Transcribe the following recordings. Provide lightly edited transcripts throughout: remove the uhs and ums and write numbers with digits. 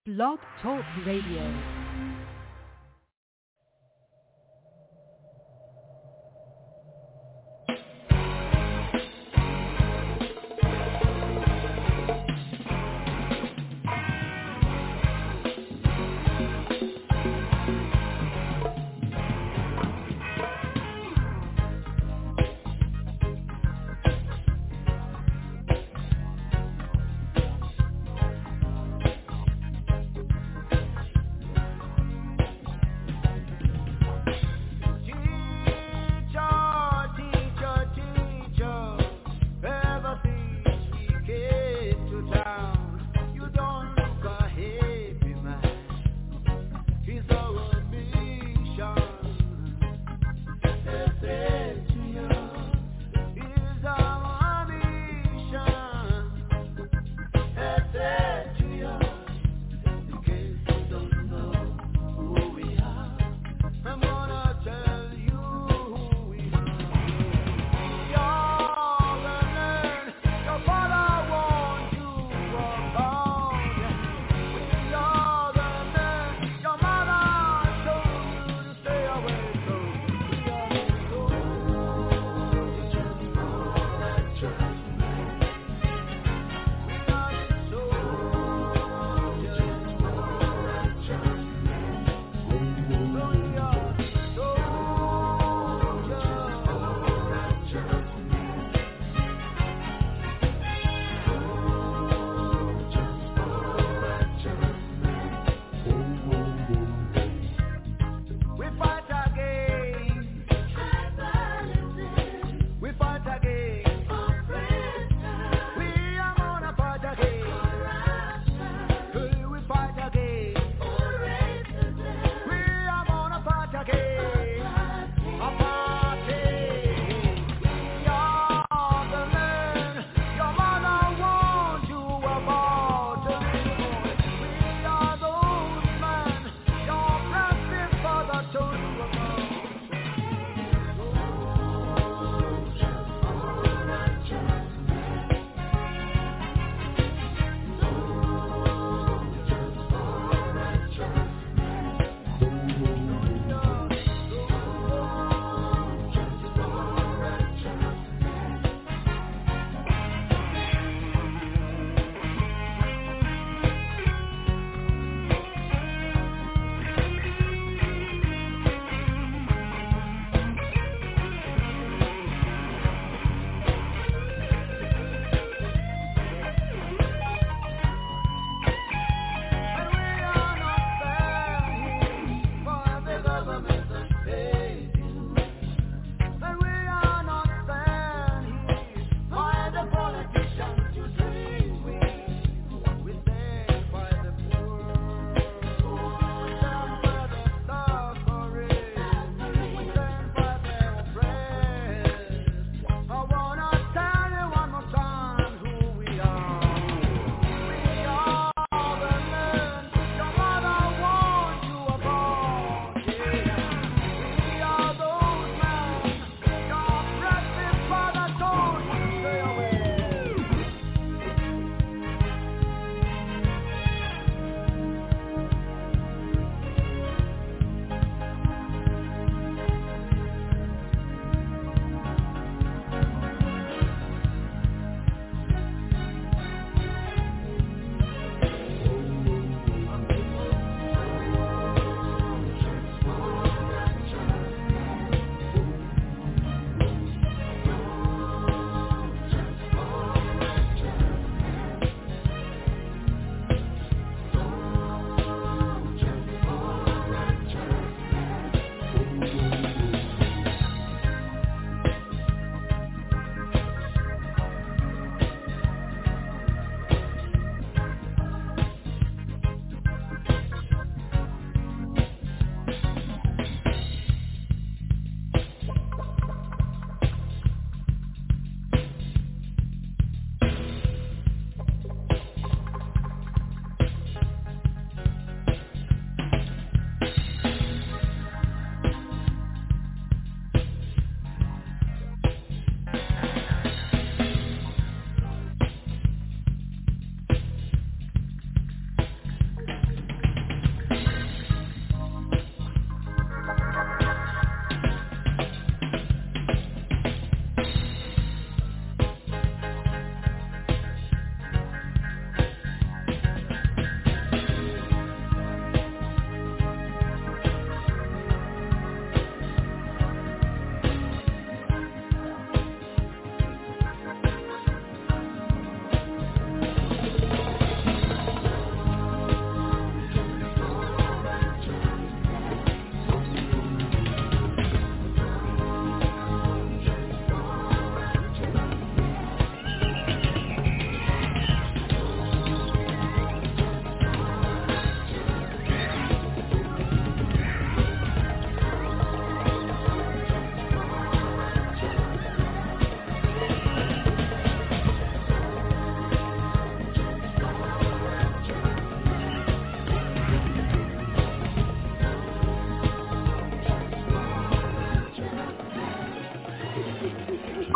Blog Talk Radio.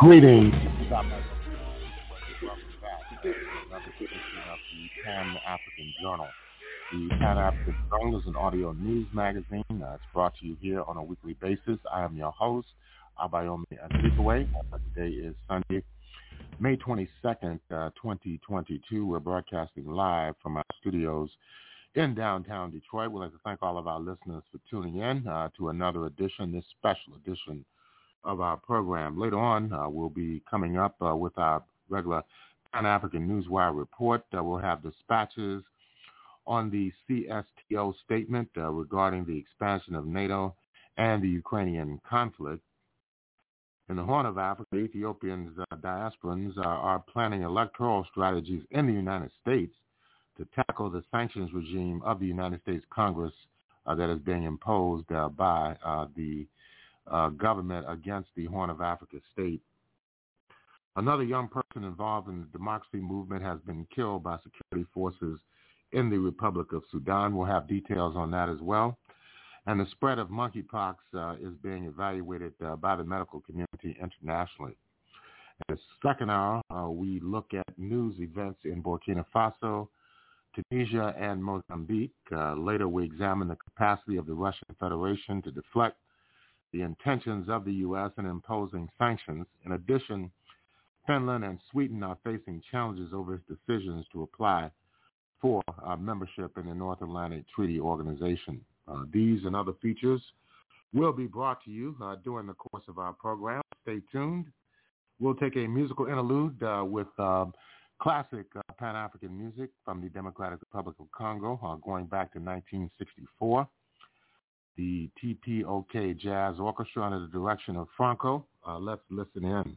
Greetings. Welcome back to another edition of the Pan-African Journal. The Pan-African Journal is an audio news magazine. It's brought to you here on a weekly basis. I am your host, Abayomi Azikiwe. Today is Sunday, May 22nd, 2022. We're broadcasting live from our studios in downtown Detroit. We'd like to thank all of our listeners for tuning in to another edition, this special edition of our program. Later on, we'll be coming up with our regular Pan-African Newswire report. We'll have dispatches on the CSTO statement regarding the expansion of NATO and the Ukrainian conflict. In the Horn of Africa, Ethiopians, diasporans are planning electoral strategies in the United States to tackle the sanctions regime of the United States Congress that is being imposed by the government against the Horn of Africa state. Another young person involved in the democracy movement has been killed by security forces in the Republic of Sudan. We'll have details on that as well. And the spread of monkeypox is being evaluated by the medical community internationally. In the second hour, we look at news events in Burkina Faso, Tunisia, and Mozambique. Later, we examine the capacity of the Russian Federation to deflect the intentions of the U.S. in imposing sanctions. In addition, Finland and Sweden are facing challenges over its decisions to apply for membership in the North Atlantic Treaty Organization. These and other features will be brought to you during the course of our program. Stay tuned. We'll take a musical interlude with classic Pan-African music from the Democratic Republic of Congo going back to 1964. The TPOK Jazz Orchestra under the direction of Franco. Let's listen in.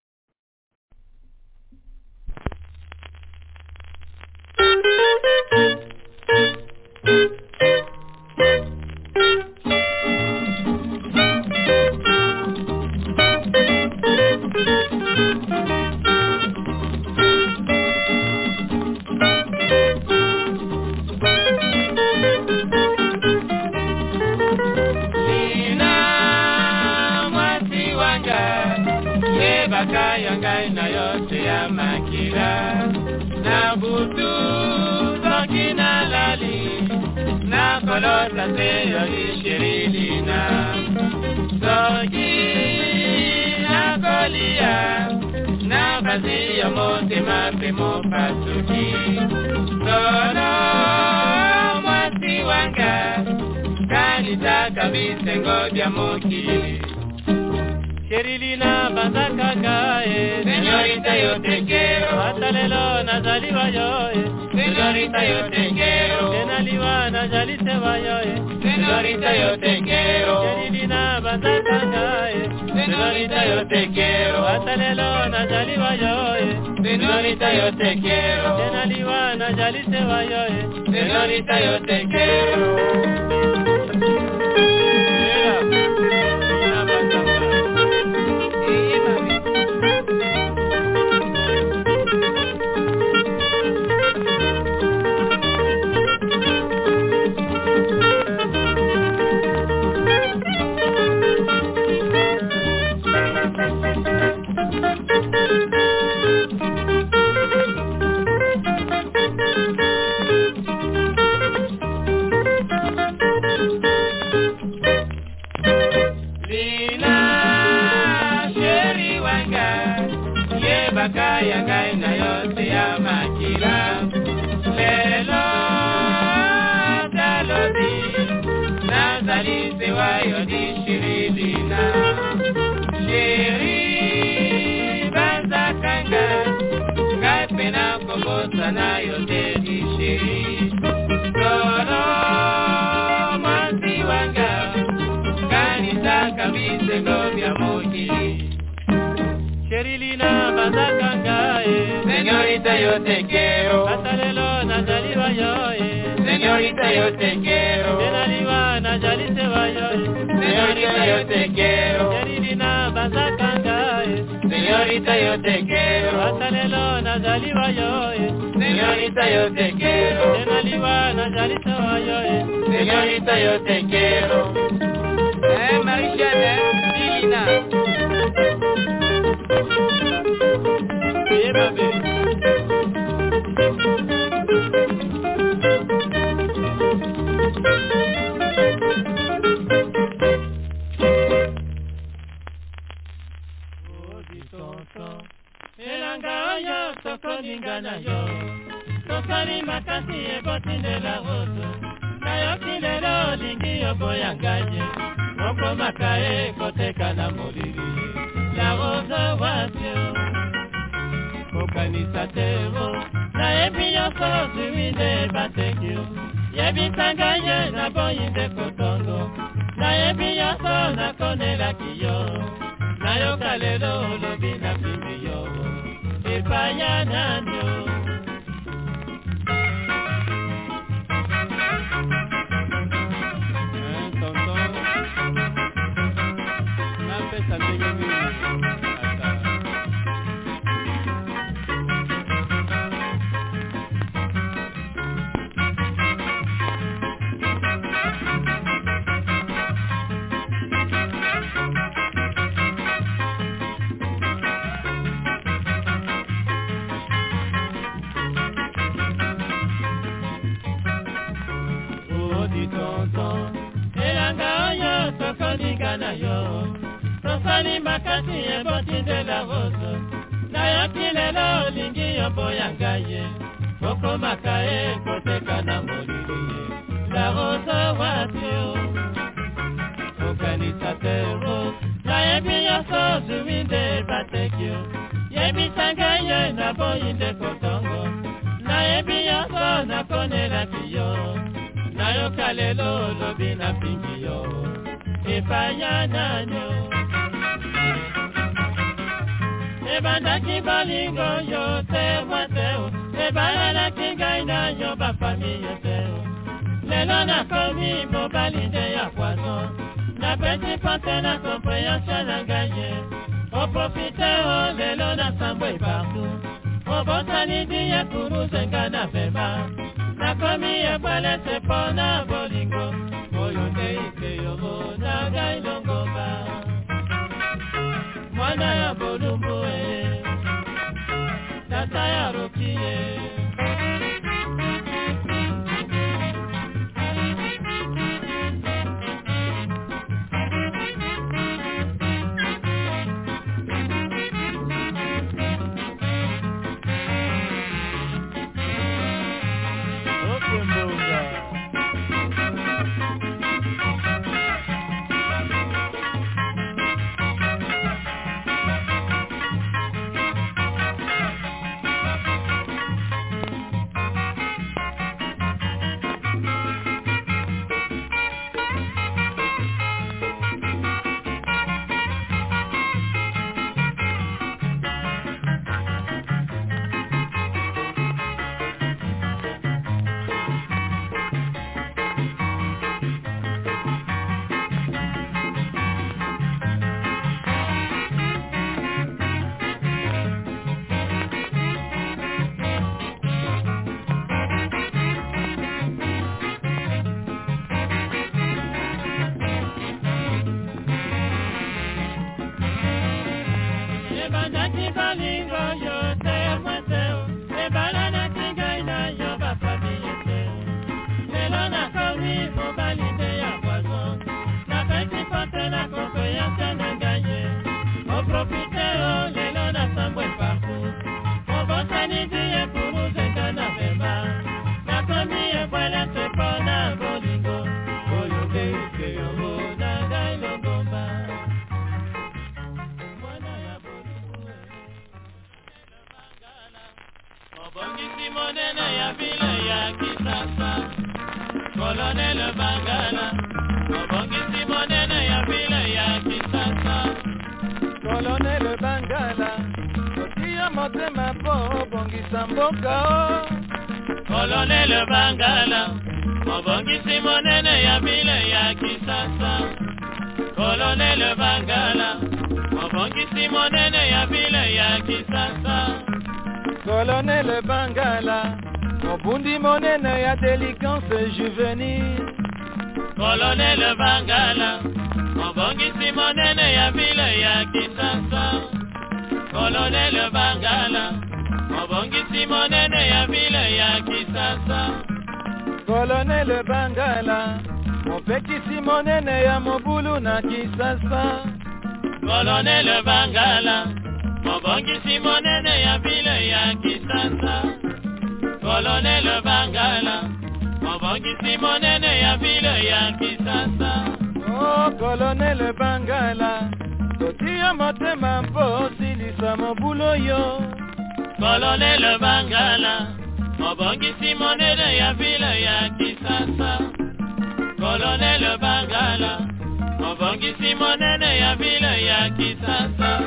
Sherilina Bandakae, señorita yo te quiero, hasta lelo nazaliwa yo, señorita yo te quiero, enaliwana jali se va yo, señorita yo te quiero, Sherilina Bandakae, señorita yo te quiero, hasta lelo nazaliwa yo, señorita yo te quiero, enaliwana jali se va yo, señorita yo te quiero. Sherilina Bandakangae, señorita yo te quiero, hasta lelo nazaliwa yo, señorita yo te quiero, enaliwana jali se va yo, señorita yo te quiero, Sherilina Bandakangae, señorita yo te quiero, hasta lelo nazaliwa yo, señorita yo te quiero, enaliwana jali se va yo, señorita yo te quiero. Marie-Jeanne, Lilina. lingana yo tosali makasi ebotindela roso nayoki lelo lingi yo boyangaye moko makae koteka na molili la rose wasio okanisa tero nayebi nyonso ziwinde batekio yebisangaye na boyinde kotongo nayebi nyonso nakonelaki yo nayoka lelo olobi na pimi yo epaya nanyo tonton napesa ndenge nini tosali makasi ebotindela roso nayoki lelo lingi yo boyangaye okomaka ekoteka na molili la rose wasio okanisa tero nayebi nyonso ziwinde batekio yebisangaye na boyinde kotongo nayebi nyonso nakonelaki yo nayoka lelo lobi na pingi yo epaya nanyo ebandaki balingo yo te mwateo ebalalaki ngai na yo bafamiye teo lelo nakomi mobali nde ya poison napesi pante na compréhension na ngai ye oprofiteo lelo nasambwe partout obosani diye kuruzenga na vema nakomi ebwelese mpo na bolingo oyo nde iteyomo na ngai longomba mwana ya bolumbu tata ya rokie Colonel Bangala, Obongisi monene ya vile ya kisasa. Colonel Bangala, otia motema po obongisa mboka o. Colonel Bangala, Obongisi monene ya vile ya kisasa. Colonel Bangala, Obongisi monene ya vile ya kisasa. Colonel Bangala, Obundi monene ya délinquance juvénile. Colonel Bangala, Obongisi monene ya vile ya kisasa. Colonel Bangala, Obongisi monene ya vile ya kisasa. Colonel Bangala, Opekisi monene ya mobulu na kisasa. Colonel Bangala, mobongisi monene ya vile ya Kisasa. Colonel Bangala, mobongisi monene ya vile ya Kisasa. Oh, Colonel Bangala, totia motema mpo silisa mobulo yo. Colonel Bangala, mobongisi monene ya vile ya Kisasa. Colonel Bangala, mobongisi monene ya vile ya Kisasa.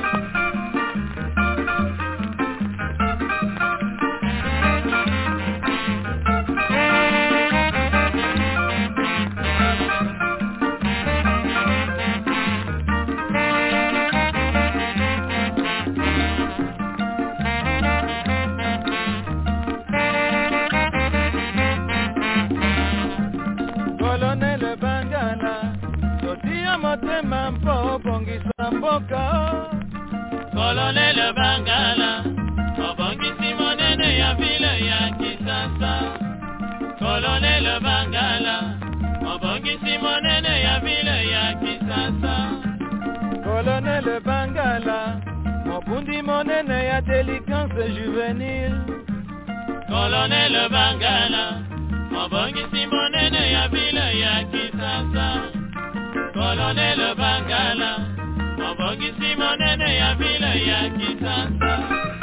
Colonel Bangala, totia motema mpo bongisa mboka. Colonel Bangala, mobongisi monene ya vile ya Kisasa. Colonel Bangala, mobongisi monene ya vile ya Kisasa. Colonel Bangala, mobundi monene ya délinquance juvénile. Colonel Bangala, mobongisi monene ya vile ya Kisasa. Colonel Bangala, mobongisi monene ya vile ya Kisasa.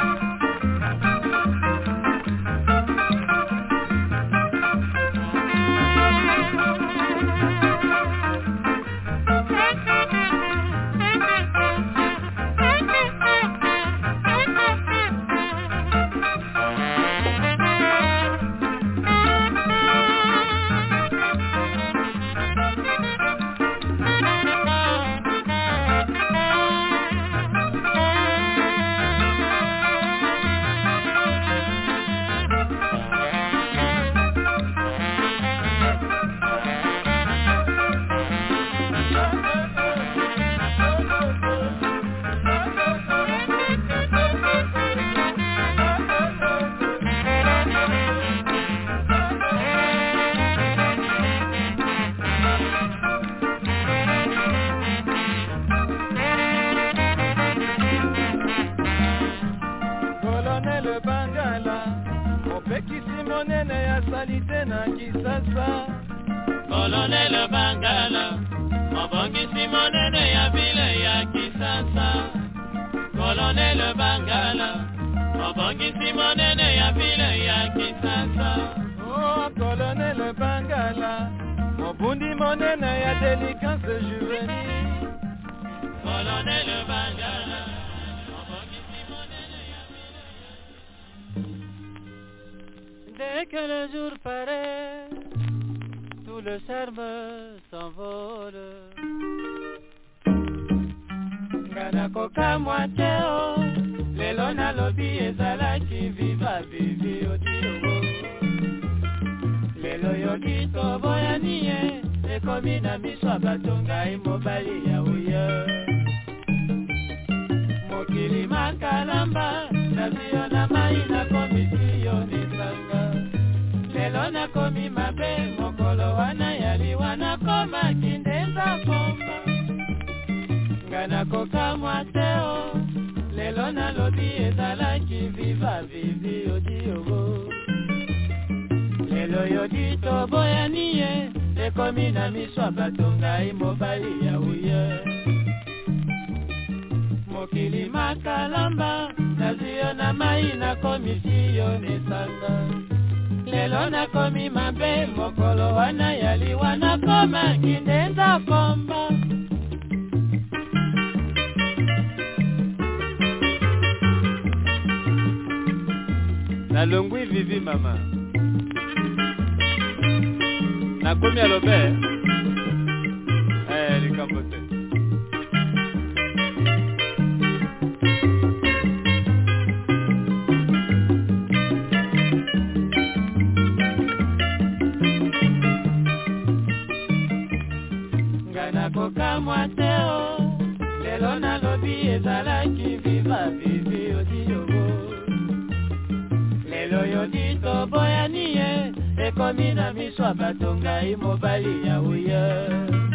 Colonel Bangala, mobongisi monene ya vile ya Kisasa. Colonel Bangala, mobongisi monene ya vile ya Kisasa. Oh, Colonel Bangala, mobundi monene ya délinquance juvénile. Colonel Bangala, mobongisi monene ya vile. Dès que le jour paraît, tout le charme s'envole. Ngana koka mwateo, lelo nalobi ezalaki viva vivi odiogo. Lelo yoki toboyani ye, ekomi na miso bato ngai mobali ya uye. Mokili makalamba, nazio na mai na komisi yo nisanga. Lelo na komi mabe, mokolo wana yali wana koma kindenza komba. Ngana koka mwateo, lelo na lobi ezalaki viva vivi odiogo. Lelo yodi toboyani ye, ekomi na miso bato ngai mobali ya uye. Mokili makalamba, nazio na mai na komisi yo nisanga. Lelo na komi mabe, mokolo wana yali wana koma kindenza komba. Na longwi vivi mama, na komi alobe, likambote. Koka mwateo, lelo na lobi ezalaki viva vivi odiogo. Lelo yodi toboyani ye, ekomi na miso bato ngai mobali ya uye.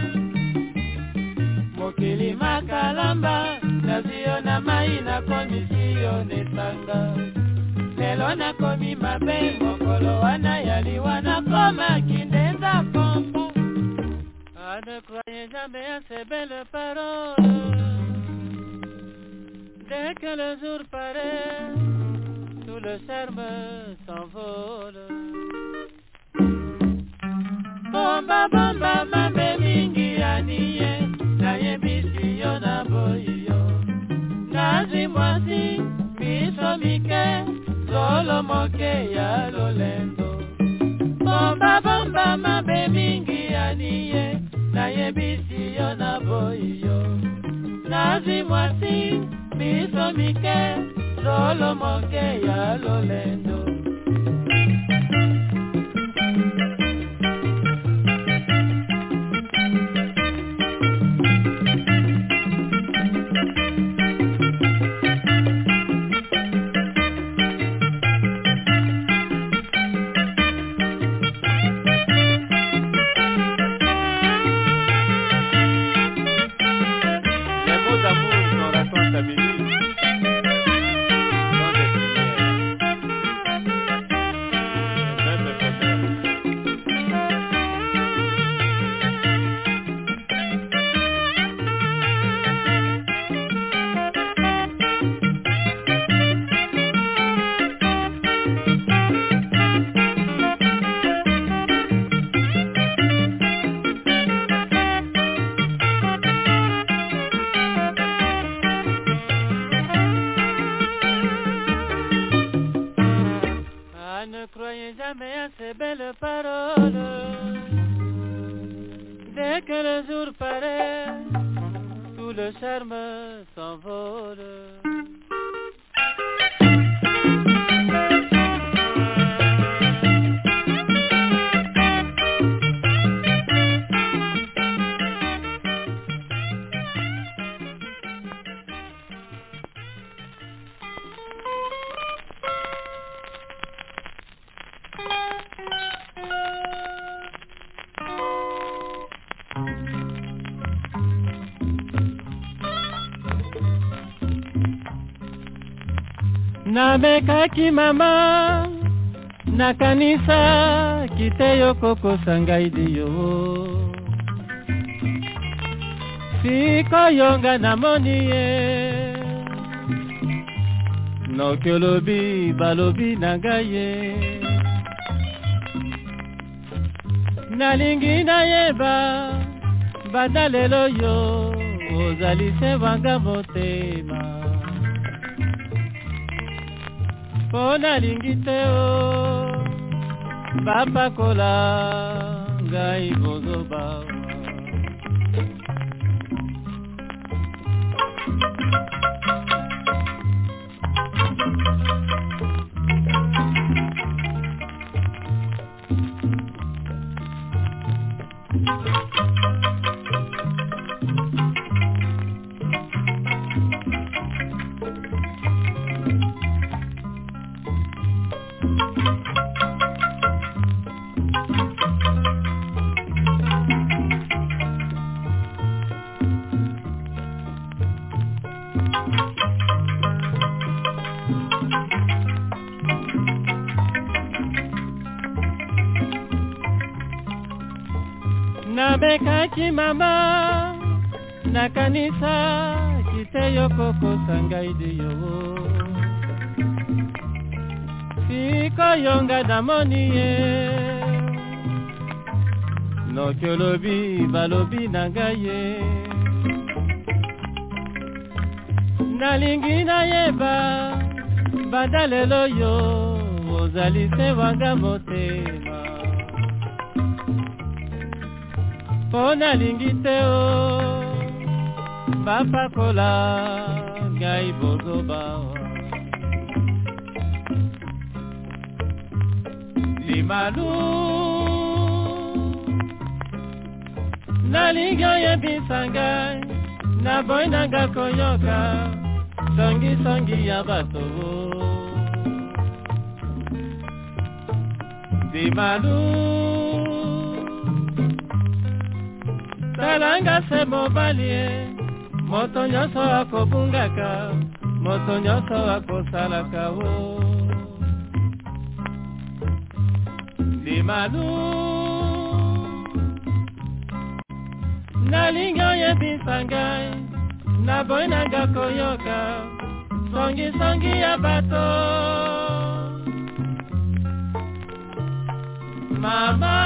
Mokili makalamba, nazio na mai na komisi yo nesanga lelo nakomi mabe mokolo wana yali wana koma kindenza pompa. Ne croyez jamais à ces belles paroles. Dès que le jour paraît, tout le charme s'envole. Bomba bomba mambe mingi aniye, naye bisi yo na boyo. Nazi mwasi, miso mike, solo moke ya lolendo. Bomba bomba mambe mingi aniye, naye bisi yo na boyo. Nazi mwasi, miso mike, solo moke ya lolendo. Nabekaki mama na kanisa kiteyo koko sangaidi yo. Siko yonga na moniye no kelobi balobi nangaye. Nalingi na yeba badalelo yo ozali se wanga motema. Pona lingite o Baba kola Ngai bozoba. Nabekaki mama na kanisa kiteyo koko sangaidi yo. Siko yonga damoniye no kyolobi balobi nangaye. Nalingi na yeba badalelo yo ozali se wanga motema. Pona lingite o Papa kola Ngai bozoba. Limalu Nalinga yebisangai na boy nanga koyoka sangi sangi ya bato. Limalu Talanga se mobalie moto nyoso akobungaka moto nyonso akosalaka wo limalu nalingi oyebisa ngai naboyi nanga koyoka songisongi ya bato mama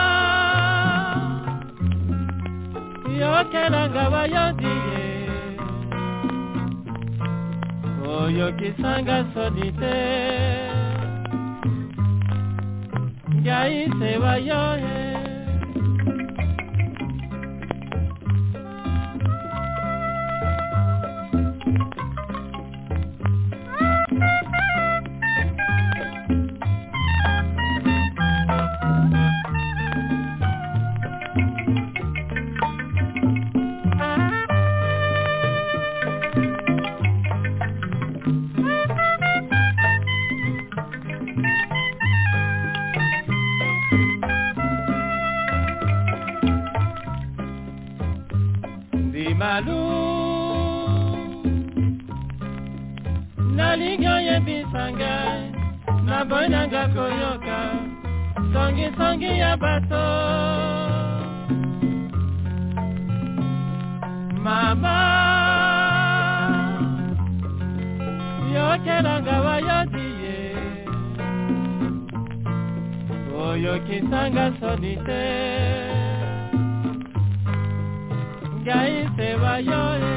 yokelanga bayodi ye oyokisanga soni te ngai se bayo ye nalingi oyebisa ngai naboyi nanga koyoka songisongi ya bato mama yokelanga bayodi ye oyokisanga soni te ngai se bayo ye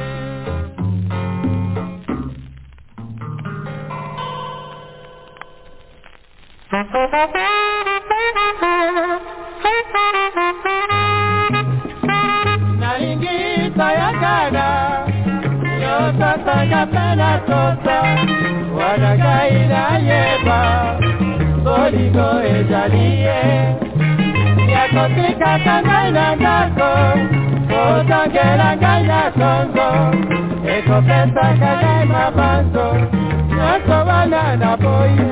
nalingi tayakana yosasanga pena tosa wanagaina yeba bolingo ezaliye yakotikaka ngai na ndako otongela ngai na songo ekopesaka ngai mabanzo nyonso wana na boye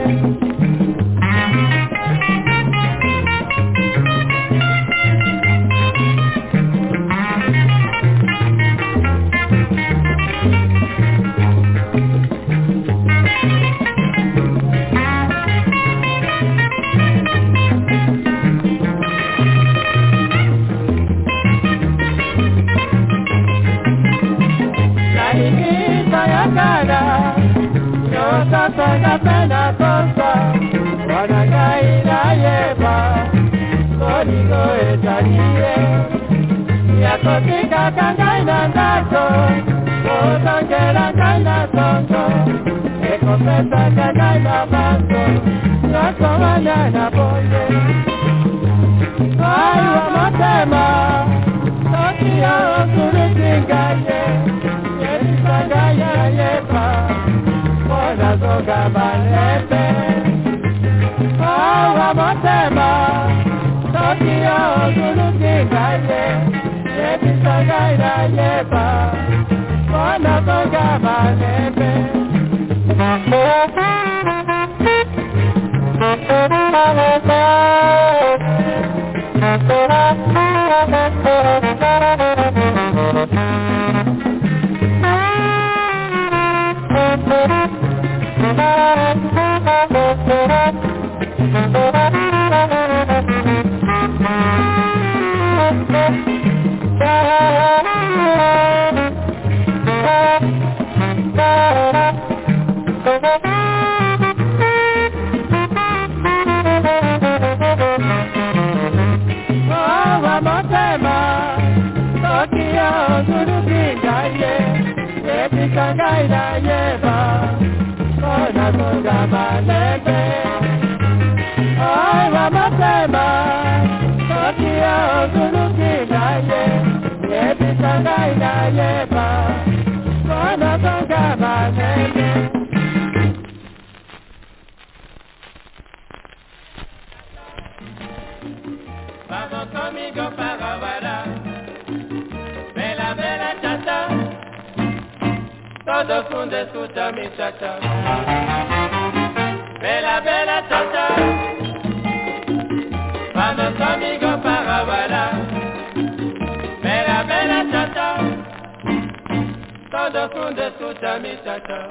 Sanga pena tosa wanagaina yeba bolingo ezaliye yakotikaka ngai na ndako otongela ngai na songo ekopesaka ngai mabanzo nyonso wana na boye ai wa motema soki yo osuluti ngai ye yebisa ngai ya yeba nazoga balebe awa motema soki yo osuluti ngai ye yebisa ngai na yeba nazoga balebe Vamos conmigo para bailar, bella bella chata, todo mundo escucha mi chata, bella bella chata. Vamos conmigo para bailar, bella bella chata, Cuando funde escucha mi chacha.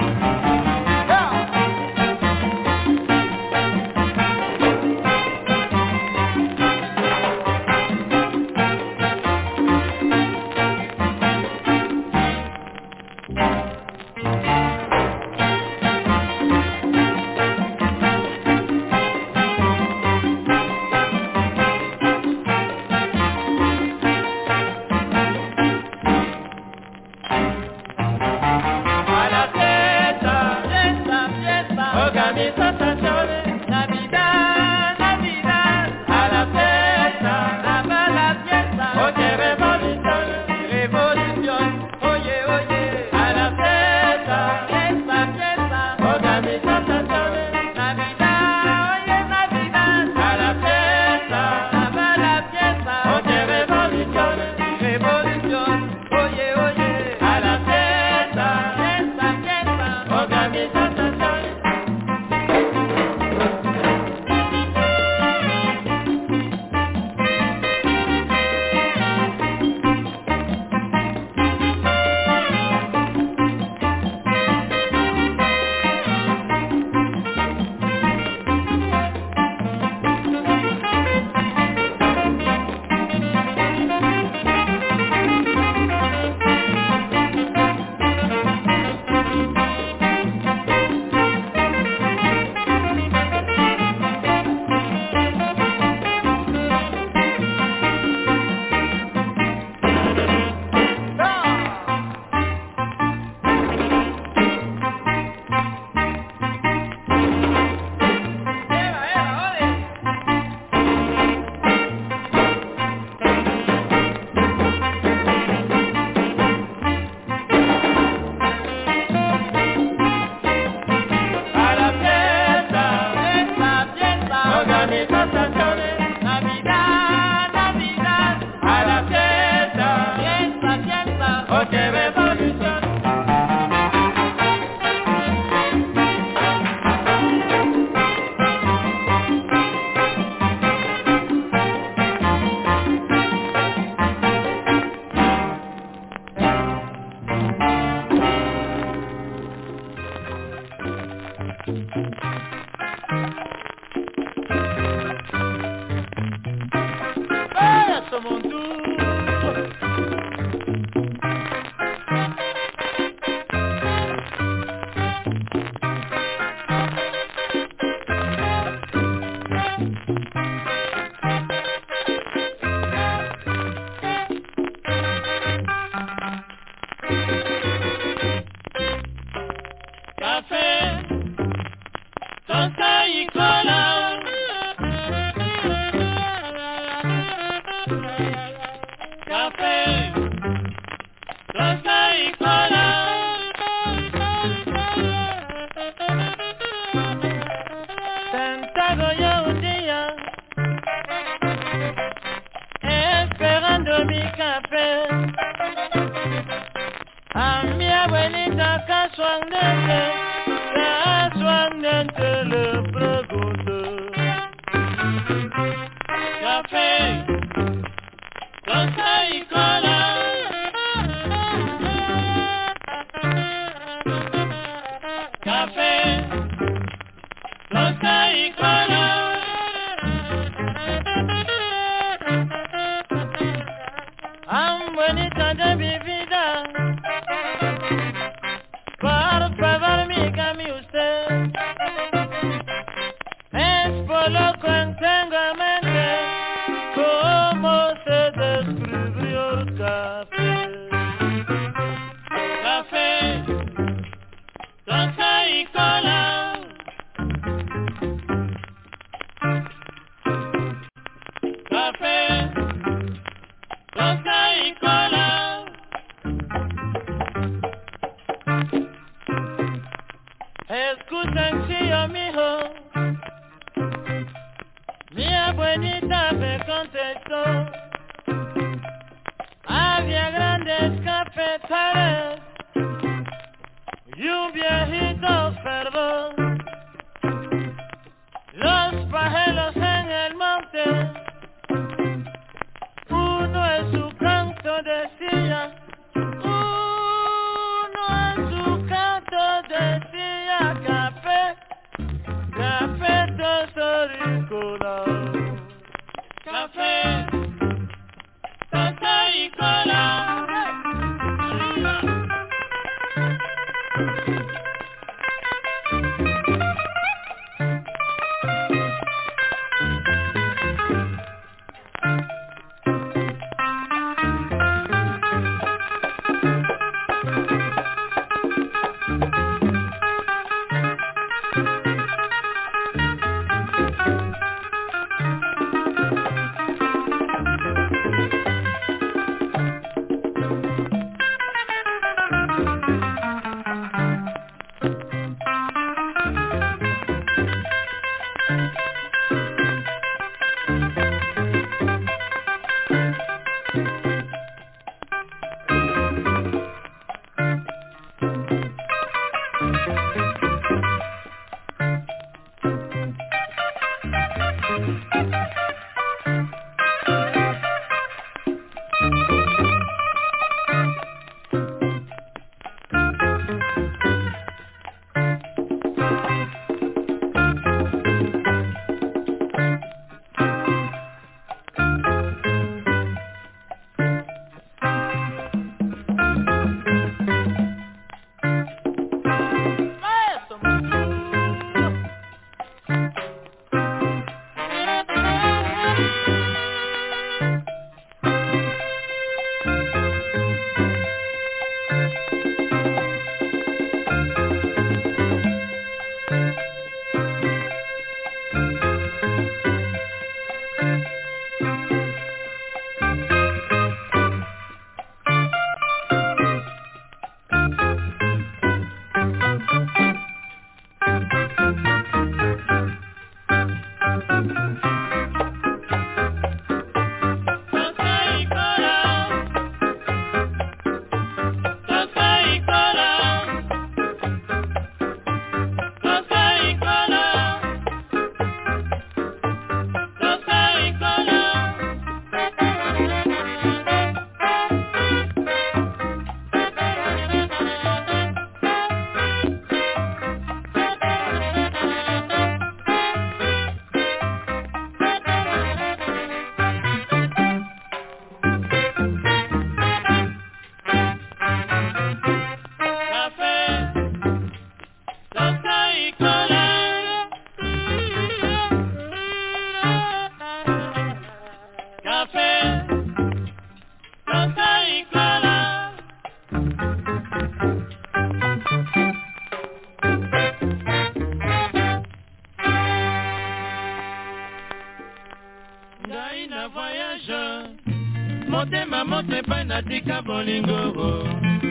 motema motepa natika bolingo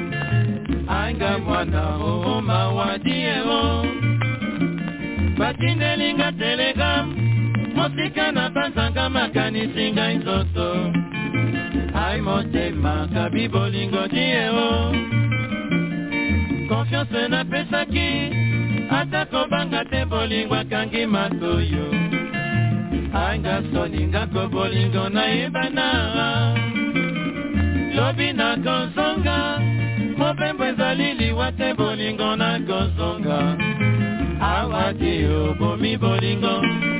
anga mwana o mawadie batindelinga telegram mosika na banzanga makanisi ngai nzoto ai motema kabi bolingo die confiance na pesaki ata kobanga te bolingo akangi matoyo anga soninga ko bolingo na ebana lobi na konsonga mopembo ezalili wate bolingo na konsonga awati obomi bolingo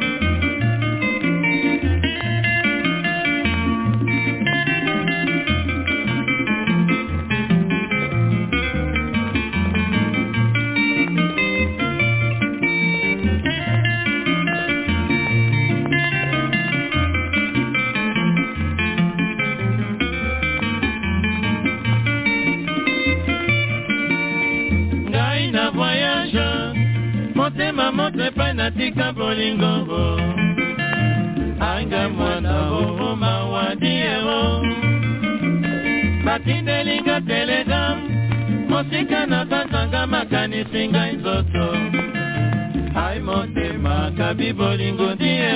motema motepa natika bolingo anga mwana o mawadie batindelinga telegram mosika na banzanga makanisi ngai nzoto ai motema kabi bolingo die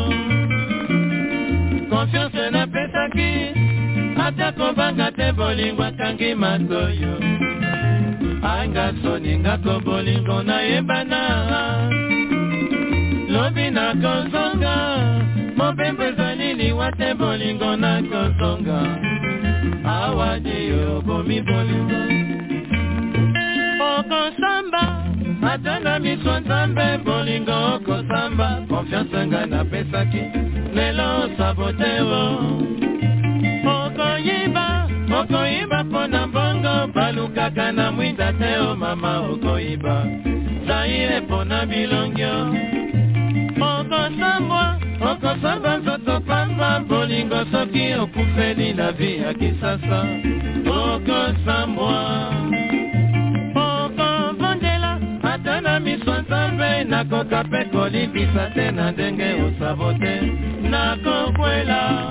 confiance na pesaki ata kobanga te bolingo akangi matoyo anga soninga ko bolingo na ebana lobi na konsonga mopembo ezalili wate bolingo na konsonga awadi obomi bolingo okosamba atanga miso nzambe bolingo okosamba confiance nga na pesaki lelo saboteo okoyiba Okoiba pona mbongo balukaka na mwinda te o mama okoiba Zaire pona bilongyo Okosamba nzoto pamba bolingo soki okufeli na vi ya kisasa Okosambwa Okobondela ata na miswa nzambe nakoka pe kolibisa te na ndenge osabo te nakokwela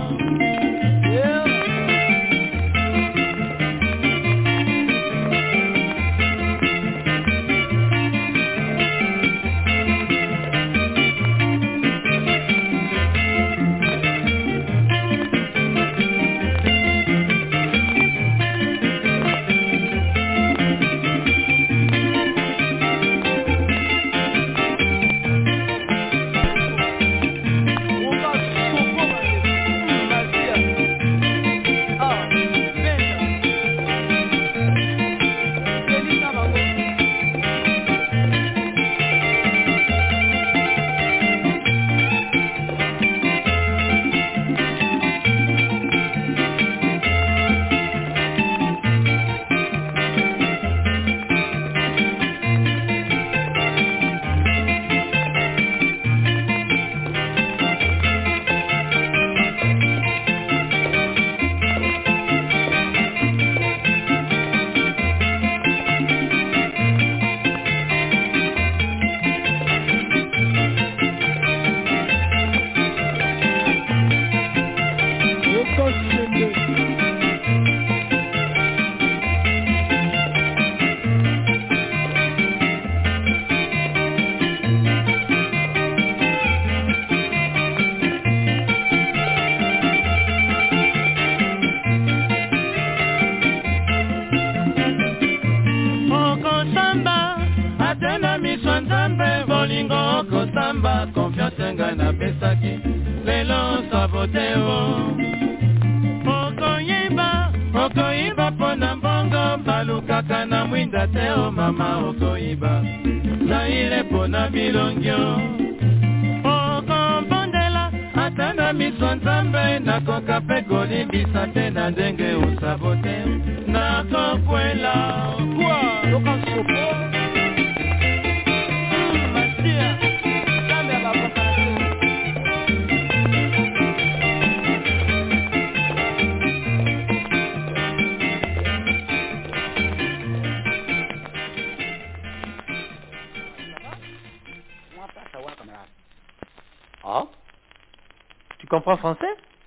Tu comprends français?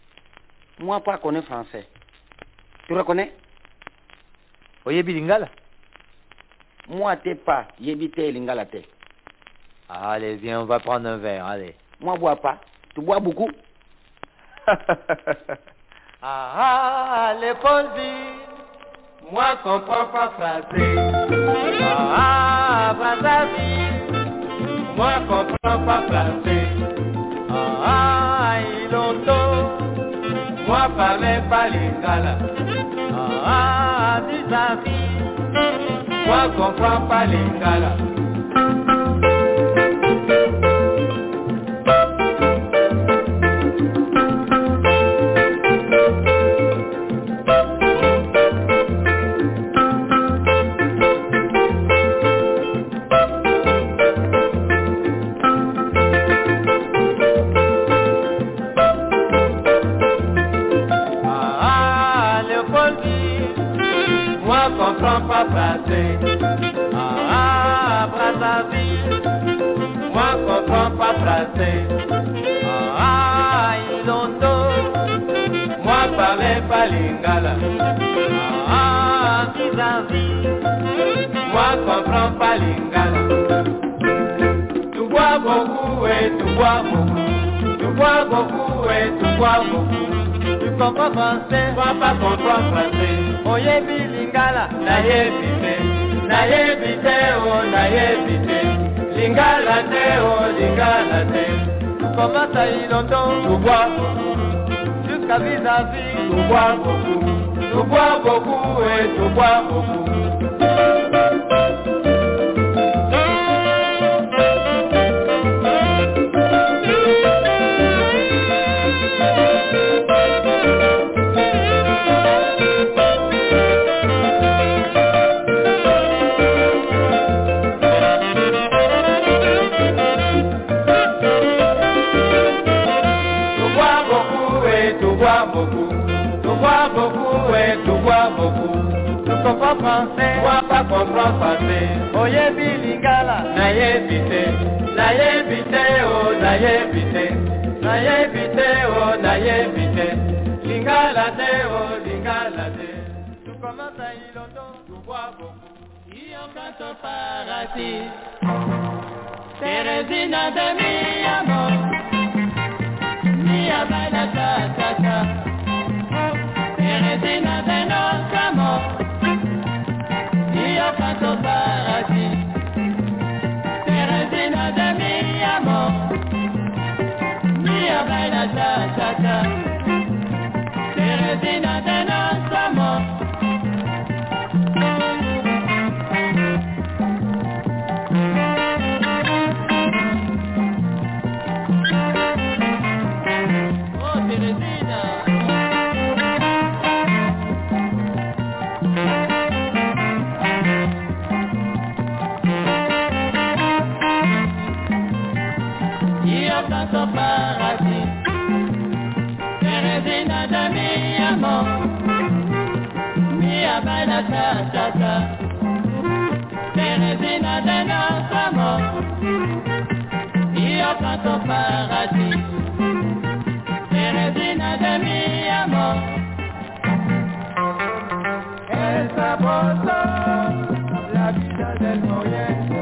Moi, pas connais français. Tu reconnais? Oyebi lingala? Moi, t'es pas. Yebite lingala t'es. Allez, viens, on va prendre un verre, allez. Moi, bois pas. Tu bois beaucoup? Les Ponzi, moi, comprends pas français. Brazzaville, moi, comprends pas français. Ilondo, moi, parle pas lingala. Dizavi, moi, comprends pas lingala. Pas français. Brazzaville, moi comprends pas français. Ilondo, moi parle pas lingala. Kizavi, moi comprends pas lingala. Tu bois beaucoup et tu bois beaucoup. Tu bois beaucoup et tu bois beaucoup. Tu comprends français, moi pas comprends français. Oyebi lingala, nayebite, oh nayebite. Lingala te, oh lingala te. Comment ça Ilondo, tu bois beaucoup. Jusqu'à vis-à-vis, tu bois beaucoup. Tu bois beaucoup et tu bois beaucoup. beaucoup. Tu comprends français, moi pas comprends français. Oyebi lingala, nayebite, nayebite, oh nayebite, nayebite, oh nayebite. Lingala te, oh lingala te. Tu commences à iloto, tu bois beaucoup. Iokato paradis, Teresina de mi amor, mi abana ta ta ta. Teresina de notre amor, Iokato paradis, Teresina de mi amor, mi abana ta ta ta. Teresina de notre amor. Paradis, Teresina de mi amor, mi abana ta ta ta. Teresina de notre amor, io canto paradis, Teresina de mi amor. Es sabroso la vida del moriente.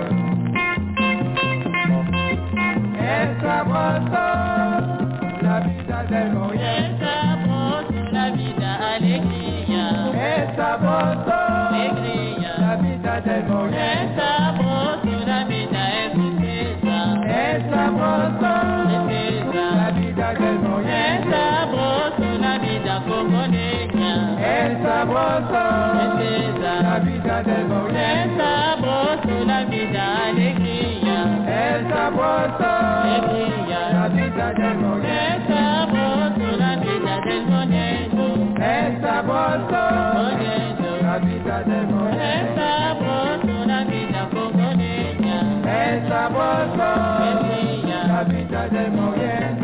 Es sabroso la vida del moriente. Es sabroso la vida alegría. Es sabroso Alegría. la vida del Es moriente. sabroso la vida es tristeza. Es sabroso Tristeza. la vida del Es moriente. sabroso la vida como niña. Es sabroso Tristeza. la vida del Es moriente. sabroso la vida alegría. Es sabroso Alegría. la vida del moriente. Es sabroso la vida del monero. Es sabroso Monero. la vida del Es moriente. sabroso la vida como niña. Es sabroso Alegría. la vida del moriente.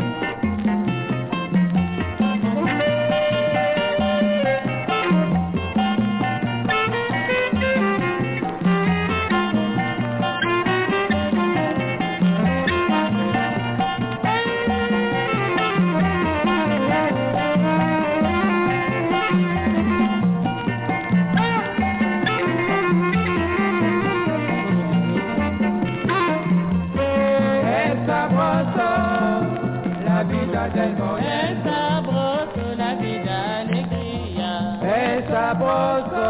Es sabroso la vida del moriente. Es sabroso la vida alegría. Es sabroso.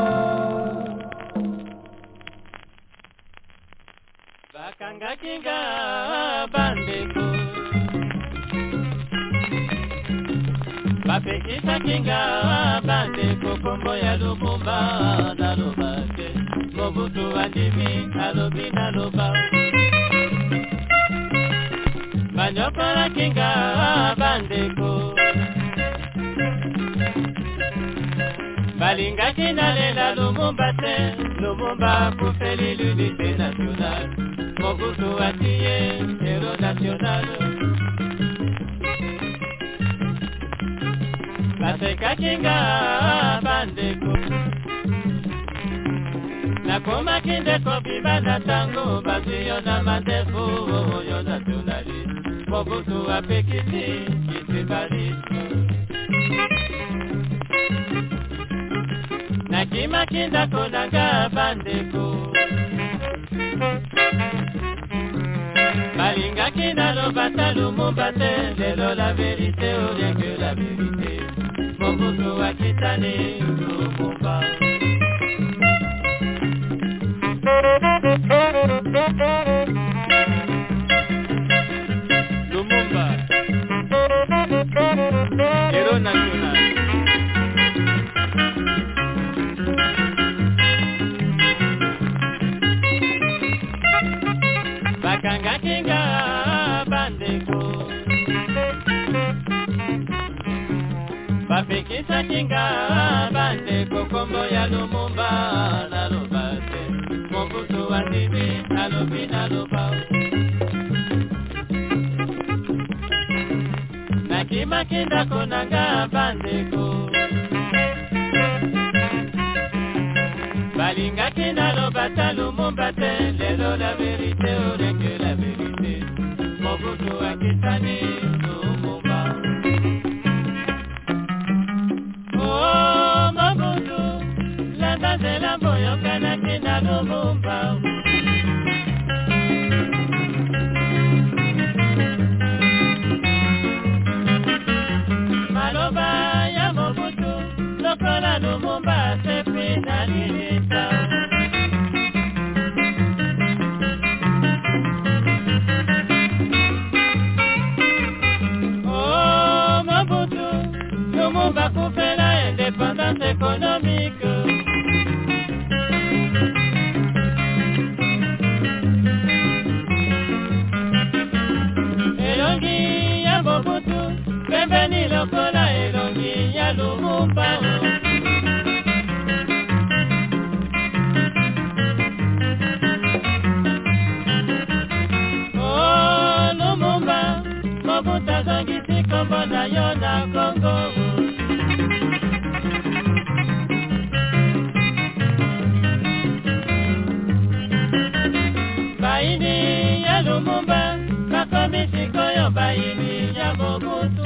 Bakanga kinga bandeko, bapekisa kinga bandeko, kombo ya Lumumba naloba te, Mobutu andimi alobi naloba. Banyokola kinga bandeko, balingaki nalela Lumumba te, Lumumba akufeli l'unité nationale, Mobutu atiye héros national. Basekaki nga bandeko, nakomaki ndeko bibana tango, bazwi yo na mandefu oyo nationaliste, Mobutu apekisi kisibaliste. Nakimaki ndako nanga bandeko, balingaki naloba ta Lumumba te, lelo la vérité ou rien que la vérité, Mobutu akitani Lumumba. Lumumba, héros national. Bakanga kinga bandeko, bapekisa kinga bandeko, kombo ya Lumumba naloba te, Mobutu andimi alobi naloba. Nakimaki ndako nanga bandeko, Nalingaki nalobata Lumumba te, lelo la vérité aurait que la vérité. Mobutu akitani Lumumba. Oh Mobutu, la danzela boyokanaki na Lumumba. Maloba ya Mobutu, lokola Lumumba sepi na lilita. Oh Mobutu, Lumumba coupe la indépendance économique. Elongi ya Mobutu, pembeni lokola elongi ya Lumumba. Oh Lumumba, Mobutu azongisi kombo na yo na Congo. Baini ya Lumumba, bakomi sikoyo baini ya Mobutu.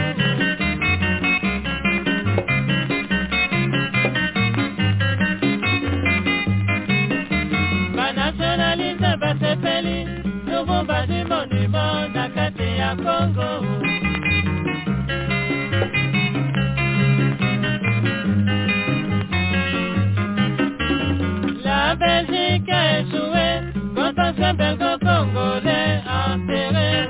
Banationaliste basepeli, Lumumba di monument na kati ya Congo. La Belgique a échoué contre ce belgo-congolais enterré.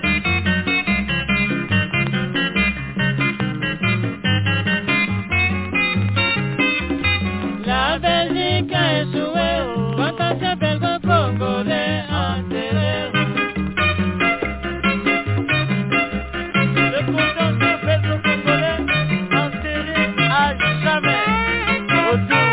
La Belgique a échoué contre ce belgo-congolais enterré. Le contentieux belgo-congolais enterré à jamais. Autour.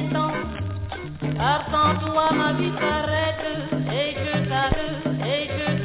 Absent toi ma vie s'arrête et je t'arrête et je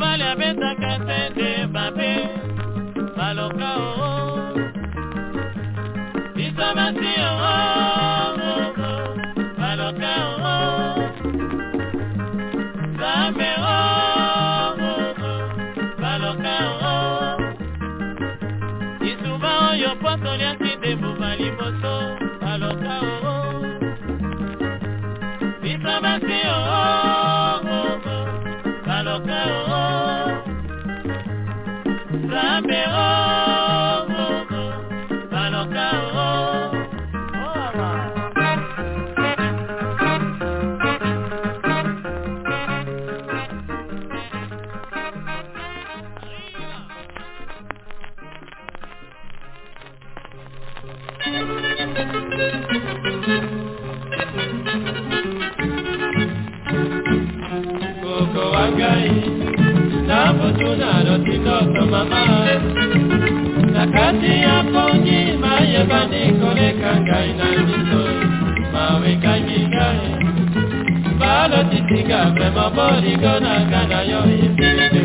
mobali abetaka tende babe baloka biso basi baloka zambe baloka isuba oyo poto liasi debuba liboso baloka biso basi baloka zambe baloka Koko wangai napotuna lotitoto mama nakati ya pongi mayebani koleka ngai na miso maweka ngai balo titinga vrema bolingo na kana yo ipide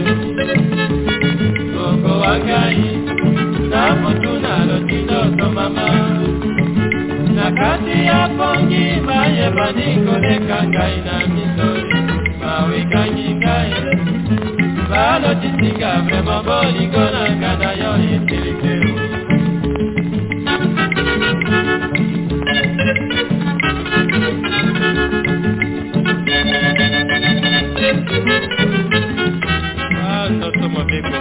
Koko wangai napotuna lotitoto mama nakati ya pongi mayebani koleka ngai na miso maweka ngai balo titinga vrema bolingo na kana yo ipide no tomo beko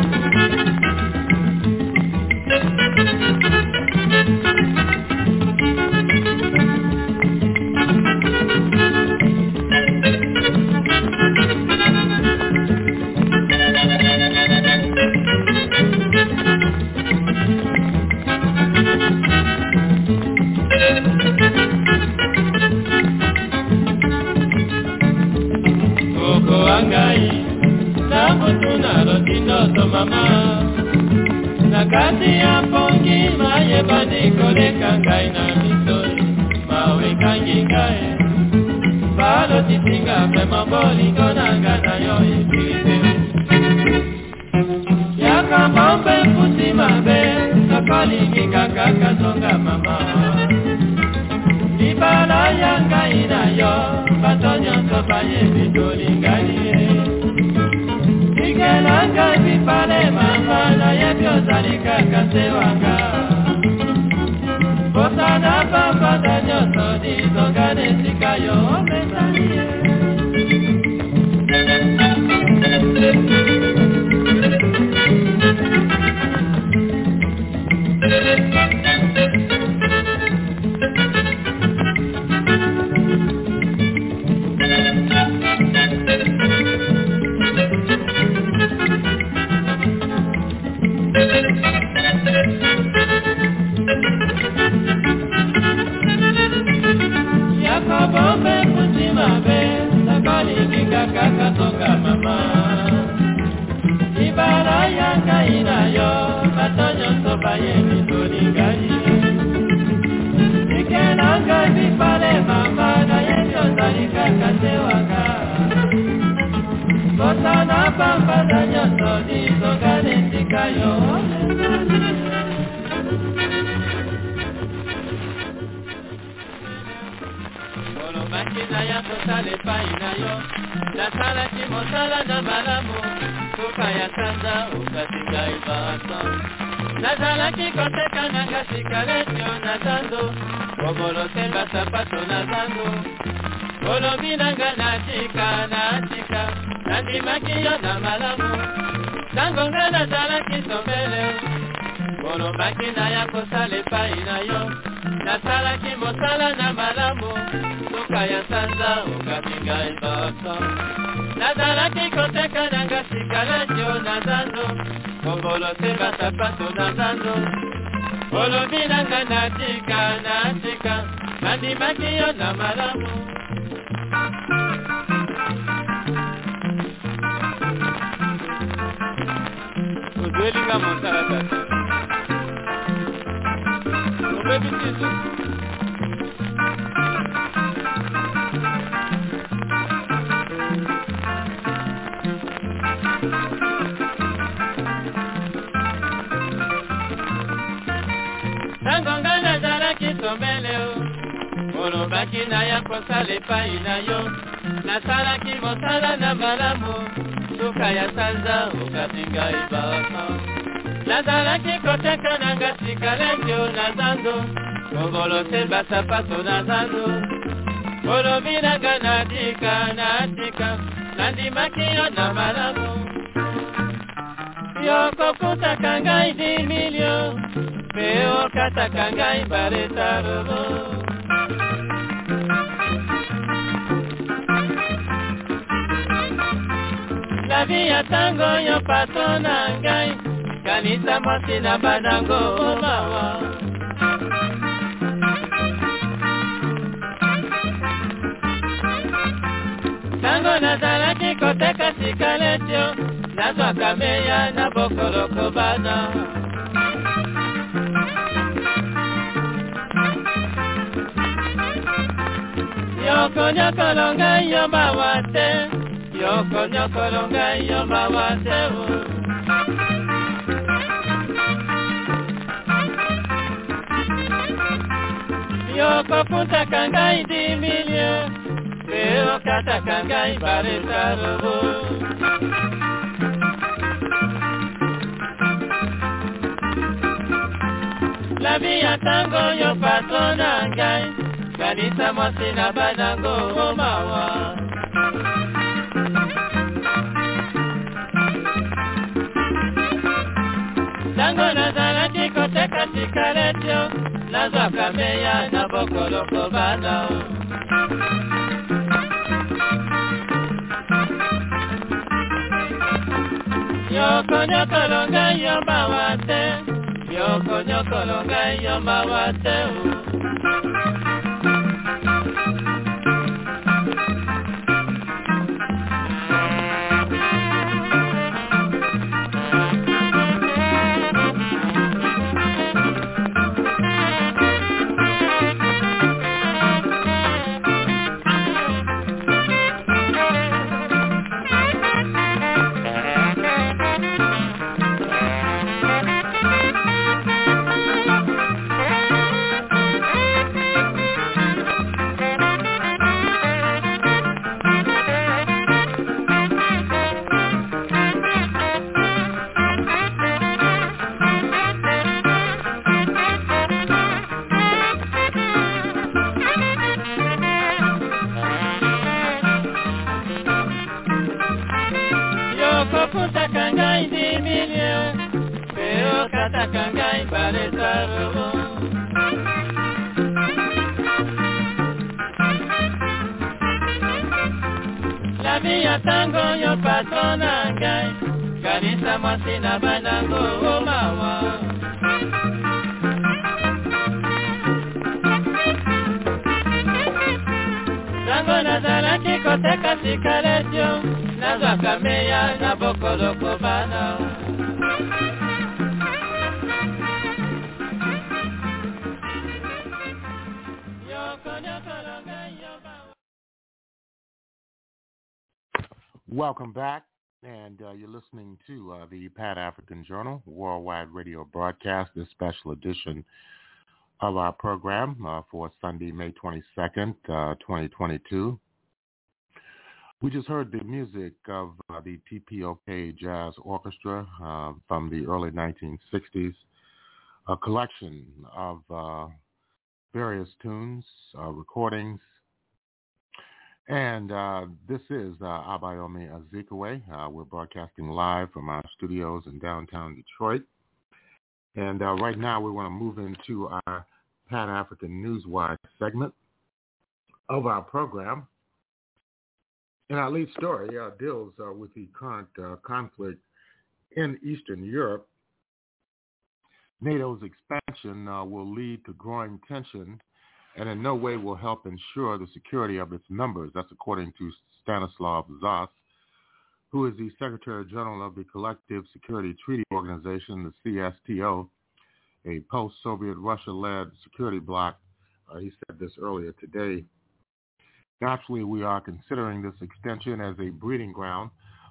Koko wangai napotuna lotinoto mama nakati ya pongi mayebani koleka ngai na misoi mawekangi ngai balo titinga vrema bolingo na ngana yo ipite yaka bombe pusi mabe sokolingi kaka kasonga mama libala ya ngai na yo bato nyonso bayebi tolingai Ikelanga bipale mama na yebi ozali kaka sewanga Bosana papa da nyoso dizongane sika yo mesani Yakobombe putima be sakali kaka katonga mama Ibara yanga inayo batonyo sobaye mitolingai Ikelanga bipale mama na yebi ozali kaka sewanga Bosana pamba da nyoso dizongane sika yo Makina ya kosale pai na yo nasalaki mosala na malamu suka ya sanza ukasinga ibaso nazalaki koteka nanga sikaletio na zando kobolosemba sapato na zando kolobi nanga natika nandimaki yo na malamu nangonga nazalaki sombele kolombaki na ya kosale pai na yo nasalaki mosala na malamu suka ya sanza ukasinga ibaso nazalaki koteka nanga sikaletio na zando kobolosemba sapato na zando kolobi nanga natika nandimaki yo na malamu Uduelinga monsala tata Ubebi tisu Tangonga nazalaki tombele o olobaki na ya kosala epai na yo nasalaki mosala na malamu suka ya sanza okapi ngai basa nazalaki koteka nanga sikaleti o na zando kobolote basapato na zando olobi nanga natika nandimaki yo na malamu yo kokutaka ngai 10 milio pe okataka ngai baretarobo la vie ya tango yo patron na ngai kanisa mwasi na banango mawa tango nazalaki koteka sikaletio nazwaka meya na bokoloko bana yokonyokolo ngai yo mawa te yokonyokolo ngai yo mawa te yokokutaka ngai 10 milio pe okataka ngai baretarobo la vie ya tango yo patron na ngai kanisa mwasi na banango mawa tango nazalaki koteka sikaletio nazwaka meya na bokoloko bana yokonyokolo ngai yo mawa te yokonyokolo ngai yo mawa te La vie ya tango yo patron na ngai kanisa mwasi na banango mawa tango nazalaki koteka sikaletio nazwaka meya na bokoloko bana Welcome back, and you're listening to the Pan African Journal Worldwide Radio Broadcast, this special edition of our program for Sunday, May 22nd, 2022. We just heard the music of the TPOK Jazz Orchestra from the early 1960s, a collection of various tunes, recordings. And this is Abayomi Azikiwe. We're broadcasting live from our studios in downtown Detroit. And right now we want to move into our Pan-African Newswire segment of our program. And our lead story deals with the current conflict in Eastern Europe. NATO's expansion will lead to growing tension and in no way will help ensure the security of its members. That's according to Stanislav Zas, who is the Secretary General of the Collective Security Treaty Organization, the CSTO, a post-Soviet Russia-led security bloc. He said this earlier today. Naturally, we are considering this extension as a breeding ground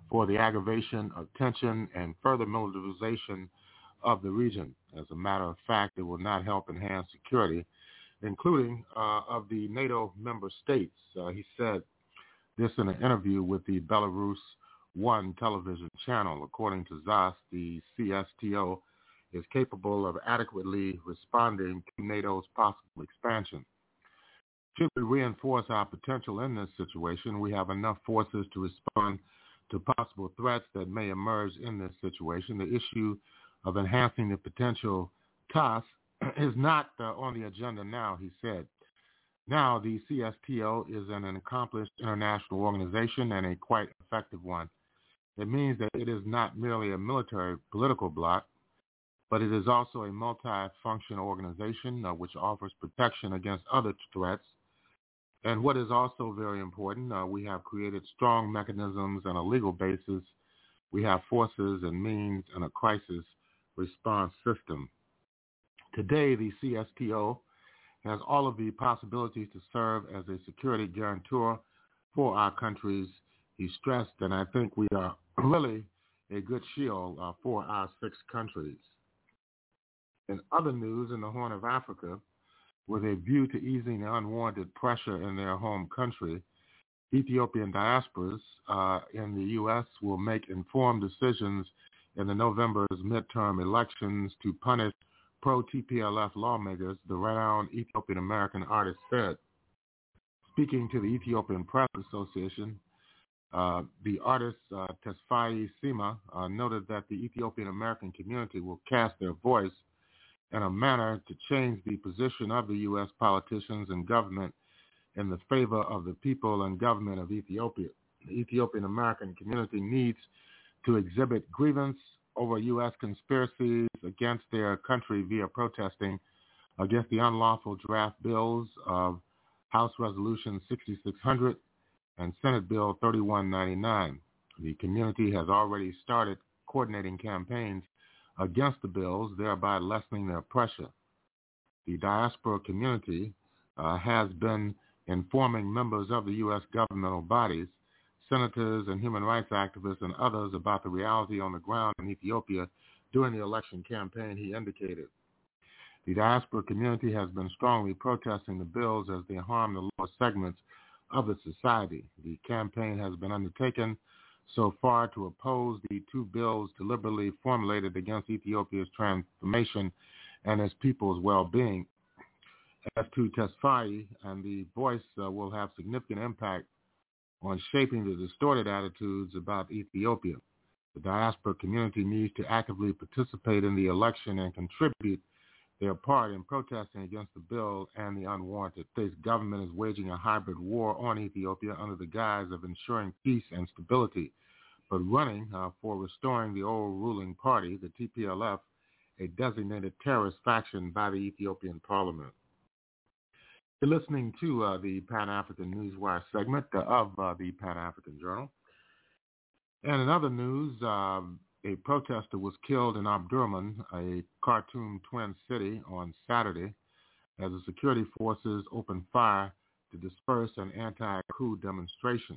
for the aggravation of tension and further militarization of the region. As a matter of fact, it will not help enhance security, including of the NATO member states. He said this in an interview with the Belarus One television channel. According to ZAS, the CSTO is capable of adequately responding to NATO's possible expansion. Should we reinforce our potential in this situation, we have enough forces to respond to possible threats that may emerge in this situation. The issue of enhancing the potential task is not on the agenda now, he said. Now, the CSTO is an accomplished international organization and a quite effective one. It means that it is not merely a military political bloc, but it is also a multi-function organization which offers protection against other threats. And what is also very important, we have created strong mechanisms and a legal basis. We have forces and means and a crisis response system. Today, the CSTO has all of the possibilities to serve as a security guarantor for our countries, he stressed, and I think we are really a good shield for our 6 countries. In other news, in the Horn of Africa, with a view to easing the unwarranted pressure in their home country, Ethiopian diasporas in the U.S. will make informed decisions in the November's midterm elections to punish pro-TPLF lawmakers, the renowned Ethiopian-American artist said. Speaking to the Ethiopian Press Association, the artist Tesfaye Sima noted that the Ethiopian-American community will cast their voice in a manner to change the position of the U.S. politicians and government in the favor of the people and government of Ethiopia. The Ethiopian-American community needs to exhibit grievance over U.S. conspiracies against their country via protesting against the unlawful draft bills of House Resolution 6600 and Senate Bill 3199. The community has already started coordinating campaigns against the bills, thereby lessening their pressure. The diaspora community has been informing members of the U.S. governmental bodies, senators and human rights activists and others about the reality on the ground in Ethiopia during the election campaign, he indicated. The diaspora community has been strongly protesting the bills as they harm the lower segments of the society. The campaign has been undertaken so far to oppose the 2 bills deliberately formulated against Ethiopia's transformation and its people's well-being. As to Tesfaye, and the voice will have significant impact on shaping the distorted attitudes about Ethiopia. The diaspora community needs to actively participate in the election and contribute their part in protesting against the bill and the unwarranted. The state's government is waging a hybrid war on Ethiopia under the guise of ensuring peace and stability, but running for restoring the old ruling party, the TPLF, a designated terrorist faction by the Ethiopian parliament. You're listening to the Pan-African Newswire segment of the Pan-African Journal. And in other news, a protester was killed in Omdurman, a Khartoum twin city, on Saturday as the security forces opened fire to disperse an anti-coup demonstration.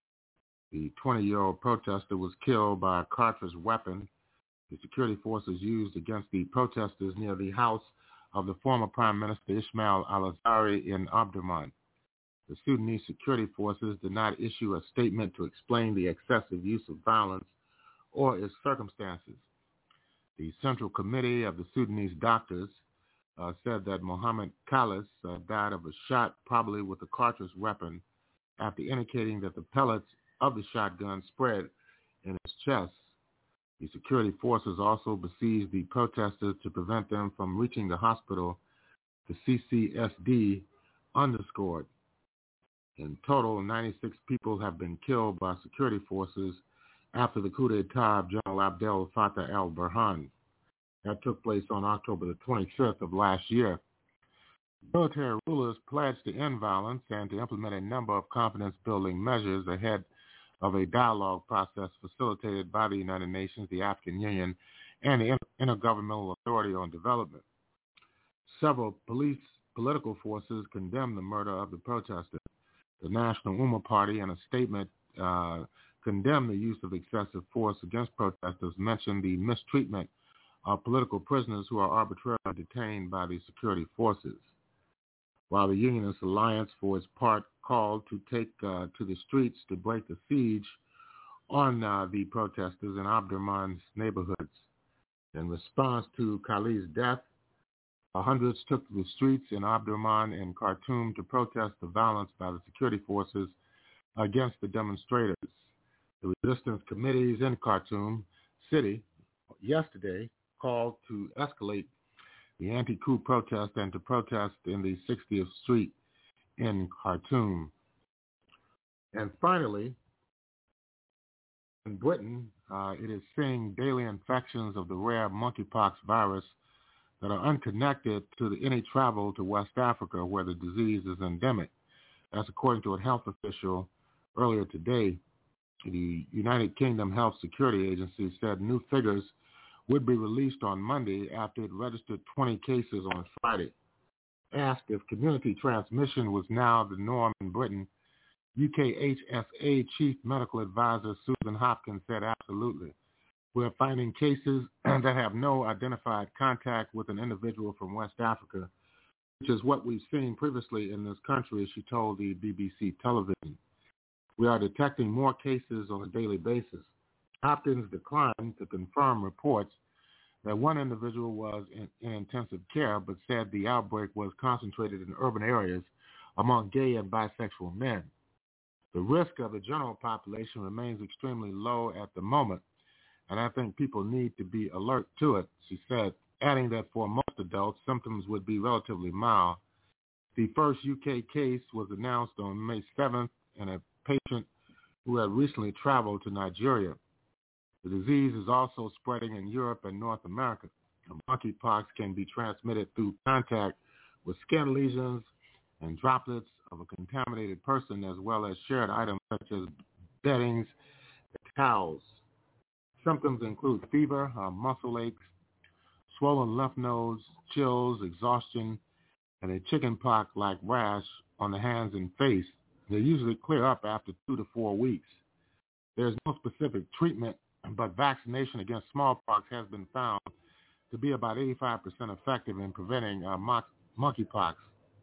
The 20-year-old protester was killed by a cartridge weapon the security forces used against the protesters near the house of the former Prime Minister Ismail al-Azhari in Omdurman. The Sudanese security forces did not issue a statement to explain the excessive use of violence or its circumstances. The Central Committee of the Sudanese doctors said that Mohammed Khalis died of a shot, probably with a cartridge weapon, after indicating that the pellets of the shotgun spread in his chest. The security forces also besieged the protesters to prevent them from reaching the hospital, the CCSD underscored. In total, 96 people have been killed by security forces after the coup d'etat of General Abdel Fattah el-Burhan. That took place on October the 25th of last year. Military rulers pledged to end violence and to implement a number of confidence-building measures ahead of a dialogue process facilitated by the United Nations, the African Union, and the Intergovernmental Authority on Development. Several political forces condemned the murder of the protesters. The National Umma Party, in a statement condemned the use of excessive force against protesters, mentioned the mistreatment of political prisoners who are arbitrarily detained by the security forces. While the Unionist Alliance, for its part, called to take to the streets to break the siege on the protesters in Omdurman's neighborhoods. In response to Khalid's death, hundreds took to the streets in Omdurman and Khartoum to protest the violence by the security forces against the demonstrators. The resistance committees in Khartoum City yesterday called to escalate the anti-coup protest and to protest in the 60th Street in Khartoum. And finally, in Britain, it is seeing daily infections of the rare monkeypox virus that are unconnected to any travel to West Africa where the disease is endemic. That's according to a health official earlier today. The United Kingdom Health Security Agency said new figures would be released on Monday after it registered 20 cases on Friday. Asked if community transmission was now the norm in Britain, UKHSA Chief Medical Advisor Susan Hopkins said absolutely. We're finding cases that have no identified contact with an individual from West Africa, which is what we've seen previously in this country, she told the BBC television. We are detecting more cases on a daily basis. Hopkins declined to confirm reports that one individual was in intensive care, but said the outbreak was concentrated in urban areas among gay and bisexual men. The risk of the general population remains extremely low at the moment, and I think people need to be alert to it, she said, adding that for most adults, symptoms would be relatively mild. The first UK case was announced on May 7th in a patient who had recently traveled to Nigeria. The disease is also spreading in Europe and North America. Monkeypox can be transmitted through contact with skin lesions and droplets of a contaminated person, as well as shared items such as beddings and towels. Symptoms include fever, muscle aches, swollen lymph nodes, chills, exhaustion, and a chickenpox-like rash on the hands and face. They usually clear up after 2 to 4 weeks. There's no specific treatment, but vaccination against smallpox has been found to be about 85% effective in preventing monkeypox.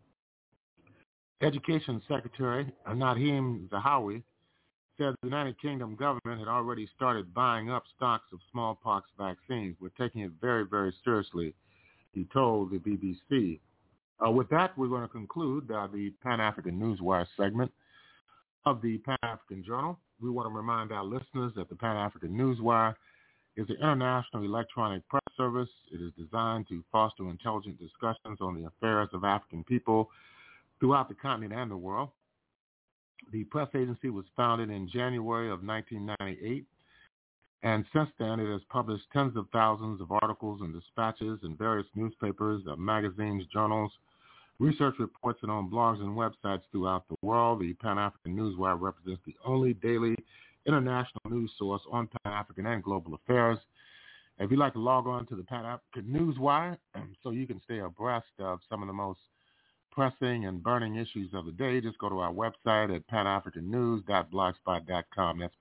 Education Secretary Nadim Zahawi said the United Kingdom government had already started buying up stocks of smallpox vaccines. We're taking it very, very seriously, he told the BBC. With that, we're going to conclude the Pan-African Newswire segment of the Pan-African Journal. We want to remind our listeners that the Pan-African Newswire is an international electronic press service. It is designed to foster intelligent discussions on the affairs of African people throughout the continent and the world. The press agency was founded in January of 1998, and since then it has published tens of thousands of articles and dispatches in various newspapers, magazines, journals, research reports, and on blogs and websites throughout the world. The Pan-African Newswire represents the only daily international news source on Pan-African and global affairs. If you'd like to log on to the Pan-African Newswire so you can stay abreast of some of the most pressing and burning issues of the day, just go to our website at panafricannews.blogspot.com. That's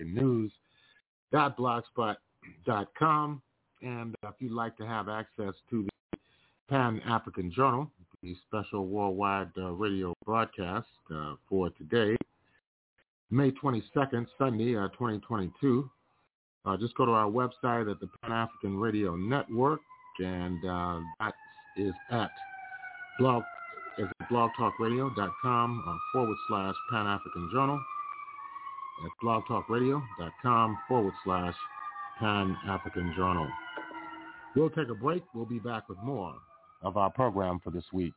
panafricannews.blogspot.com. And if you'd like to have access to the Pan-African Journal, the special worldwide radio broadcast for today, May 22nd, Sunday, 2022, just go to our website at the Pan-African Radio Network, and that is at blogtalkradio.com /Pan-African Journal, at blogtalkradio.com /Pan-African Journal. We'll take a break. We'll be back with more of our program for this week.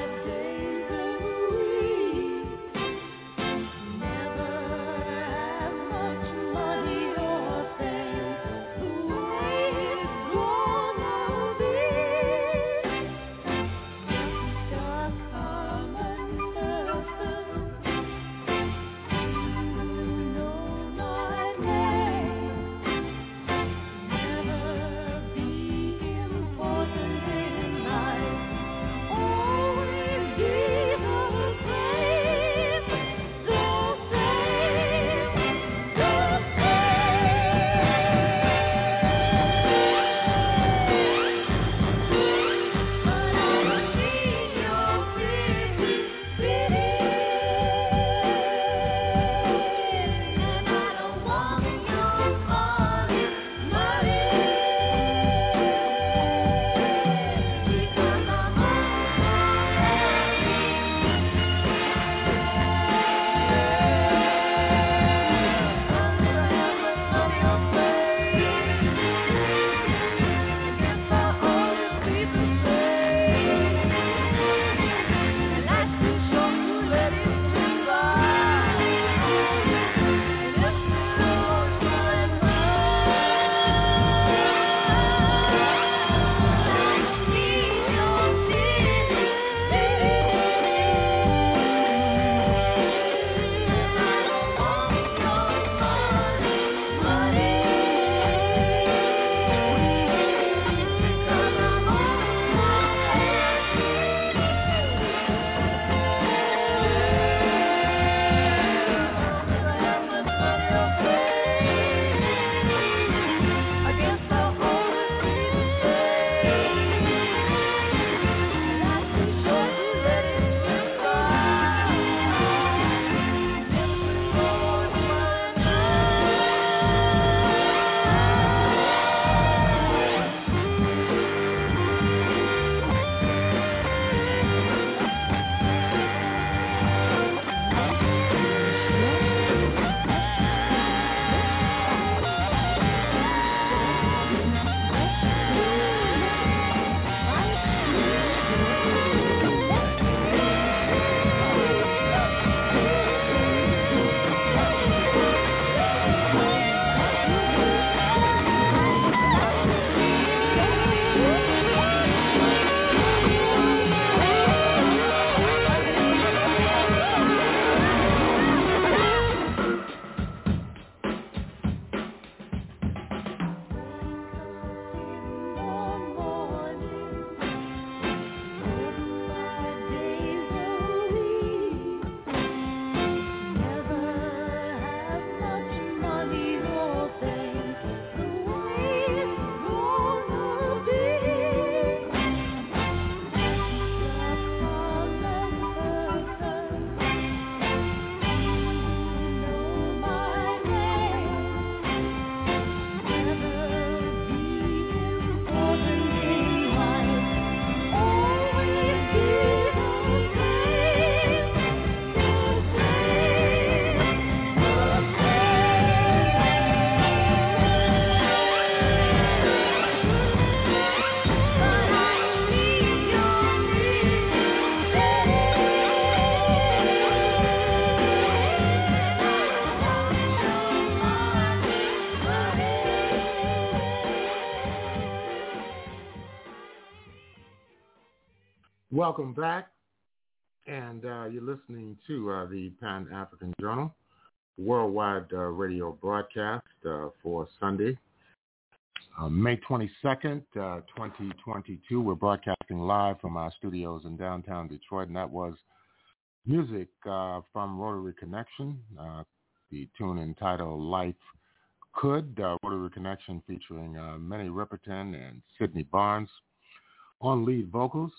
Never Welcome back, and you're listening to the Pan-African Journal worldwide radio broadcast for Sunday, May 22nd, 2022. We're broadcasting live from our studios in downtown Detroit, and that was music from Rotary Connection, the tune entitled Life Could. Rotary Connection featuring Minnie Riperton and Sidney Barnes on lead vocals.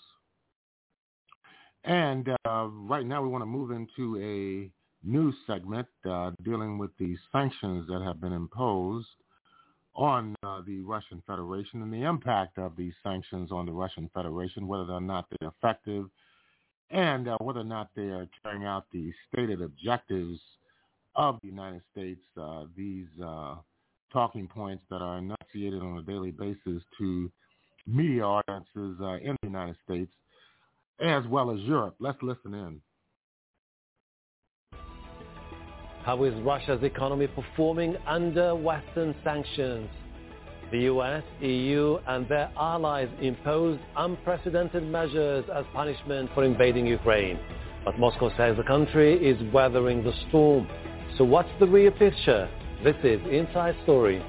And right now we want to move into a news segment dealing with the sanctions that have been imposed on the Russian Federation and the impact of these sanctions on the Russian Federation, whether or not they're effective and whether or not they are carrying out the stated objectives of the United States, these talking points that are enunciated on a daily basis to media audiences in the United States as well as Europe. Let's listen in. How is Russia's economy performing under Western sanctions? The US, EU, and their allies imposed unprecedented measures as punishment for invading Ukraine. But Moscow says the country is weathering the storm. So what's the real picture? This is Inside Story.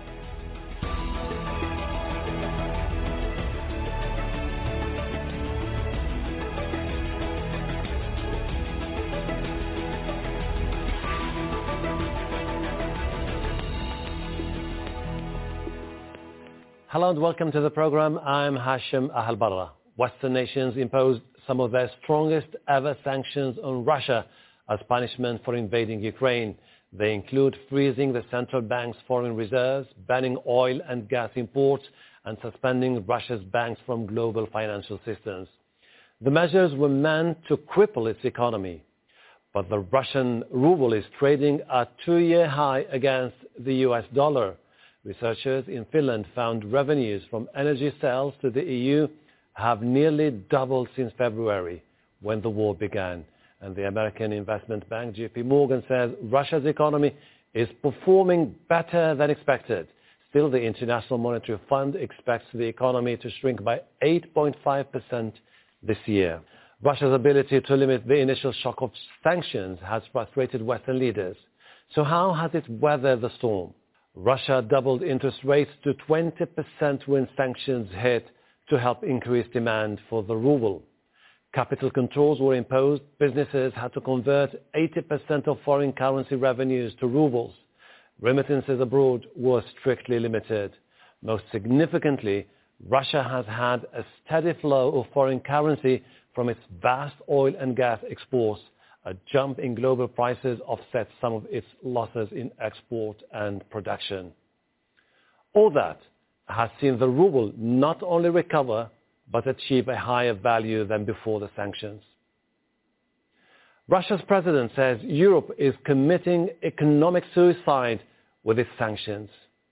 Hello and welcome to the program. I'm Hashem Ahalbarra. Western nations imposed some of their strongest ever sanctions on Russia as punishment for invading Ukraine. They include freezing the central bank's foreign reserves, banning oil and gas imports, and suspending Russia's banks from global financial systems. The measures were meant to cripple its economy. But the Russian ruble is trading at a two-year high against the US dollar. Researchers in Finland found revenues from energy sales to the EU have nearly doubled since February, when the war began. And the American investment bank JP Morgan says Russia's economy is performing better than expected. Still, the International Monetary Fund expects the economy to shrink by 8.5% this year. Russia's ability to limit the initial shock of sanctions has frustrated Western leaders. So how has it weathered the storm? Russia doubled interest rates to 20% when sanctions hit to help increase demand for the ruble. Capital controls were imposed. Businesses had to convert 80% of foreign currency revenues to rubles. Remittances abroad were strictly limited. Most significantly, Russia has had a steady flow of foreign currency from its vast oil and gas exports. A jump in global prices offset some of its losses in export and production. All that has seen the ruble not only recover, but achieve a higher value than before the sanctions. Russia's president says Europe is committing economic suicide with its sanctions.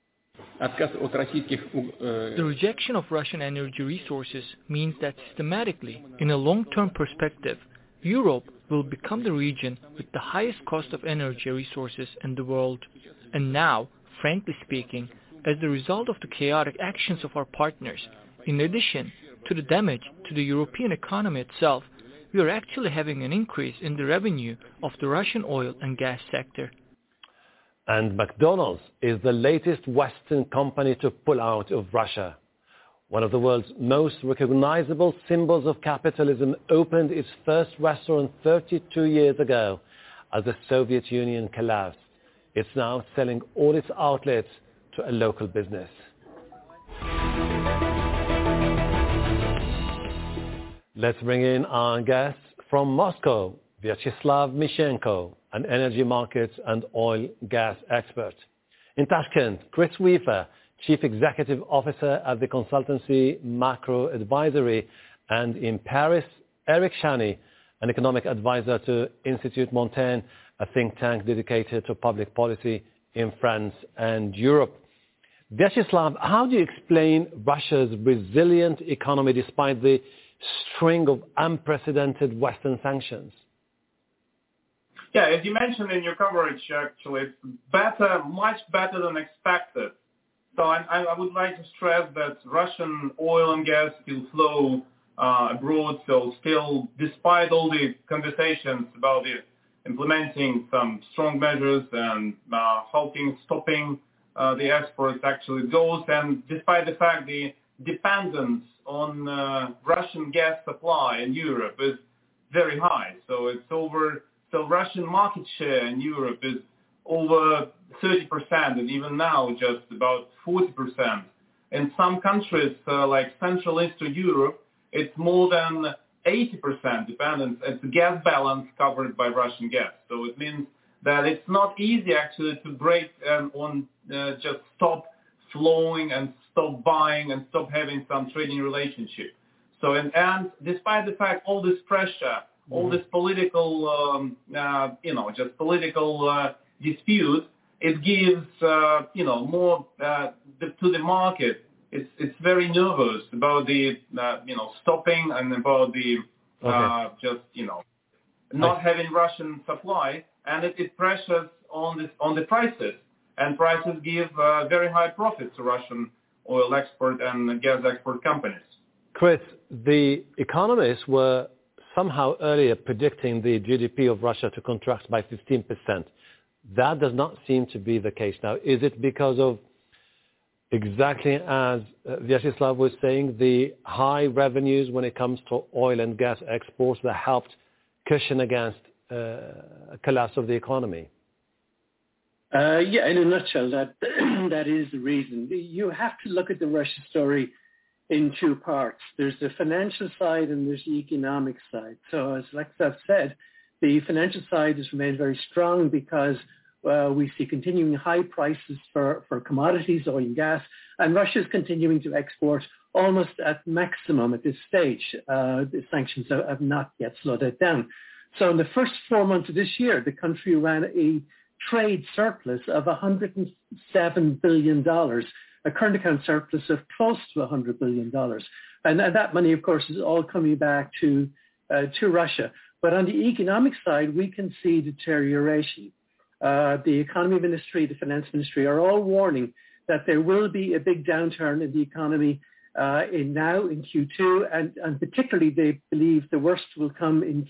The rejection of Russian energy resources means that systematically, in a long-term perspective, Europe will become the region with the highest cost of energy resources in the world. And now, frankly speaking, as the result of the chaotic actions of our partners, in addition to the damage to the European economy itself, we are actually having an increase in the revenue of the Russian oil and gas sector. And McDonald's is the latest Western company to pull out of Russia. One of the world's most recognizable symbols of capitalism opened its first restaurant 32 years ago as the Soviet Union collapsed. It's now selling all its outlets to a local business. Let's bring in our guest from Moscow, Vyacheslav Mishenko, an energy markets and oil gas expert. In Tashkent, Chris Weaver, Chief Executive Officer at the consultancy Macro Advisory, and in Paris, Eric Chani, an economic advisor to Institut Montaigne, a think tank dedicated to public policy in France and Europe. Vyacheslav, how do you explain Russia's resilient economy despite the string of unprecedented Western sanctions? Yeah, as you mentioned in your coverage, actually, it's better, much better than expected. So I would like to stress that Russian oil and gas still flow abroad. So still, despite all the conversations about implementing some strong measures and stopping the exports actually goes, and despite the fact the dependence on Russian gas supply in Europe is very high. So Russian market share in Europe is over 30%, and even now just about 40%. In some countries like Central Eastern Europe, it's more than 80% dependence. It's the gas balance covered by Russian gas. So it means that it's not easy actually to break just stop flowing and stop buying and stop having some trading relationship. So and despite the fact all this pressure, all this political, just political dispute, it gives more to the market. It's very nervous about the stopping and about the not having Russian supply, and it pressures on the prices, and prices give very high profits to Russian oil export and gas export companies. Chris, the economists were somehow earlier predicting the GDP of Russia to contract by 15%. That does not seem to be the case now. Is it because of, exactly as Vyacheslav was saying, the high revenues when it comes to oil and gas exports that helped cushion against a collapse of the economy? Yeah, in a nutshell, that is the reason. You have to look at the Russia story in two parts. There's the financial side and there's the economic side. So as Alexav said, the financial side has remained very strong because we see continuing high prices for commodities, oil and gas, and Russia is continuing to export almost at maximum at this stage. The sanctions have not yet slowed it down. So in the first 4 months of this year, the country ran a trade surplus of $107 billion, a current account surplus of close to $100 billion. And that money, of course, is all coming back to Russia. But on the economic side, we can see deterioration. The economy ministry, the finance ministry are all warning that there will be a big downturn in the economy in Q2, and particularly they believe the worst will come in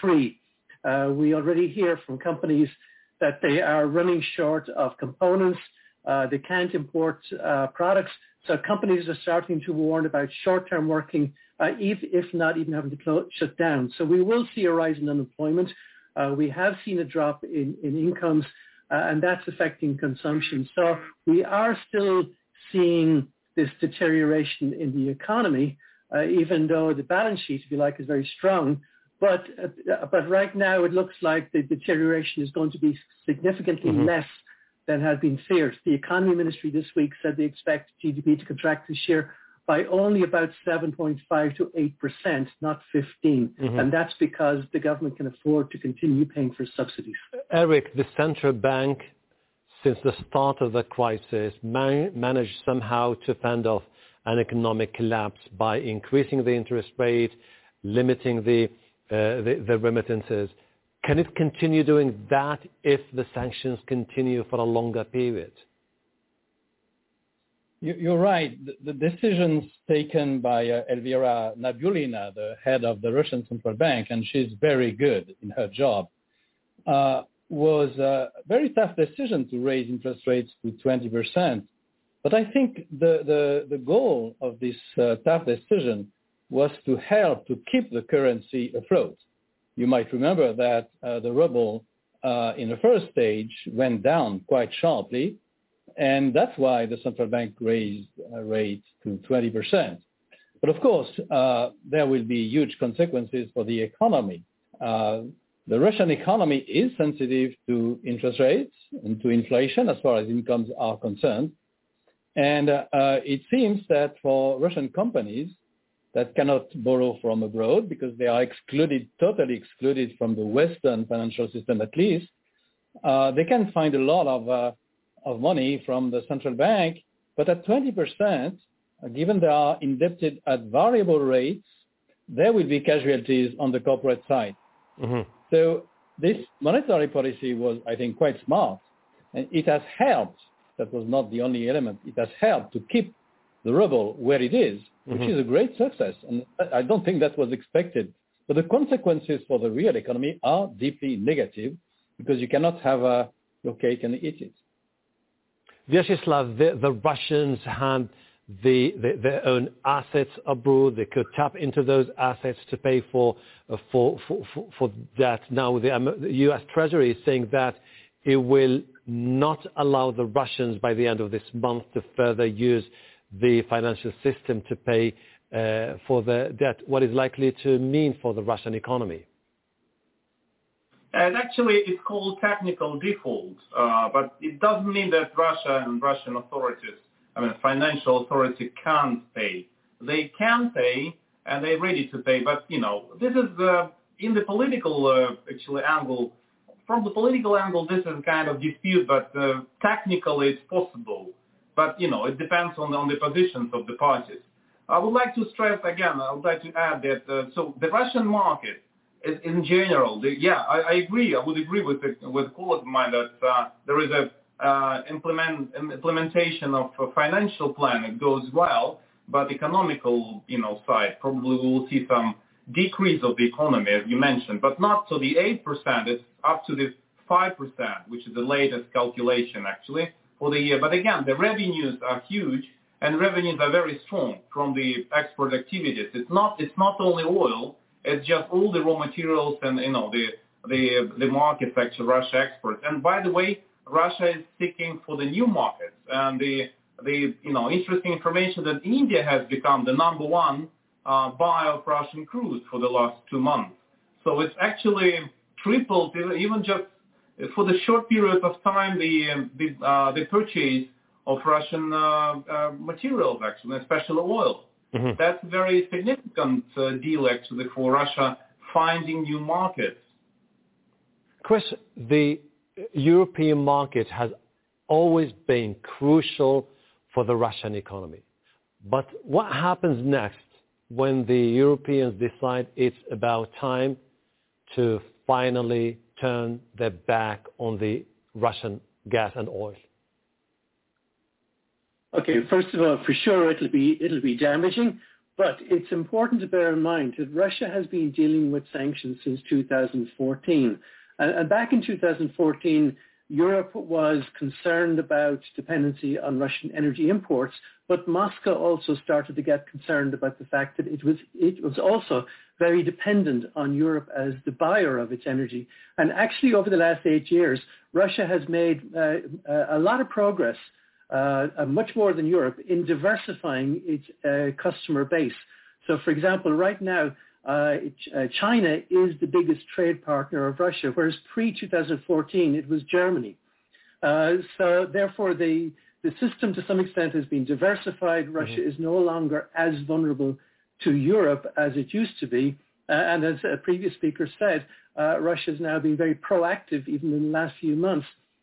Q3. We already hear from companies that they are running short of components. They can't import products. So companies are starting to warn about short-term working, if not even having to shut down. So we will see a rise in unemployment. We have seen a drop in incomes, and that's affecting consumption. So we are still seeing this deterioration in the economy, even though the balance sheet, if you like, is very strong. But right now it looks like the deterioration is going to be significantly less than had been feared. The economy ministry this week said they expect GDP to contract this year by only about 7.5 to 8%, not 15. And that's because the government can afford to continue paying for subsidies. Eric, the central bank, since the start of the crisis, managed somehow to fend off an economic collapse by increasing the interest rate, limiting the remittances. Can it continue doing that if the sanctions continue for a longer period? You're right. The decisions taken by Elvira Nabiullina, the head of the Russian Central Bank, and she's very good in her job, was a very tough decision to raise interest rates to 20%. But I think the goal of this tough decision was to help to keep the currency afloat. You might remember that the ruble in the first stage went down quite sharply, and that's why the central bank raised rates to 20%. But of course, there will be huge consequences for the economy. The Russian economy is sensitive to interest rates and to inflation as far as incomes are concerned. And it seems that for Russian companies that cannot borrow from abroad because they are totally excluded from the Western financial system at least, they can find a lot of money from the central bank. But at 20%, given they are indebted at variable rates, there will be casualties on the corporate side. So this monetary policy was, I think, quite smart. And it has helped. That was not the only element. It has helped to keep the ruble where it is. which is a great success. And I don't think that was expected. But the consequences for the real economy are deeply negative because you cannot have your cake and eat it. Vyacheslav, the Russians had their own assets abroad. They could tap into those assets to pay for that. Now the U.S. Treasury is saying that it will not allow the Russians by the end of this month to further use the financial system to pay for the debt. What is likely to mean for the Russian economy? And actually, it's called technical default, but it doesn't mean that Russia and Russian authorities, financial authority can't pay. They can pay, and they're ready to pay. But this is in the political angle. From the political angle, this is kind of dispute, but technically it's possible. But it depends on the positions of the parties. I would like to stress again. I would like to add that so the Russian market is in general. I agree. I would agree with a colleague of mine that there is a implementation of a financial plan. It goes well, but economical side probably we will see some decrease of the economy, as you mentioned, but not to the 8%. It's up to the 5%, which is the latest calculation actually for the year. But again, the revenues are huge, and revenues are very strong from the export activities. It's not only oil. It's just all the raw materials and the markets actually Russia exports. And by the way, Russia is seeking for the new markets. And the interesting information that India has become the number one buyer of Russian crude for the last 2 months. So it's actually tripled, even just for the short period of time, the purchase of Russian materials, actually, especially oil. Mm-hmm. That's a very significant deal, actually, for Russia finding new markets. Chris, the European market has always been crucial for the Russian economy. But what happens next when the Europeans decide it's about time to finally turn their back on the Russian gas and oil? Okay, first of all, for sure it'll be damaging, but it's important to bear in mind that Russia has been dealing with sanctions since 2014. And back in 2014, Europe was concerned about dependency on Russian energy imports, but Moscow also started to get concerned about the fact that it was also very dependent on Europe as the buyer of its energy. And actually, over the last 8 years, Russia has made a lot of progress, much more than Europe, in diversifying its customer base. So, for example, right now, China is the biggest trade partner of Russia, whereas pre-2014 it was Germany. So therefore the system to some extent has been diversified. Russia is no longer as vulnerable to Europe as it used to be. And as a previous speaker said, Russia has now been very proactive even in the last few months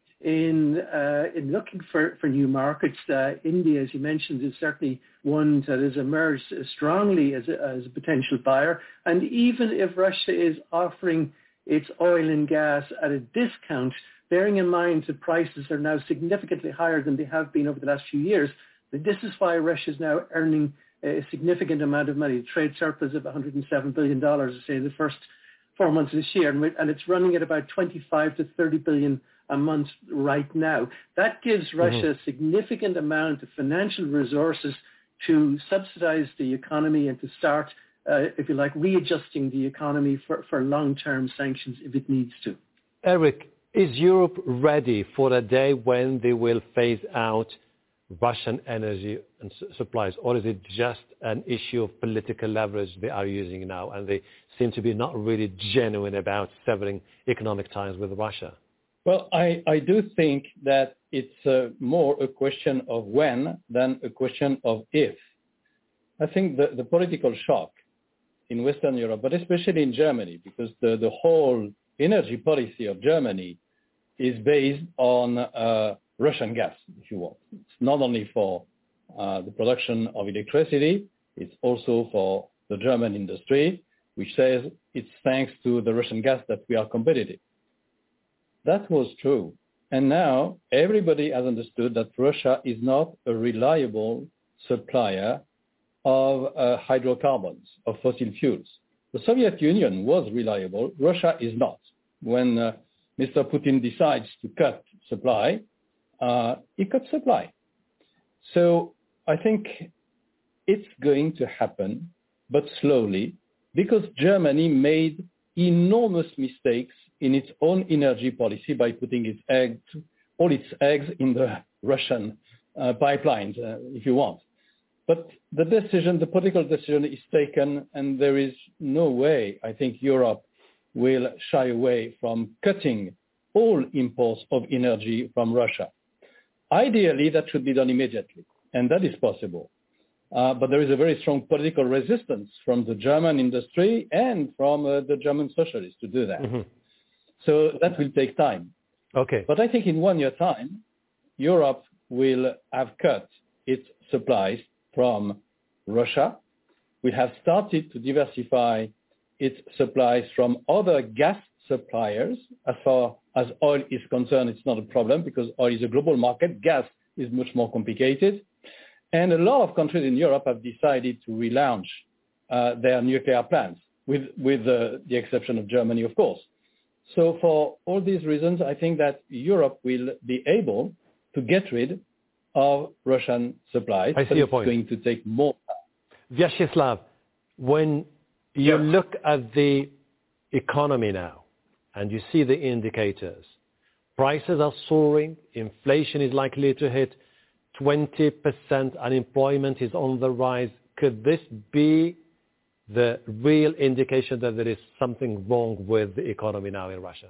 in looking for new markets. India, as you mentioned, is certainly one that has emerged strongly as a potential buyer. And even if Russia is offering its oil and gas at a discount, bearing in mind that prices are now significantly higher than they have been over the last few years, this is why Russia is now earning a significant amount of money, trade surplus of $107 billion, say, in the first 4 months of this year, and it's running at about 25 to 30 billion a month right now. That gives Russia a significant amount of financial resources to subsidize the economy and to start, if you like, readjusting the economy for long-term sanctions if it needs to. Eric, is Europe ready for a day when they will phase out Russian energy and supplies, or is it just an issue of political leverage they are using now, and they seem to be not really genuine about severing economic ties with Russia? Well, I do think that it's more a question of when than a question of if. I think the political shock in Western Europe, but especially in Germany, because the whole energy policy of Germany is based on Russian gas, if you want. It's not only for the production of electricity, it's also for the German industry, which says it's thanks to the Russian gas that we are competitive. That was true. And now everybody has understood that Russia is not a reliable supplier of hydrocarbons, of fossil fuels. The Soviet Union was reliable. Russia is not. When Mr. Putin decides to cut supply, he cuts supply. So I think it's going to happen, but slowly, because Germany made enormous mistakes in its own energy policy by putting all its eggs in the Russian pipelines, if you want. But the political decision is taken, and there is no way, I think, Europe will shy away from cutting all imports of energy from Russia. Ideally, that should be done immediately, and that is possible. But there is a very strong political resistance from the German industry and from the German socialists to do that. Mm-hmm. So that will take time. Okay. But I think in 1 year time, Europe will have cut its supplies from Russia. We have started to diversify its supplies from other gas suppliers. As far as oil is concerned, it's not a problem because oil is a global market. Gas is much more complicated. And a lot of countries in Europe have decided to relaunch their nuclear plants, with the exception of Germany, of course. So for all these reasons, I think that Europe will be able to get rid of Russian supplies. I see your point. It's going to take more time. Vyacheslav, when you look at the economy now and you see the indicators, prices are soaring, inflation is likely to hit 20%, unemployment is on the rise. Could this be the real indication that there is something wrong with the economy now in Russia?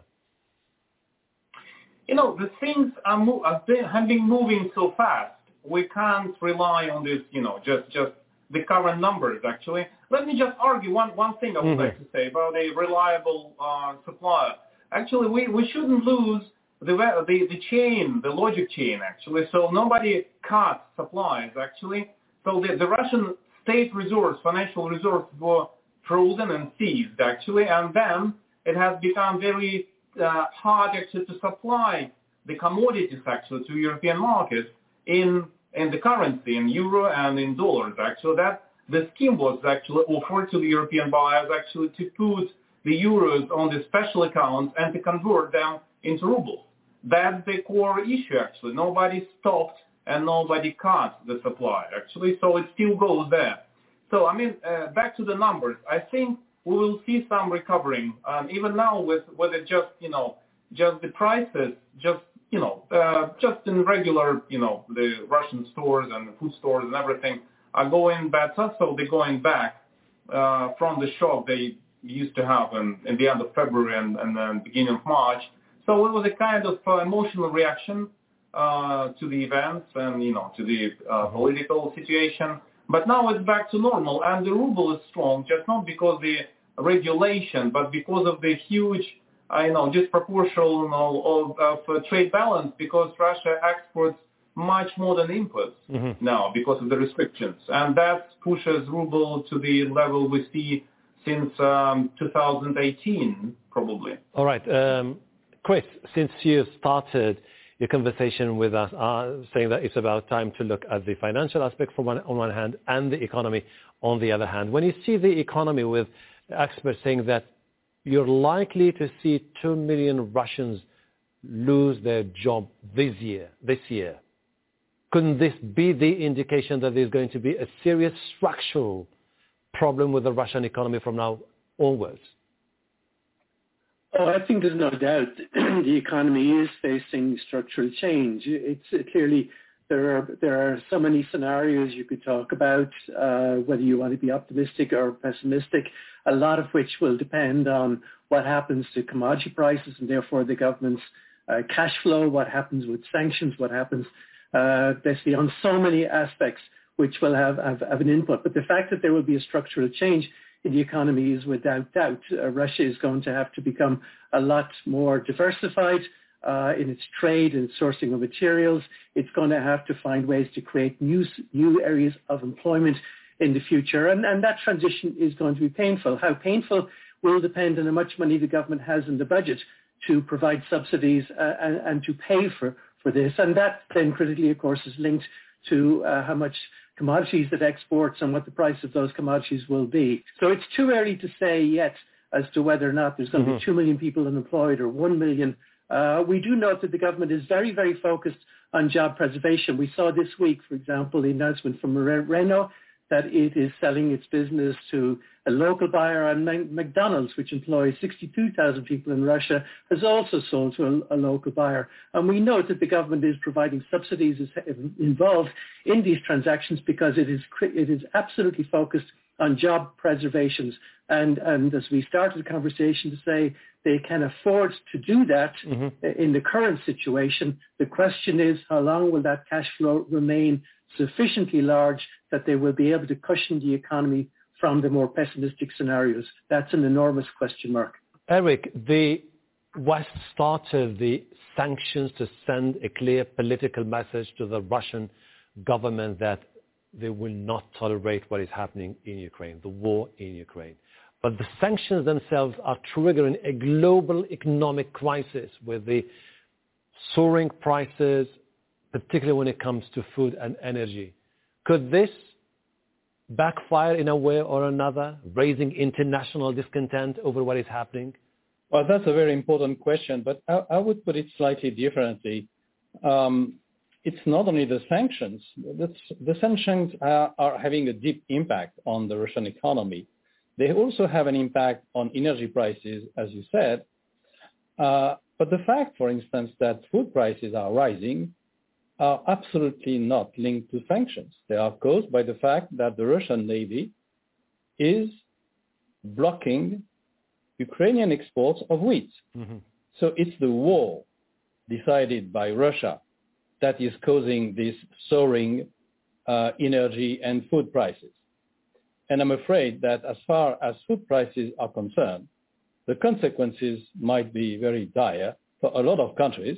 You know, the things have been moving so fast. We can't rely on this, just the current numbers, actually. Let me just argue one thing I would like to say about a reliable supplier. Actually, we shouldn't lose the chain, the logic chain, actually. So nobody cuts supplies, actually. So the Russian state resource, financial resources were frozen and seized, actually. And then it has become very hard, actually, to supply the commodities, actually, to European markets in the currency, in euro and in dollars, actually. That the scheme was actually offered to the European buyers, actually, to put the euros on the special accounts and to convert them into rubles. That's the core issue, actually. Nobody stopped and nobody cut the supply, actually, so it still goes there. So, I mean, back to the numbers, I think we will see some recovering. Even now with it just the prices, just in regular, the Russian stores and the food stores and everything are going better, so they're going back from the shock they used to have in the end of February and then beginning of March. So it was a kind of emotional reaction to the events and, to the political situation. But now it's back to normal, and the ruble is strong, just not because the regulation, but because of the huge, disproportional of trade balance, because Russia exports much more than imports now because of the restrictions. And that pushes ruble to the level we see since 2018, probably. All right. Chris, since you started your conversation with us saying that it's about time to look at the financial aspect on one hand and the economy on the other hand. When you see the economy with experts saying that you're likely to see 2 million Russians lose their job this year, couldn't this be the indication that there's going to be a serious structural problem with the Russian economy from now onwards? Oh, I think there's no doubt the economy is facing structural change. It's clearly there are so many scenarios you could talk about, whether you want to be optimistic or pessimistic, a lot of which will depend on what happens to commodity prices and therefore the government's cash flow, what happens with sanctions, what happens basically on so many aspects which will have an input. But the fact that there will be a structural change in the economy is without doubt. Russia is going to have to become a lot more diversified in its trade and sourcing of materials. It's going to have to find ways to create new areas of employment in the future. And that transition is going to be painful. How painful will depend on how much money the government has in the budget to provide subsidies and to pay for this. And that then critically, of course, is linked to how much commodities it exports and what the price of those commodities will be. So it's too early to say yet as to whether or not there's going to be 2 million people unemployed or 1 million. We do note that the government is very, very focused on job preservation. We saw this week, for example, the announcement from Renault that it is selling its business to a local buyer, and McDonald's, which employs 62,000 people in Russia, has also sold to a local buyer. And we note that the government is providing subsidies involved in these transactions because it is absolutely focused on job preservations. And as we started the conversation to say they can afford to do that in the current situation. The question is, how long will that cash flow remain sufficiently large that they will be able to cushion the economy from the more pessimistic scenarios? That's an enormous question mark. Eric, the West started the sanctions to send a clear political message to the Russian government that they will not tolerate what is happening in Ukraine, the war in Ukraine. But the sanctions themselves are triggering a global economic crisis with the soaring prices, particularly when it comes to food and energy. Could this backfire in a way or another, raising international discontent over what is happening? Well, that's a very important question, but I would put it slightly differently. It's not only the sanctions. The sanctions are having a deep impact on the Russian economy. They also have an impact on energy prices, as you said. But the fact, for instance, that food prices are rising are absolutely not linked to sanctions. They are caused by the fact that the Russian Navy is blocking Ukrainian exports of wheat. So it's the war decided by Russia that is causing this soaring energy and food prices. And I'm afraid that as far as food prices are concerned, the consequences might be very dire for a lot of countries.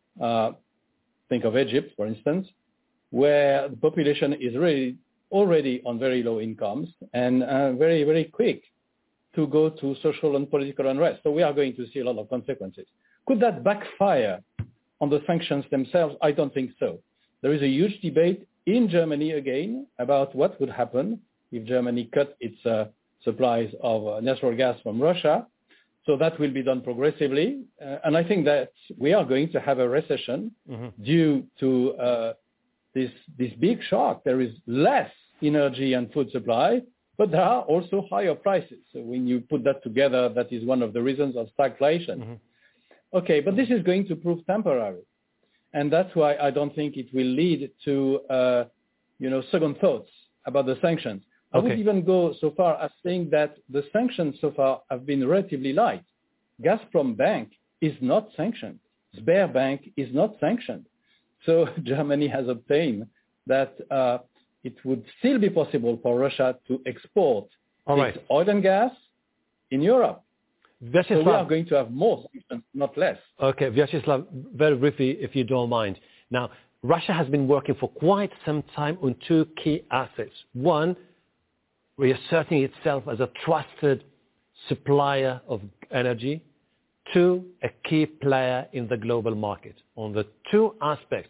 Think of Egypt, for instance, where the population is really already on very low incomes and very, very quick to go to social and political unrest. So we are going to see a lot of consequences. Could that backfire on the sanctions themselves? I don't think so. There is a huge debate in Germany again about what would happen if Germany cut its supplies of natural gas from Russia. So that will be done progressively. And I think that we are going to have a recession due to this big shock. There is less energy and food supply, but there are also higher prices. So when you put that together, that is one of the reasons of stagflation. Okay, but this is going to prove temporary. And that's why I don't think it will lead to, second thoughts about the sanctions. I would even go so far as saying that the sanctions so far have been relatively light. Gazprom Bank is not sanctioned. Sberbank is not sanctioned. So Germany has obtained that it would still be possible for Russia to export its oil and gas in Europe. Vyacheslav, so we are going to have more sanctions, not less. Okay, Vyacheslav, very briefly, if you don't mind. Now, Russia has been working for quite some time on two key assets. One, reasserting itself as a trusted supplier of energy. Two, a key player in the global market. On the two aspects,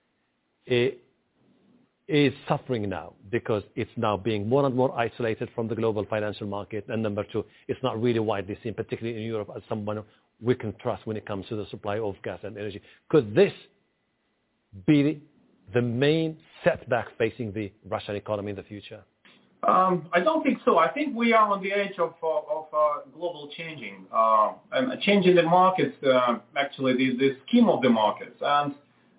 it is suffering now because it's now being more and more isolated from the global financial market. And number two, it's not really widely seen, particularly in Europe, as someone we can trust when it comes to the supply of gas and energy. Could this be the main setback facing the Russian economy in the future? I don't think so. I think we are on the edge of global changing, and changing the markets. Actually, the scheme of the markets, and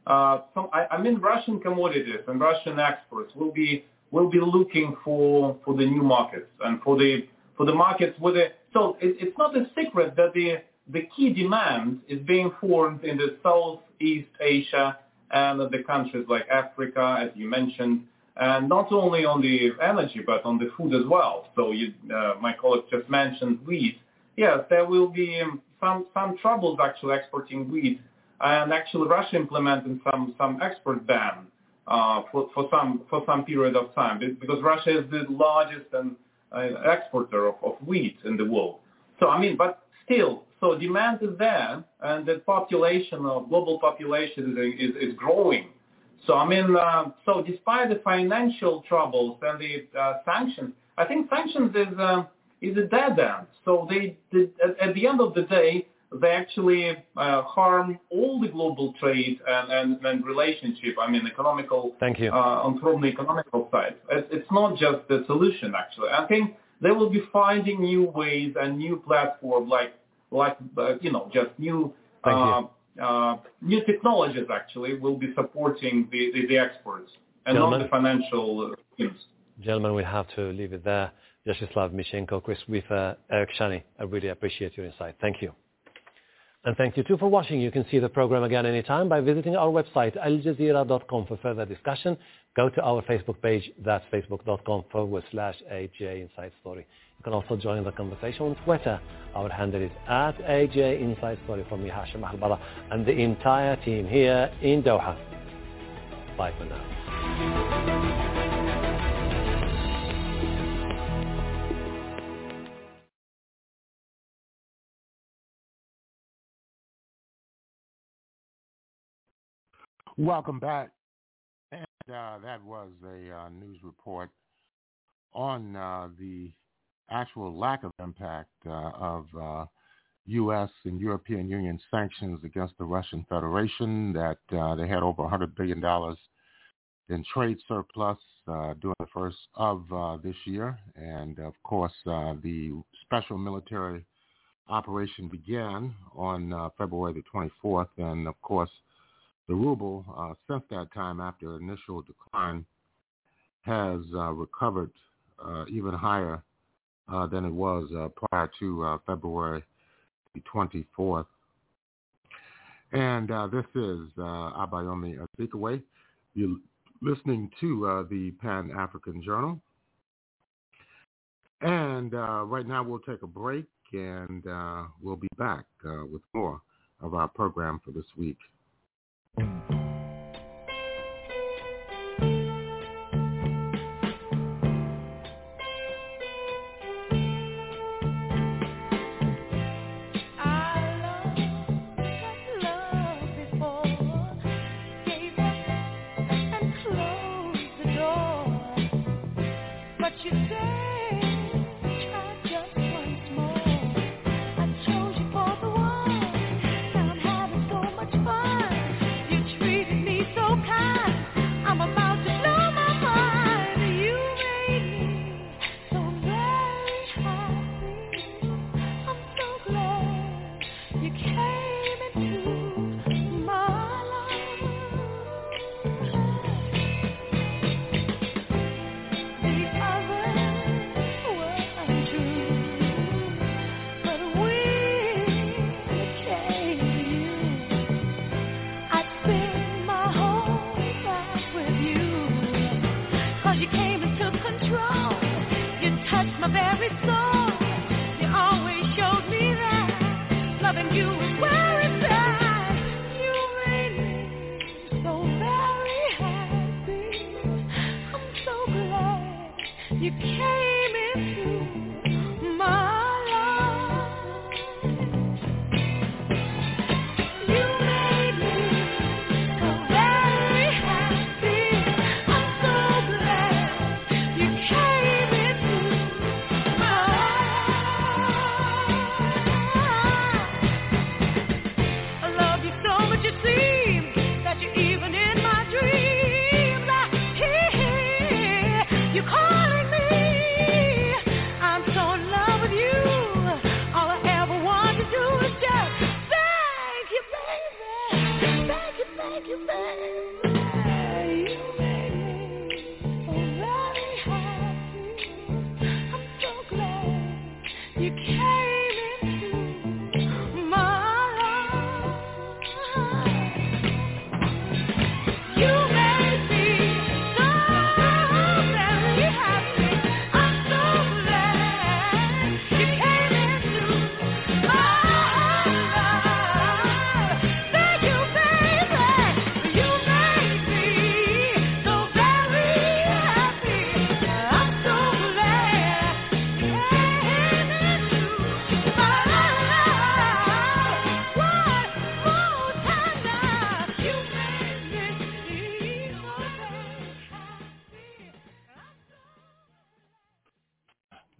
Russian commodities and Russian exports will be looking for the new markets and for the markets with it. So it's not a secret that the key demand is being formed in the Southeast Asia and the countries like Africa, as you mentioned. And not only on the energy, but on the food as well. So my colleague just mentioned wheat. Yes, there will be some troubles actually exporting wheat, and actually Russia implementing some export ban for some period of time, because Russia is the largest exporter of wheat in the world. So but still, so demand is there, and the global population is growing. So I mean, so despite the financial troubles and the sanctions, I think sanctions is a dead end. So at the end of the day, they actually harm all the global trade and relationship. I mean, economical. Thank you. From the economical side, it's not just the solution. Actually, I think they will be finding new ways and new platforms, like just new new technologies. Actually, will be supporting the exports and not the financial schemes. Gentlemen, we have to leave it there. Vyacheslav Mishenko, Chris Weaver, Eric Shani, I really appreciate your insight. Thank you. And thank you too for watching. You can see the program again anytime by visiting our website, aljazeera.com, for further discussion. Go to our Facebook page, that's facebook.com/AJ Inside Story. You can also join the conversation on Twitter. Our handle is @AJ Inside Story. From me, Hashim Ahalbara, and the entire team here in Doha. Bye for now. Welcome back. And that was a news report on the actual lack of impact of U.S. and European Union sanctions against the Russian Federation, that they had over $100 billion in trade surplus during the first of this year. And, of course, the special military operation began on February the 24th. And, of course, the ruble, since that time, after initial decline, has recovered even higher than it was prior to February the 24th. And this is Abayomi Azikiwe. You're listening to the Pan-African Journal. And right now we'll take a break, and we'll be back with more of our program for this week.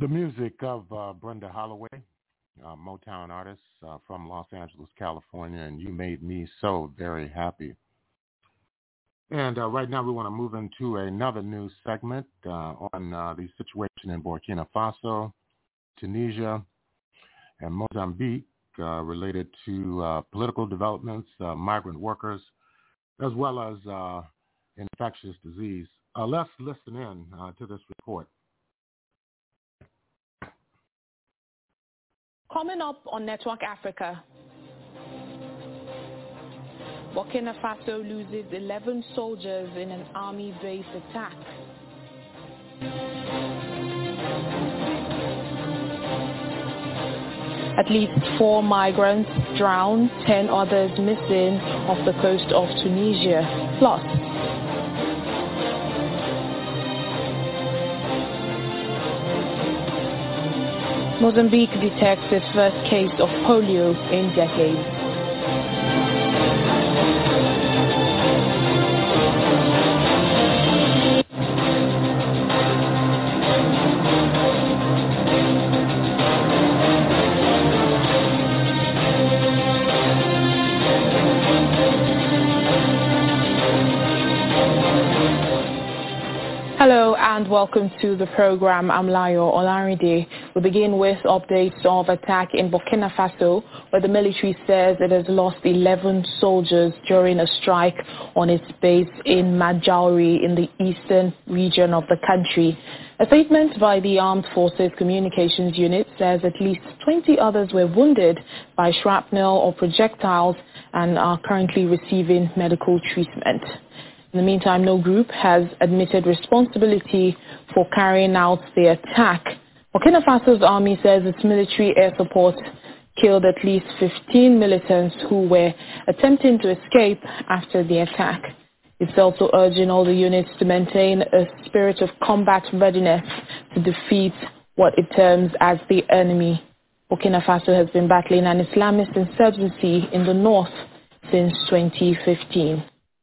music of Brenda Holloway, Motown artist from Los Angeles, California, and You Made Me So Very Happy. And right now we want to move into another news segment on the situation in Burkina Faso, Tunisia, and Mozambique related to political developments, migrant workers, as well as infectious disease. Let's listen in to this report. Coming up on Network Africa, Burkina Faso loses 11 soldiers in an army base attack. At least 4 migrants drowned, 10 others missing off the coast of Tunisia. Plus, Mozambique detects its first case of polio in decades. Hello and welcome to the program. I'm Layo Olarinde. We begin with updates of attack in Burkina Faso, where the military says it has lost 11 soldiers during a strike on its base in Madjauri in the eastern region of the country. A statement by the Armed Forces Communications Unit says at least 20 others were wounded by shrapnel or projectiles and are currently receiving medical treatment. In the meantime, no group has admitted responsibility for carrying out the attack. Burkina Faso's army says its military air support killed at least 15 militants who were attempting to escape after the attack. It's also urging all the units to maintain a spirit of combat readiness to defeat what it terms as the enemy. Burkina Faso has been battling an Islamist insurgency in the north since 2015.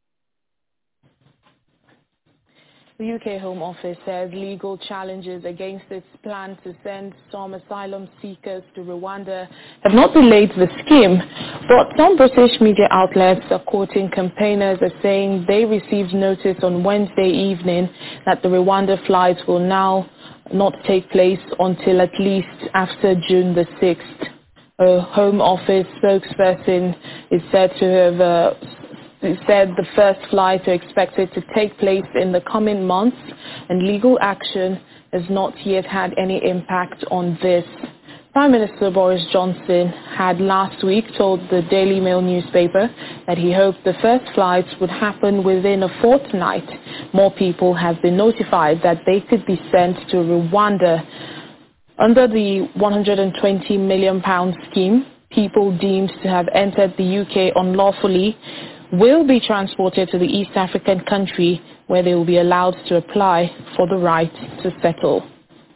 The UK Home Office says legal challenges against its plan to send some asylum seekers to Rwanda have not delayed the scheme, but some British media outlets are quoting campaigners as saying they received notice on Wednesday evening that the Rwanda flights will now not take place until at least after June the 6th. A Home Office spokesperson is said to have said the first flights are expected to take place in the coming months, and legal action has not yet had any impact on this. Prime Minister Boris Johnson had last week told the Daily Mail newspaper that he hoped the first flights would happen within a fortnight. More people have been notified that they could be sent to Rwanda. Under the £120 million scheme, people deemed to have entered the UK unlawfully will be transported to the East African country where they will be allowed to apply for the right to settle.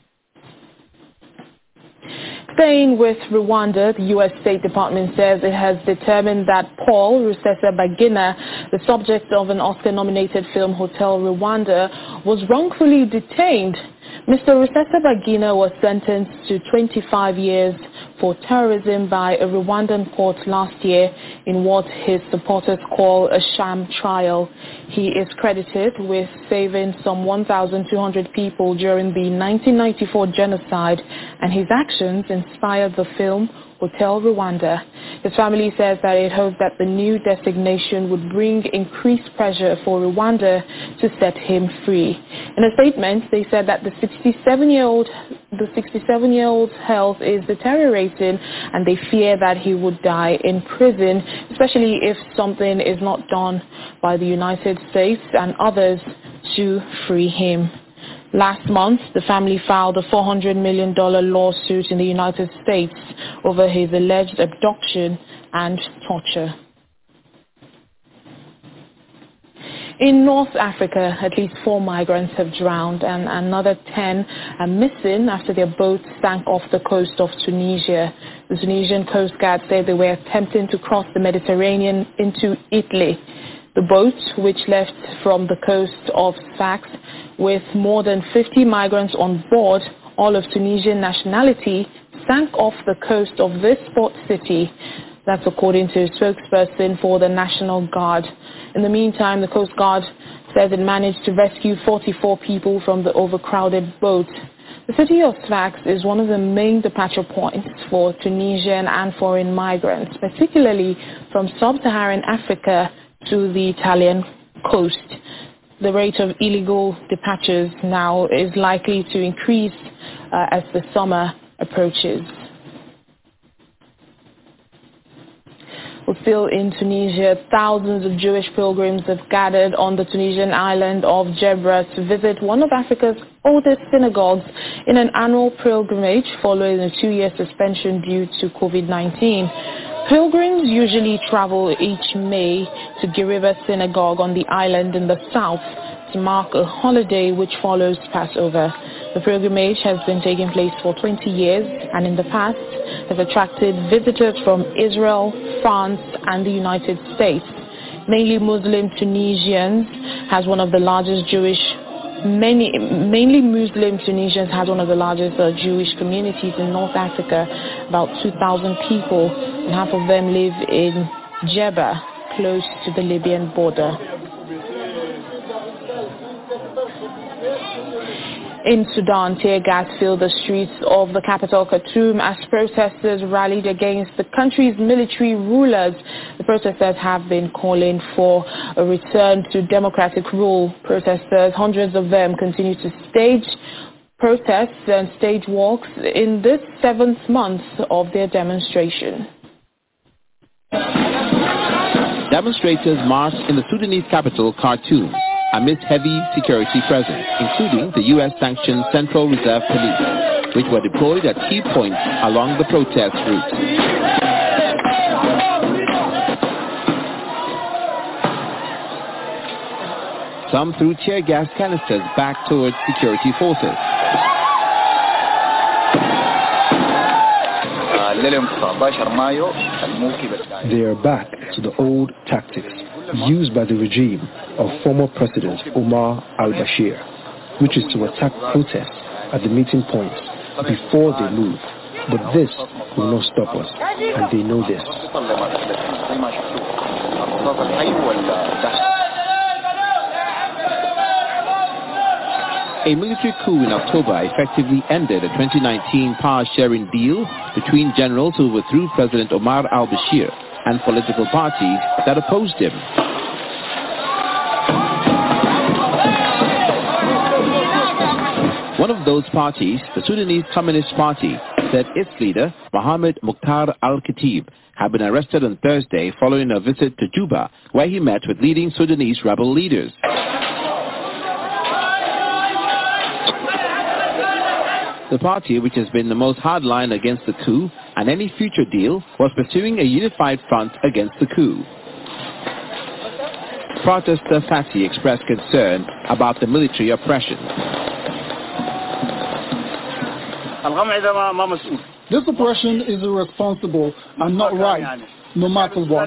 Staying with Rwanda, the U.S. State Department says it has determined that Paul Rusesabagina, the subject of an Oscar-nominated film Hotel Rwanda, was wrongfully detained. Mr. Rusesabagina was sentenced to 25 years for terrorism by a Rwandan court last year in what his supporters call a sham trial. He is credited with saving some 1,200 people during the 1994 genocide, and his actions inspired the film Hotel Rwanda. His family says that it hoped that the new designation would bring increased pressure for Rwanda to set him free. In a statement, they said that the 67-year-old's health is deteriorating, and they fear that he would die in prison, especially if something is not done by the United States and others to free him. Last month, the family filed a $400 million lawsuit in the United States over his alleged abduction and torture. In North Africa, at least 4 migrants have drowned and another 10 are missing after their boat sank off the coast of Tunisia. The Tunisian Coast Guard said they were attempting to cross the Mediterranean into Italy. The boat, which left from the coast of Sfax with more than 50 migrants on board all of Tunisian nationality, sank off the coast of this port city. That's according to a spokesperson for the National Guard. In the meantime, the Coast Guard says it managed to rescue 44 people from the overcrowded boat. The city of Sfax is one of the main departure points for Tunisian and foreign migrants, particularly from sub-Saharan Africa to the Italian coast. The rate of illegal departures now is likely to increase as the summer approaches. Still in Tunisia, thousands of Jewish pilgrims have gathered on the Tunisian island of Jebra to visit one of Africa's oldest synagogues in an annual pilgrimage following a 2-year suspension due to COVID-19. Pilgrims usually travel each May to Giriba Synagogue on the island in the south to mark a holiday which follows Passover. The pilgrimage has been taking place for 20 years and in the past has attracted visitors from Israel, France and the United States. Mainly Muslim Tunisians has one of the largest Jewish Jewish communities in North Africa, about 2,000 people, and half of them live in Jebba, close to the Libyan border. In Sudan, tear gas filled the streets of the capital Khartoum as protesters rallied against the country's military rulers. The protesters have been calling for a return to democratic rule. Protesters, hundreds of them, continue to stage protests and stage walks in this 7th month of their demonstration. Demonstrators marched in the Sudanese capital, Khartoum, amidst heavy security presence, including the U.S.-sanctioned Central Reserve Police, which were deployed at key points along the protest route. Some threw tear gas canisters back towards security forces. They are back to the old tactics used by the regime of former President Omar al-Bashir, which is to attack protests at the meeting points before they move. But this will not stop us, and they know this. A military coup in October effectively ended a 2019 power-sharing deal between generals who overthrew President Omar al-Bashir and political parties that opposed him. One of those parties, the Sudanese Communist Party, said its leader, Mohammed Mukhtar al-Khatib, had been arrested on Thursday following a visit to Juba, where he met with leading Sudanese rebel leaders. The party, which has been the most hardline against the coup and any future deal, was pursuing a unified front against the coup. Protester Fati expressed concern about the military oppression. This oppression is irresponsible and not right, no matter what.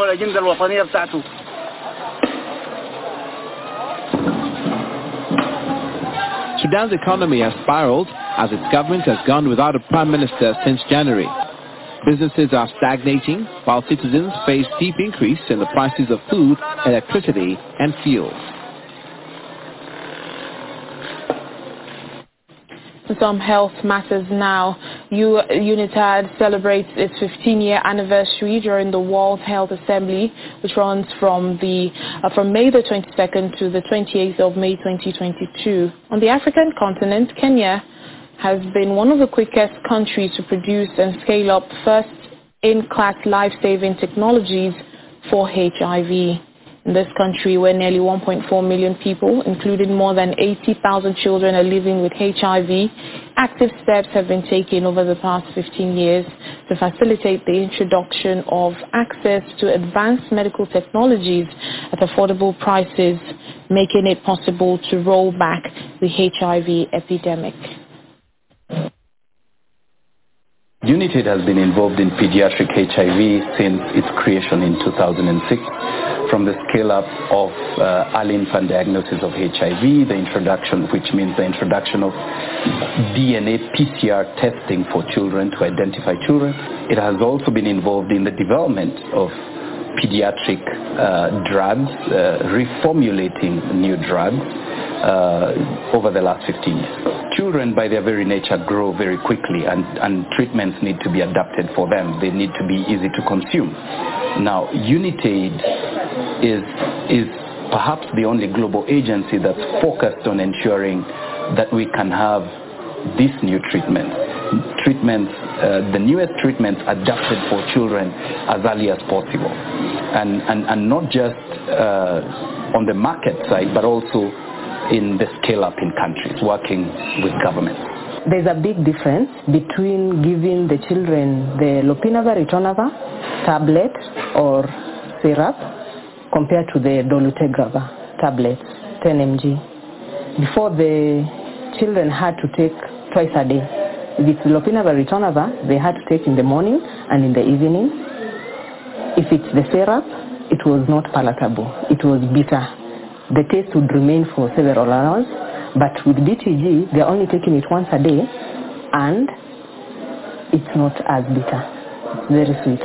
Sudan's economy has spiraled as its government has gone without a prime minister since January. Businesses are stagnating while citizens face steep increase in the prices of food, electricity and fuel. Some health matters now. UNITAD celebrates its 15-year anniversary during the World Health Assembly, which runs from May the 22nd to the 28th of May 2022. On the African continent, Kenya has been one of the quickest countries to produce and scale up first-in-class life-saving technologies for HIV. In this country, where nearly 1.4 million people, including more than 80,000 children, are living with HIV, active steps have been taken over the past 15 years to facilitate the introduction of access to advanced medical technologies at affordable prices, making it possible to roll back the HIV epidemic. UNITAD has been involved in pediatric HIV since its creation in 2006. from the scale-up of early infant diagnosis of HIV, the introduction, which means the introduction of DNA PCR testing for children to identify children. It has also been involved in the development of pediatric drugs, reformulating new drugs over the last 15 years. Children, by their very nature, grow very quickly, and treatments need to be adapted for them. They need to be easy to consume. Now, UNITAID is perhaps the only global agency that's focused on ensuring that we can have these new treatments, the newest treatments adapted for children as early as possible, and not just on the market side, but also in the scale-up in countries, working with governments. There's a big difference between giving the children the lopinavir, ritonavir tablet or syrup compared to the dolutegravir tablets, 10 mg. Before, the children had to take twice a day. If it's lopinavir, ritonavir, they had to take in the morning and in the evening. If it's the syrup, it was not palatable. It was bitter. The taste would remain for several hours. But with DTG, they're only taking it once a day, and it's not as bitter. It's very sweet.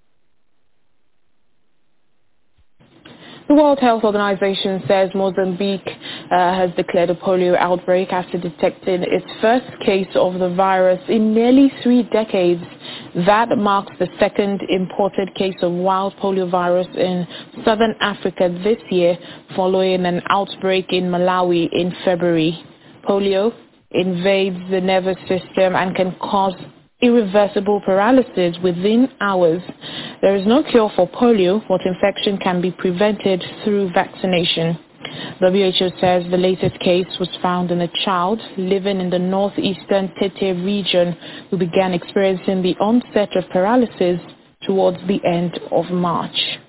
The World Health Organization says Mozambique has declared a polio outbreak after detecting its first case of the virus in nearly 3 decades. That marks the second imported case of wild polio virus in southern Africa this year, following an outbreak in Malawi in February. Polio invades the nervous system and can cause irreversible paralysis within hours. There is no cure for polio, but infection can be prevented through vaccination. WHO says the latest case was found in a child living in the northeastern Tete region who began experiencing the onset of paralysis towards the end of March.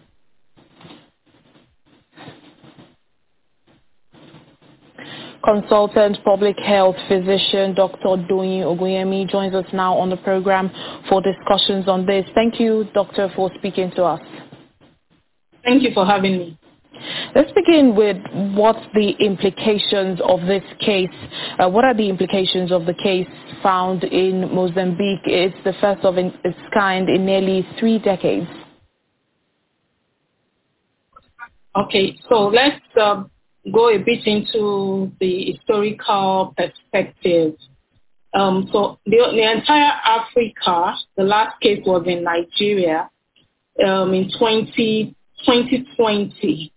Consultant public health physician Dr. Doyin Ogunyemi joins us now on the program for discussions on this. Thank you, Doctor, for speaking to us. Thank you for having me. Let's begin with what's the implications of this case. What are the implications of the case found in Mozambique? It's the first of its kind in nearly 3 decades. Okay, so let's go a bit into the historical perspective. So the entire Africa, the last case was in Nigeria in 2016.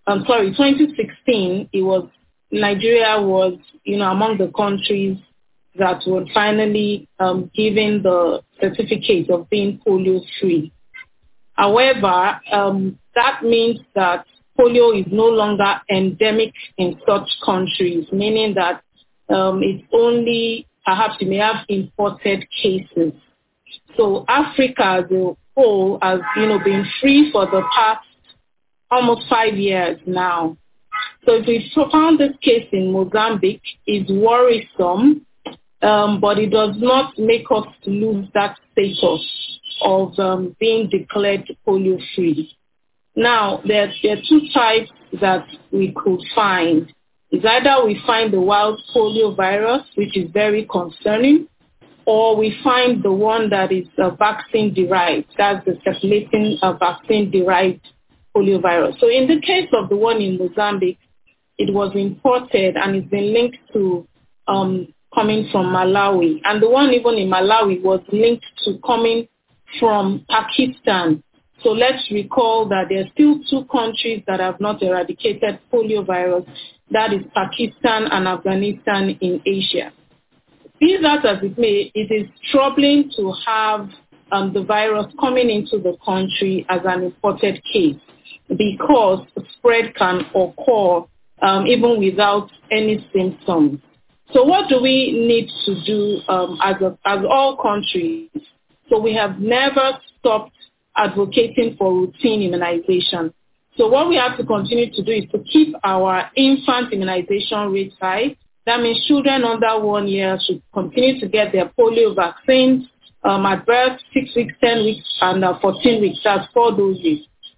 Nigeria was, among the countries that were finally given the certificate of being polio-free. However, that means that polio is no longer endemic in such countries, meaning that it's only, perhaps you may have imported cases. So Africa as a whole has, been free for the past almost 5 years now. So if we found this case in Mozambique, it's worrisome, but it does not make us lose that status of being declared polio-free. Now, there are 2 types that we could find. It's either we find the wild polio virus, which is very concerning, or we find the one that is vaccine-derived. That's the circulating vaccine-derived polio virus. So in the case of the one in Mozambique, it was imported and it's been linked to coming from Malawi. And the one even in Malawi was linked to coming from Pakistan. So let's recall that there are still 2 countries that have not eradicated polio virus. That is Pakistan and Afghanistan in Asia. Be that as it may, it is troubling to have the virus coming into the country as an imported case, because spread can occur even without any symptoms. So what do we need to do as all countries? So we have never stopped advocating for routine immunization. So what we have to continue to do is to keep our infant immunization rates high. That means children under 1 year should continue to get their polio vaccines at birth, 6 weeks, 10 weeks, and 14 weeks. That's 4 doses.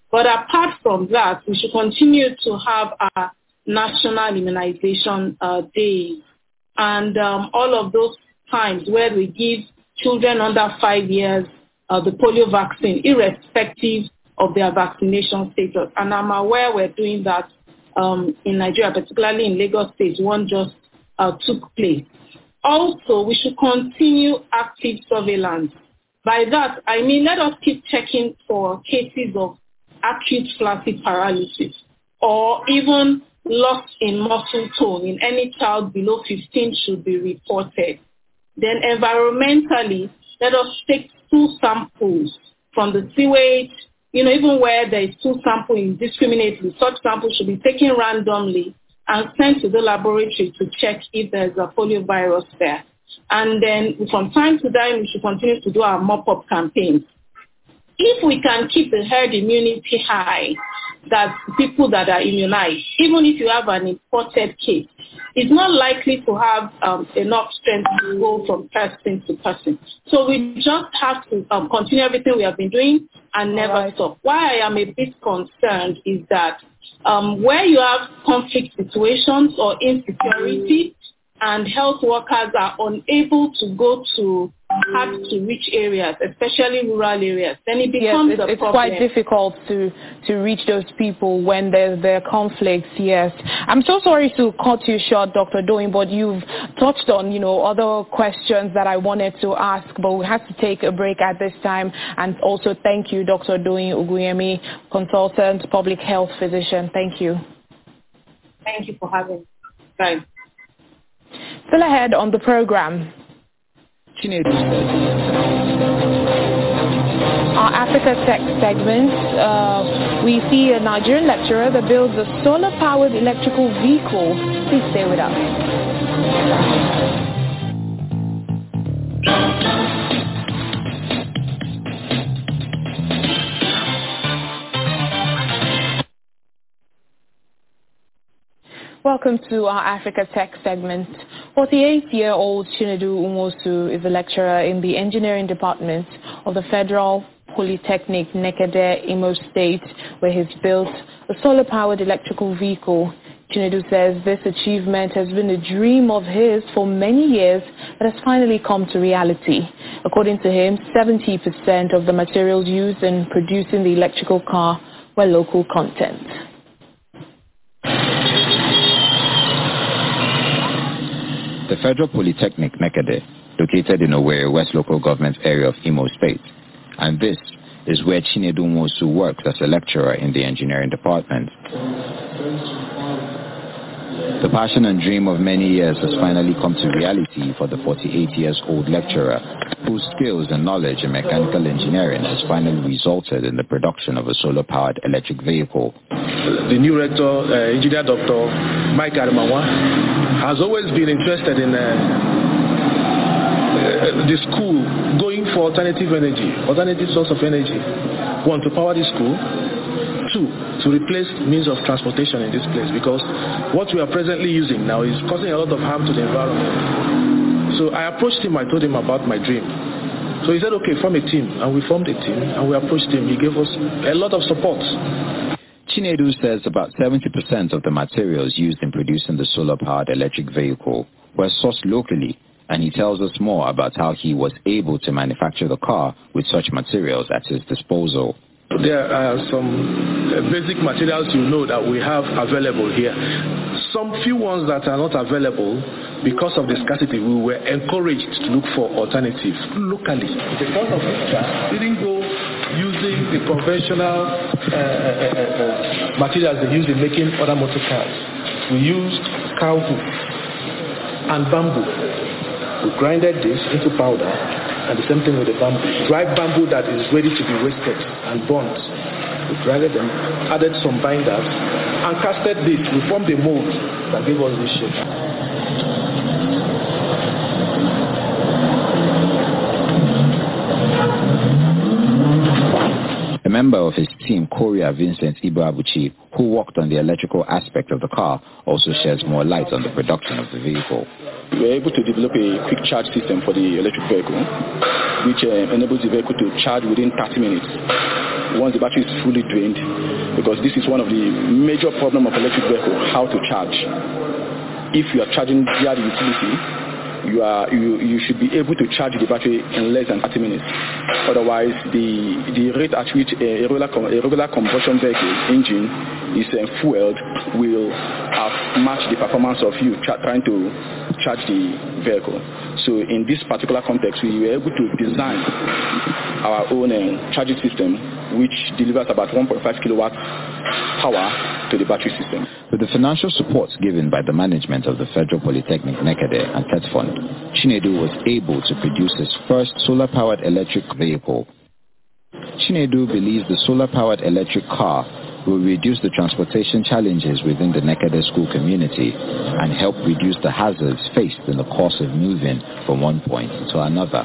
But apart from that, we should continue to have our national immunization days and all of those times where we give children under 5 years the polio vaccine, irrespective of their vaccination status. And I'm aware we're doing that in Nigeria, particularly in Lagos State. One just took place. Also, we should continue active surveillance. By that, I mean let us keep checking for cases of acute flaccid paralysis or even loss in muscle tone in any child below 15 should be reported. Then environmentally, let us take stool samples from the sewage, even where there is stool sample indiscriminately. Such samples should be taken randomly and sent to the laboratory to check if there's a polio virus there. And then from time to time, we should continue to do our mop-up campaigns. If we can keep the herd immunity high, that people that are immunized, even if you have an imported case, it's not likely to have enough strength to go from person to person. So we just have to continue everything we have been doing and never stop. Why I am a bit concerned is that where you have conflict situations or insecurity and health workers are unable to go to hard-to-reach areas, especially rural areas, then it becomes a problem. It's quite difficult to reach those people when there are conflicts, yes. I'm so sorry to cut you short, Dr. Doyin, but you've touched on, other questions that I wanted to ask, but we have to take a break at this time. And also thank you, Dr. Doyin Uguyemi, consultant, public health physician. Thank you. Thank you for having me. Bye. Still ahead on the program. Our Africa Tech segment, we see a Nigerian lecturer that builds a solar-powered electrical vehicle. Please stay with us. Welcome to our Africa Tech segment. 48-year-old Chinedu Umosu is a lecturer in the engineering department of the Federal Polytechnic Nekede, Imo State, where he's built a solar-powered electrical vehicle. Chinedu says this achievement has been a dream of his for many years that has finally come to reality. According to him, 70% of the materials used in producing the electrical car were local content. The Federal Polytechnic Nekede, located in Owerri West Local Government area of Imo State. And this is where Chinedu Umosu works as a lecturer in the engineering department. The passion and dream of many years has finally come to reality for the 48-year-old lecturer, whose skills and knowledge in mechanical engineering has finally resulted in the production of a solar-powered electric vehicle. The new rector, Engineer Dr. Mike Arimawa, has always been interested in the school going for alternative energy, alternative source of energy. One, to power the school. Two, to replace means of transportation in this place, because what we are presently using now is causing a lot of harm to the environment. So I approached him, I told him about my dream. So he said, okay, form a team. And we formed a team and we approached him. He gave us a lot of support. Chinedu says about 70% of the materials used in producing the solar-powered electric vehicle were sourced locally, and he tells us more about how he was able to manufacture the car with such materials at his disposal. There are some basic materials that we have available here. Some few ones that are not available because of the scarcity, we were encouraged to look for alternatives locally. Because of this car, we didn't go using the conventional materials they use in making other motor cars. We used cow hoof and bamboo. We grinded this into powder, and the same thing with the bamboo. Dry bamboo that is ready to be roasted and burnt. We grinded them, added some binders, and casted this. We formed a mold that gave us this shape. A member of his team, Korea Vincent Ibuabuchi, who worked on the electrical aspect of the car, also sheds more light on the production of the vehicle. We were able to develop a quick charge system for the electric vehicle, which enables the vehicle to charge within 30 minutes. once the battery is fully drained, because this is one of the major problems of electric vehicle, how to charge. If you are charging via the utility, you should be able to charge the battery in less than 30 minutes. Otherwise, the rate at which a regular combustion vehicle engine is fueled will match the performance of you trying to charge the vehicle. So in this particular context, we were able to design our own charging system, which delivers about 1.5 kilowatt power to the battery system. With the financial support given by the management of the Federal Polytechnic Nekede and TETFund, Chinedu was able to produce his first solar-powered electric vehicle. Chinedu believes the solar-powered electric car will reduce the transportation challenges within the Nekede school community and help reduce the hazards faced in the course of moving from one point to another.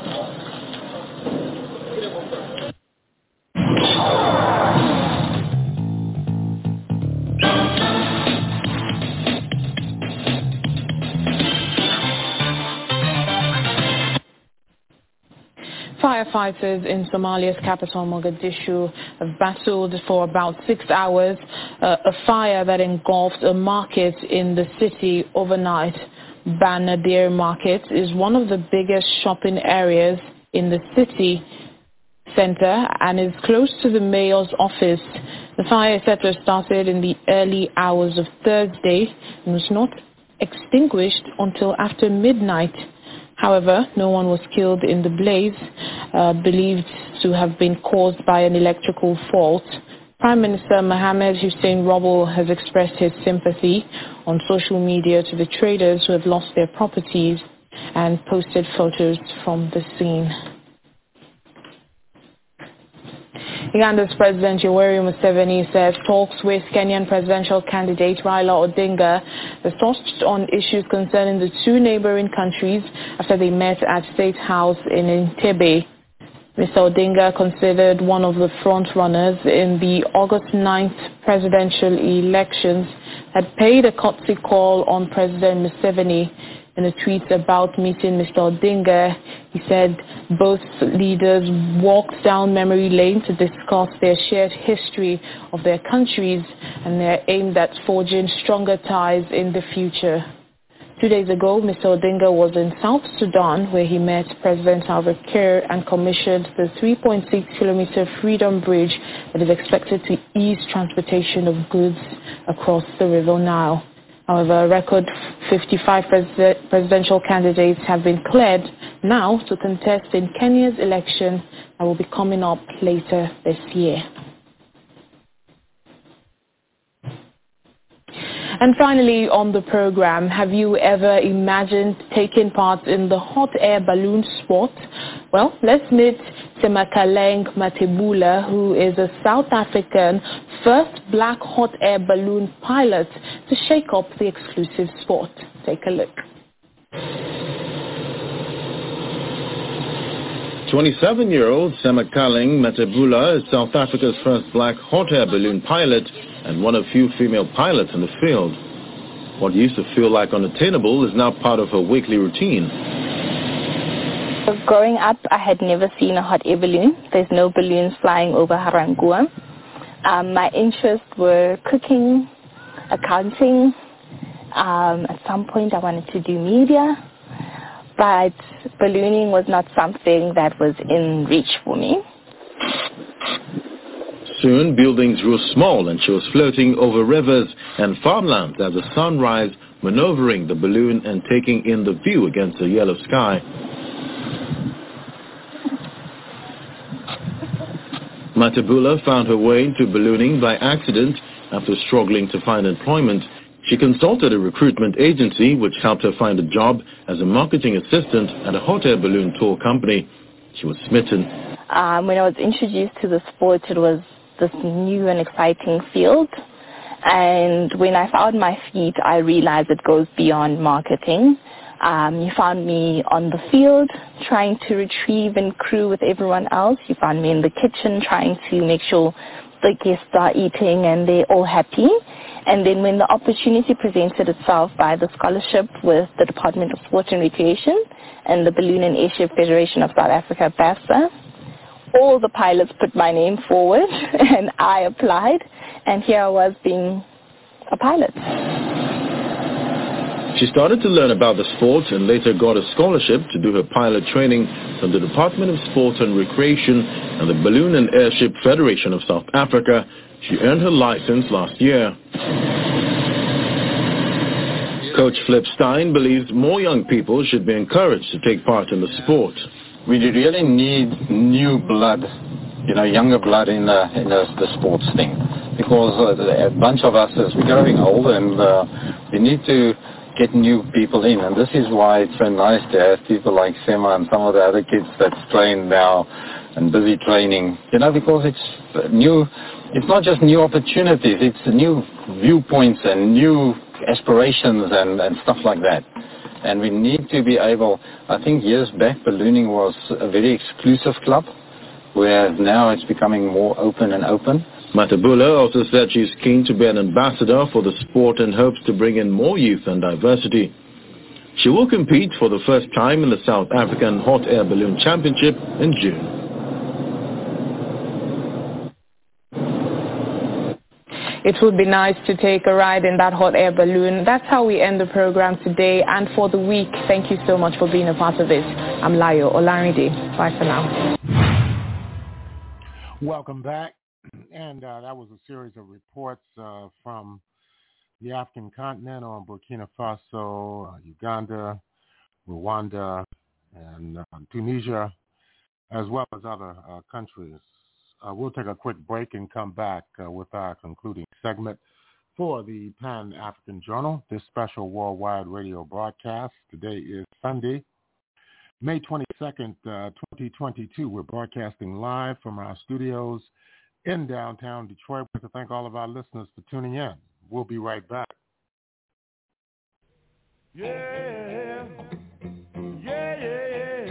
Firefighters in Somalia's capital, Mogadishu, have battled for about 6 hours a fire that engulfed a market in the city overnight. Banadir Market is one of the biggest shopping areas in the city center and is close to the mayor's office. The fire started in the early hours of Thursday and was not extinguished until after midnight. However, no one was killed in the blaze, believed to have been caused by an electrical fault. Prime Minister Mohamed Hussein Roble has expressed his sympathy on social media to the traders who have lost their properties and posted photos from the scene. Uganda's President Yoweri Museveni says talks with Kenyan presidential candidate Raila Odinga has touched on issues concerning the two neighboring countries after they met at State House in Entebbe. Mr. Odinga, considered one of the front-runners in the August 9th presidential elections, had paid a courtesy call on President Museveni. In a tweet about meeting Mr. Odinga, he said both leaders walked down memory lane to discuss their shared history of their countries and their aim at forging stronger ties in the future. 2 days ago, Mr. Odinga was in South Sudan, where he met President Salva Kiir and commissioned the 3.6-kilometer Freedom Bridge that is expected to ease transportation of goods across the River Nile. However, a record 55 presidential candidates have been cleared now to contest in Kenya's election that will be coming up later this year. And finally, on the program, have you ever imagined taking part in the hot air balloon sport? Well, let's meet Semakaleng Matebula, who is a South African first black hot air balloon pilot to shake up the exclusive sport. Take a look. 27-year-old Semakaleng Matebula is South Africa's first black hot air balloon pilot and one of few female pilots in the field. What used to feel like unattainable is now part of her weekly routine. Growing up, I had never seen a hot air balloon. There's no balloons flying over Harangua. My interests were cooking, accounting. At some point, I wanted to do media, but ballooning was not something that was in reach for me. Soon, buildings grew small and she was floating over rivers and farmlands as the sun rised, maneuvering the balloon and taking in the view against the yellow sky. Matebula found her way into ballooning by accident after struggling to find employment. She consulted a recruitment agency which helped her find a job as a marketing assistant at a hot air balloon tour company. She was smitten. When I was introduced to the sport, it was this new and exciting field. And when I found my feet, I realized it goes beyond marketing. You found me on the field trying to retrieve and crew with everyone else. You found me in the kitchen trying to make sure the guests are eating and they're all happy. And then when the opportunity presented itself by the scholarship with the Department of Sport and Recreation and the Balloon and Airship Federation of South Africa, BAFSA, all the pilots put my name forward, and I applied, and here I was being a pilot. She started to learn about the sport and later got a scholarship to do her pilot training from the Department of Sport and Recreation and the Balloon and Airship Federation of South Africa. She earned her license last year. Coach Flip Stein believes more young people should be encouraged to take part in the sport. We really need new blood, younger blood in the sports thing, because a bunch of us, as we're growing old, and we need to get new people in, and this is why it's so nice to have people like Sema and some of the other kids that's trained now and busy training, because it's new. It's not just new opportunities, it's new viewpoints and new aspirations and stuff like that. And we need to be able, I think years back ballooning was a very exclusive club, whereas now it's becoming more open and open. Matabula also said she's keen to be an ambassador for the sport and hopes to bring in more youth and diversity. She will compete for the first time in the South African Hot Air Balloon Championship in June. It would be nice to take a ride in that hot air balloon. That's how we end the program today and for the week. Thank you so much for being a part of it. I'm Layo Olarinde. Bye for now. Welcome back. And that was a series of reports from the African continent on Burkina Faso, Uganda, Rwanda, and Tunisia, as well as other countries. We'll take a quick break and come back with our concluding segment for the Pan-African Journal, this special worldwide radio broadcast. Today is Sunday, May 22nd, 2022. We're broadcasting live from our studios in downtown Detroit. We'd like to thank all of our listeners for tuning in. We'll be right back. Yeah, yeah, yeah, yeah.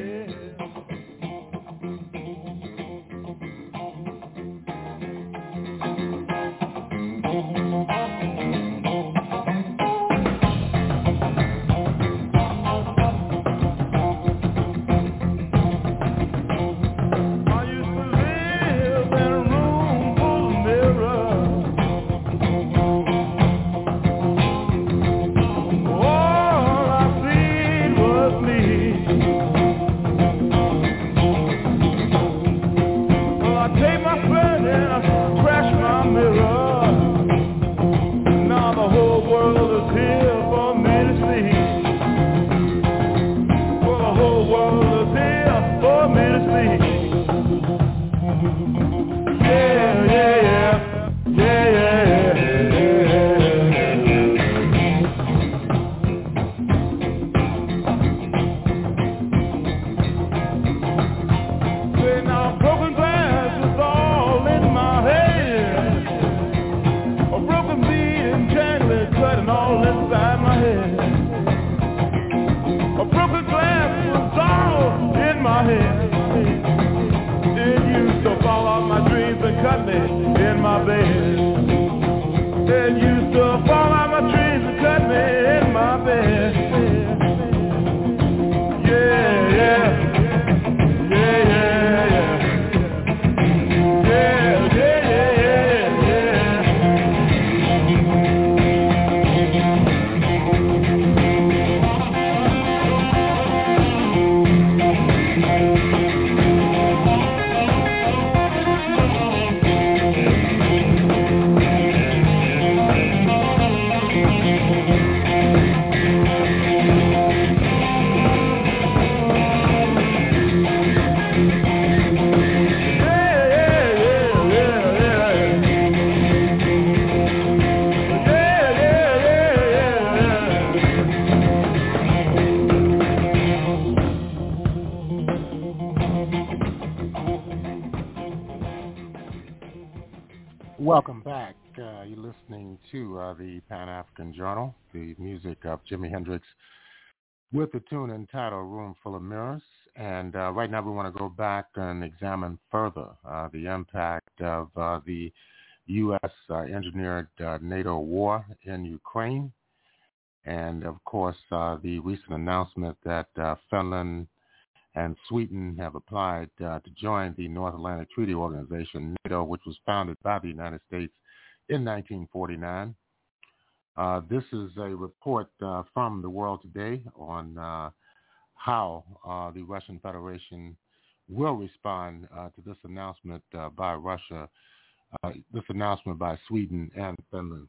Welcome back. You're listening to the Pan-African Journal, the music of Jimi Hendrix, with the tune entitled Room Full of Mirrors. And right now we want to go back and examine further the impact of the U.S. engineered NATO war in Ukraine. And, of course, the recent announcement that Finland and Sweden have applied to join the North Atlantic Treaty Organization, NATO, which was founded by the United States in 1949. This is a report from the World Today on how the Russian Federation will respond to this announcement by Russia, this announcement by Sweden and Finland.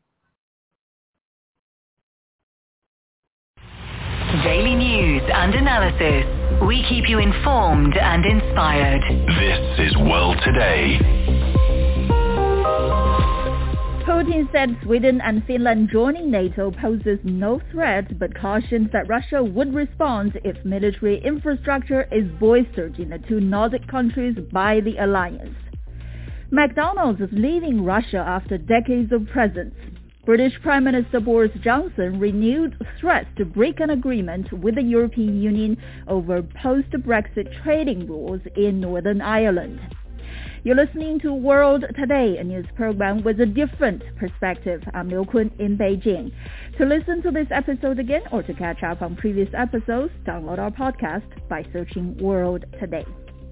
Daily news and analysis. We keep you informed and inspired. This is World Today. Putin said Sweden and Finland joining NATO poses no threat, but cautioned that Russia would respond if military infrastructure is bolstered in the two Nordic countries by the alliance. McDonald's is leaving Russia after decades of presence. British Prime Minister Boris Johnson renewed threats to break an agreement with the European Union over post-Brexit trading rules in Northern Ireland. You're listening to World Today, a news program with a different perspective. I'm Liu Kun in Beijing. To listen to this episode again or to catch up on previous episodes, download our podcast by searching World Today.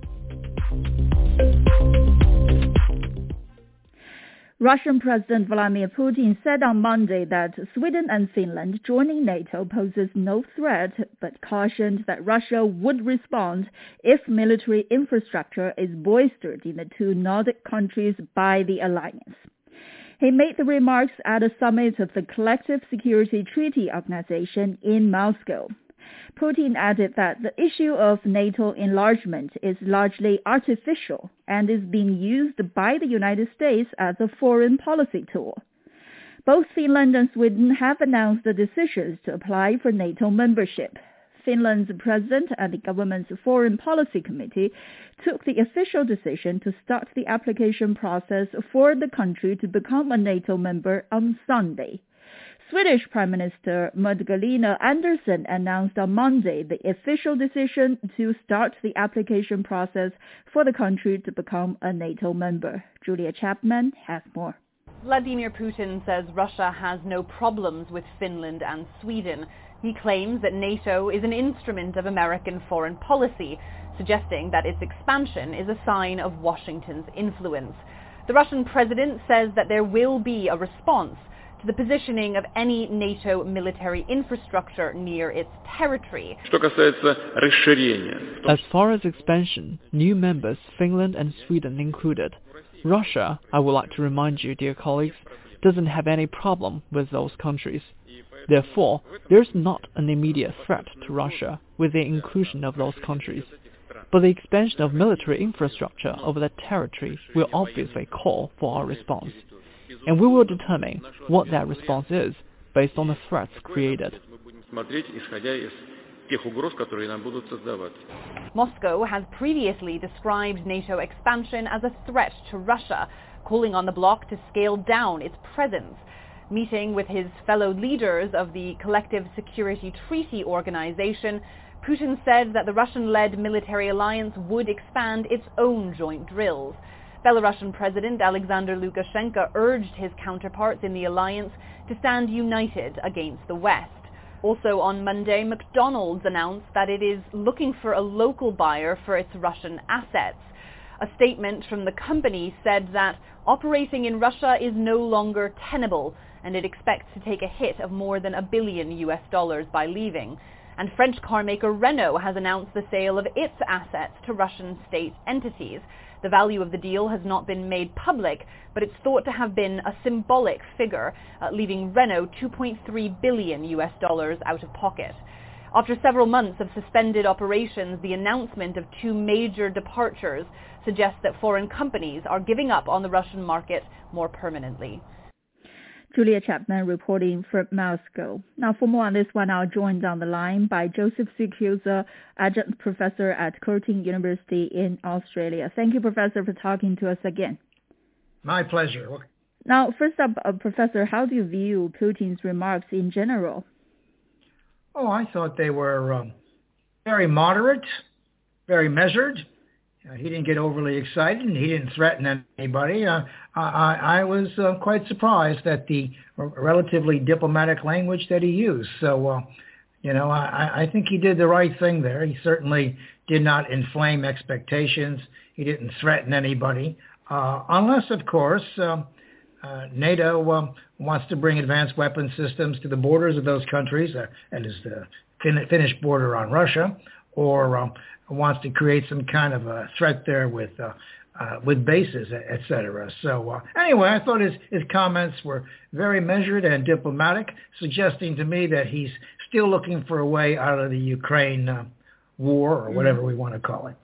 Russian President Vladimir Putin said on Monday that Sweden and Finland joining NATO poses no threat, but cautioned that Russia would respond if military infrastructure is bolstered in the two Nordic countries by the alliance. He made the remarks at a summit of the Collective Security Treaty Organization in Moscow. Putin added that the issue of NATO enlargement is largely artificial and is being used by the United States as a foreign policy tool. Both Finland and Sweden have announced the decisions to apply for NATO membership. Finland's president and the government's Foreign Policy Committee took the official decision to start the application process for the country to become a NATO member on Sunday. Swedish Prime Minister Magdalena Andersson announced on Monday the official decision to start the application process for the country to become a NATO member. Julia Chapman has more. Vladimir Putin says Russia has no problems with Finland and Sweden. He claims that NATO is an instrument of American foreign policy, suggesting that its expansion is a sign of Washington's influence. The Russian president says that there will be a response to the positioning of any NATO military infrastructure near its territory. As far as expansion, new members, Finland and Sweden included, Russia, I would like to remind you, dear colleagues, doesn't have any problem with those countries. Therefore, there's not an immediate threat to Russia with the inclusion of those countries. But the expansion of military infrastructure over that territory will obviously call for our response. And we will determine what that response is based on the threats created. Moscow has previously described NATO expansion as a threat to Russia, calling on the bloc to scale down its presence. Meeting with his fellow leaders of the Collective Security Treaty Organization, Putin said that the Russian-led military alliance would expand its own joint drills. Belarusian President Alexander Lukashenko urged his counterparts in the alliance to stand united against the West. Also on Monday, McDonald's announced that it is looking for a local buyer for its Russian assets. A statement from the company said that operating in Russia is no longer tenable, and it expects to take a hit of more than $1 billion by leaving. And French carmaker Renault has announced the sale of its assets to Russian state entities. The value of the deal has not been made public, but it's thought to have been a symbolic figure, leaving Renault $2.3 billion out of pocket. After several months of suspended operations, the announcement of two major departures suggests that foreign companies are giving up on the Russian market more permanently. Julia Chapman reporting from Moscow. Now, for more on this one, I'm joined on the line by Joseph Sikluza, adjunct professor at Curtin University in Australia. Thank you, Professor, for talking to us again. My pleasure. Now, first up, Professor, how do you view Putin's remarks in general? Oh, I thought they were very moderate, very measured. He didn't get overly excited, and he didn't threaten anybody. I was quite surprised at the relatively diplomatic language that he used. So, I think he did the right thing there. He certainly did not inflame expectations. He didn't threaten anybody, unless, of course, NATO wants to bring advanced weapon systems to the borders of those countries, that is the Finnish border on Russia, or wants to create some kind of a threat there with bases, etc. So anyway, I thought his comments were very measured and diplomatic, suggesting to me that he's still looking for a way out of the Ukraine war, or whatever we want to call it.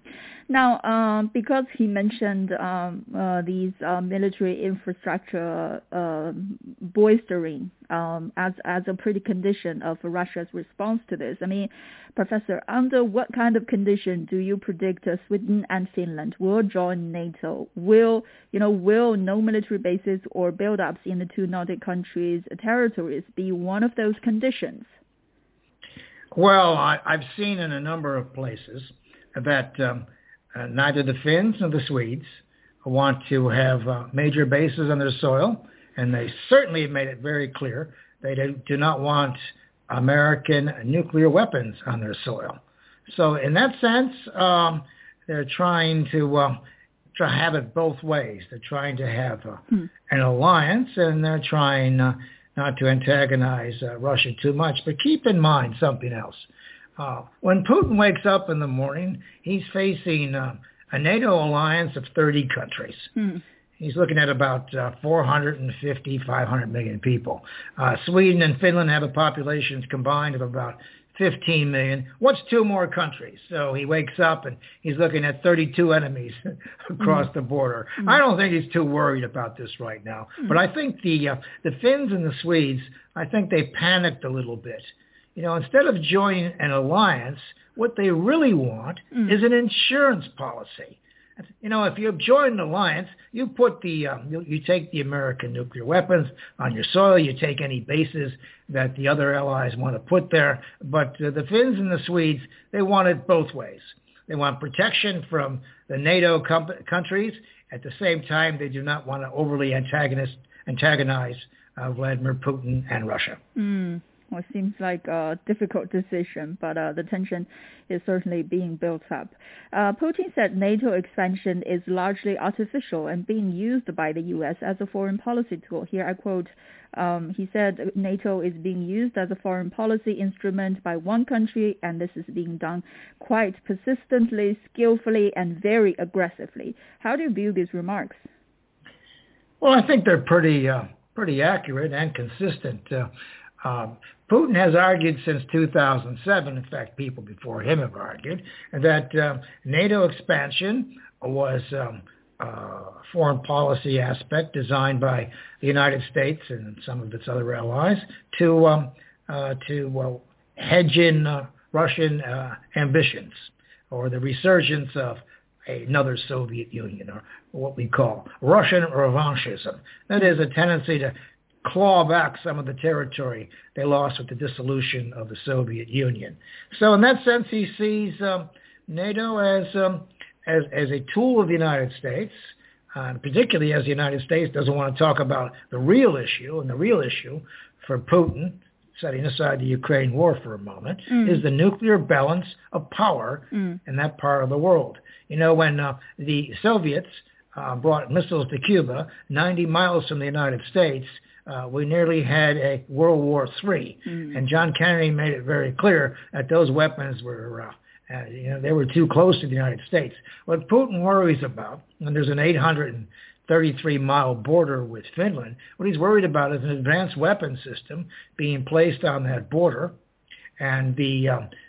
Now, because he mentioned these military infrastructure bolstering as a precondition of Russia's response to this, I mean, Professor, under what kind of condition do you predict Sweden and Finland will join NATO? Will no military bases or build-ups in the two Nordic countries' territories be one of those conditions? Well, I've seen in a number of places that neither the Finns nor the Swedes want to have major bases on their soil, and they certainly have made it very clear they do not want American nuclear weapons on their soil. So in that sense, they're trying to have it both ways. They're trying to have an alliance, and they're trying not to antagonize Russia too much. But keep in mind something else. When Putin wakes up in the morning, he's facing a NATO alliance of 30 countries. He's looking at about 450, 500 million people. Sweden and Finland have a population combined of about 15 million. What's two more countries? So he wakes up and he's looking at 32 enemies across the border. I don't think he's too worried about this right now. But I think the Finns and the Swedes, I think they panicked a little bit. Instead of joining an alliance, what they really want is an insurance policy. If you join an alliance, you put you take the American nuclear weapons on your soil. You take any bases that the other allies want to put there. But the Finns and the Swedes, they want it both ways. They want protection from the NATO countries. At the same time, they do not want to overly antagonize Vladimir Putin and Russia. Well, it seems like a difficult decision, but the tension is certainly being built up. Putin said NATO expansion is largely artificial and being used by the U.S. as a foreign policy tool. Here I quote, he said NATO is being used as a foreign policy instrument by one country, and this is being done quite persistently, skillfully, and very aggressively. How do you view these remarks? Well, I think they're pretty accurate and consistent. Putin has argued since 2007, in fact, people before him have argued, that NATO expansion was a foreign policy aspect designed by the United States and some of its other allies to hedge in Russian ambitions, or the resurgence of another Soviet Union, or what we call Russian revanchism. That is a tendency to claw back some of the territory they lost with the dissolution of the Soviet Union. So in that sense, he sees NATO as a tool of the United States, particularly as the United States doesn't want to talk about the real issue, and the real issue for Putin, setting aside the Ukraine war for a moment, is the nuclear balance of power in that part of the world. When the Soviets brought missiles to Cuba 90 miles from the United States, we nearly had a World War III. And John Kennedy made it very clear that those weapons were, they were too close to the United States. What Putin worries about, when there's an 833-mile border with Finland, what he's worried about is an advanced weapon system being placed on that border, and the,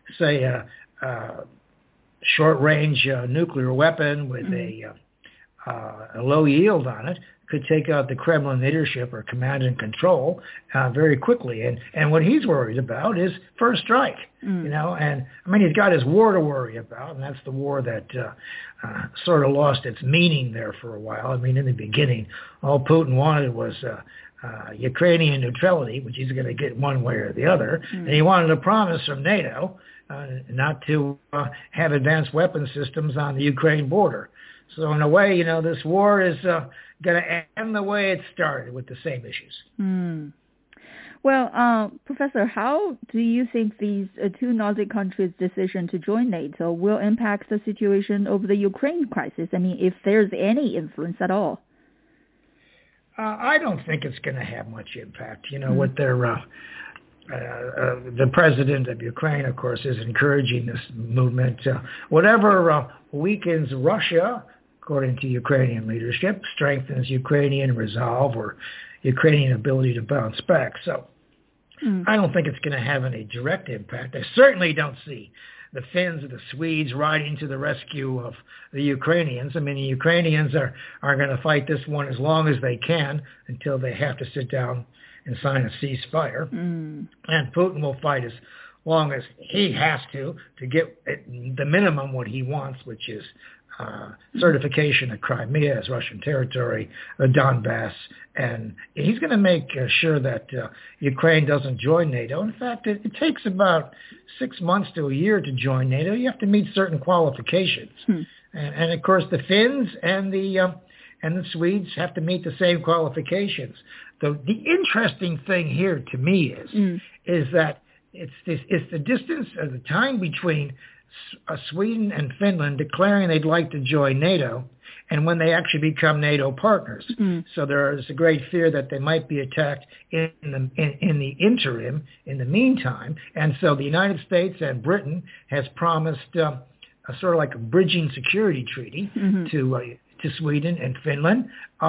short-range nuclear weapon with a low yield on it could take out the Kremlin leadership or command and control very quickly. And what he's worried about is first strike, and I mean, he's got his war to worry about, and that's the war that sort of lost its meaning there for a while. I mean, in the beginning, all Putin wanted was Ukrainian neutrality, which he's going to get one way or the other, and he wanted a promise from NATO not to have advanced weapon systems on the Ukraine border. So in a way, this war is going to end the way it started, with the same issues. Well, Professor, how do you think these two Nordic countries' decision to join NATO will impact the situation over the Ukraine crisis? I mean, if there's any influence at all. I don't think it's going to have much impact. You know, what they're the president of Ukraine, of course, is encouraging this movement. Whatever weakens Russia, according to Ukrainian leadership, strengthens Ukrainian resolve or Ukrainian ability to bounce back. So I don't think it's going to have any direct impact. I certainly don't see the Finns or the Swedes riding to the rescue of the Ukrainians. I mean, the Ukrainians are going to fight this one as long as they can until they have to sit down and sign a ceasefire. And Putin will fight as long as he has to get the minimum what he wants, which is certification of Crimea as Russian territory, the Donbass, and he's going to make sure that Ukraine doesn't join NATO. In fact, it takes about 6 months to a year to join NATO. You have to meet certain qualifications, and of course the Finns and the Swedes have to meet the same qualifications. The interesting thing here to me is that it's the distance or the time between Sweden and Finland declaring they'd like to join NATO and when they actually become NATO partners. So there is a great fear that they might be attacked in the interim, in the meantime. And so the United States and Britain has promised a sort of like a bridging security treaty to Sweden and Finland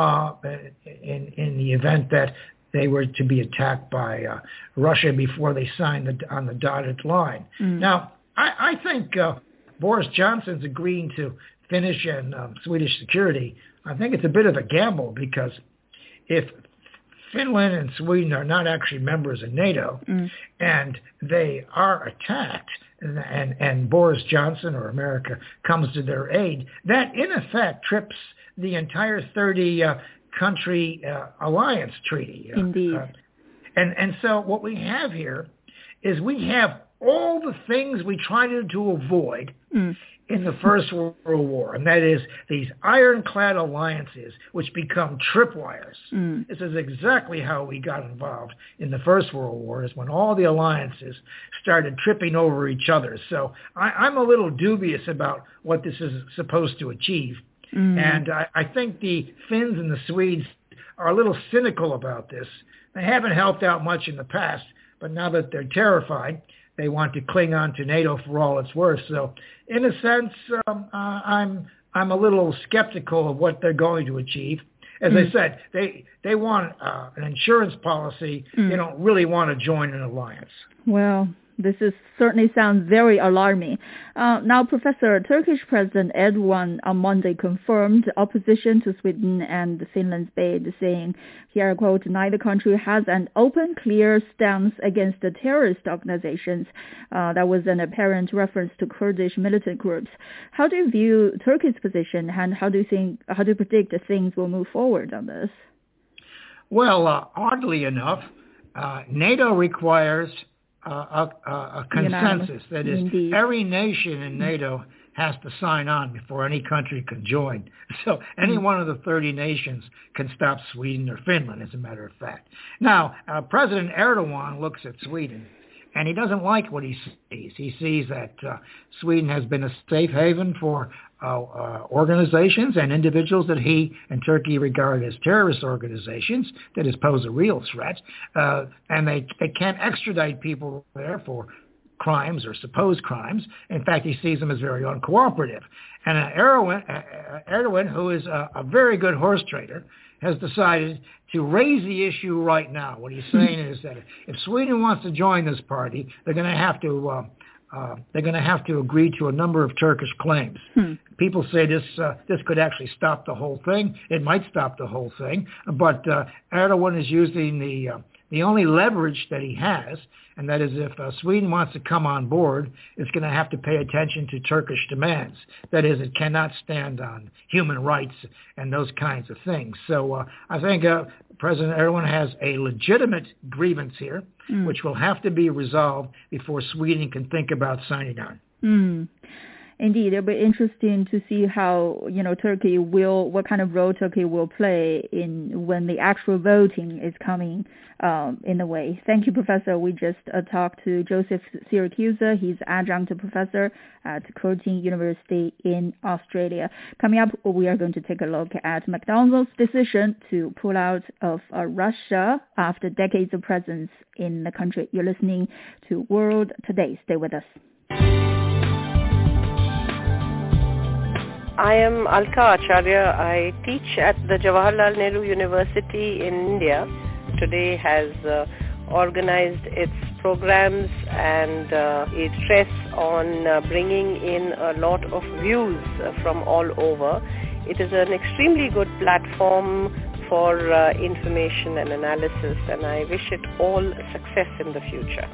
in the event that they were to be attacked by Russia before they signed on the dotted line. Now, I think Boris Johnson's agreeing to Finnish and Swedish security. I think it's a bit of a gamble because if Finland and Sweden are not actually members of NATO and they are attacked and Boris Johnson or America comes to their aid, that in effect trips the entire 30-country alliance treaty. Indeed. And so what we have here is we have all the things we tried to avoid in the First World War, and that is these ironclad alliances which become tripwires. This is exactly how we got involved in the First World War, is when all the alliances started tripping over each other. So I'm a little dubious about what this is supposed to achieve. And I think the Finns and the Swedes are a little cynical about this. They haven't helped out much in the past, but now that they're terrified, they want to cling on to NATO for all it's worth. So, in a sense, I'm a little skeptical of what they're going to achieve. As I said, they want an insurance policy. They don't really want to join an alliance. Well, this certainly sounds very alarming. Now, Professor, Turkish President Erdogan on Monday confirmed opposition to Sweden and Finland's bid, saying, here I quote, neither country has an open, clear stance against the terrorist organizations. That was an apparent reference to Kurdish militant groups. How do you view Turkey's position, and how do you predict that things will move forward on this? Well, oddly enough, NATO requires a consensus. That is, every nation in NATO has to sign on before any country can join. So any one of the 30 nations can stop Sweden or Finland, as a matter of fact. Now, President Erdogan looks at Sweden, and he doesn't like what he sees. He sees that Sweden has been a safe haven for organizations and individuals that he and Turkey regard as terrorist organizations that pose a real threat, and they can't extradite people there for crimes or supposed crimes. In fact, he sees them as very uncooperative. And Erdogan, who is a very good horse trader, has decided to raise the issue right now. What he's saying is that if Sweden wants to join this party, they're going to have to agree to a number of Turkish claims. People say this could actually stop the whole thing. It might stop the whole thing, but Erdogan is using the only leverage that he has, and that is if Sweden wants to come on board, it's going to have to pay attention to Turkish demands. That is, it cannot stand on human rights and those kinds of things. So I think President Erdogan has a legitimate grievance here, which will have to be resolved before Sweden can think about signing on. Indeed, it'll be interesting to see how, Turkey what kind of role Turkey will play in when the actual voting is coming in the way. Thank you, Professor. We just talked to Joseph Siracusa. He's adjunct professor at Curtin University in Australia. Coming up, we are going to take a look at McDonald's decision to pull out of Russia after decades of presence in the country. You're listening to World Today. Stay with us. I am Alka Acharya. I teach at the Jawaharlal Nehru University in India. Today has organized its programs and it stress on bringing in a lot of views from all over. It is an extremely good platform for information and analysis, and I wish it all success in the future.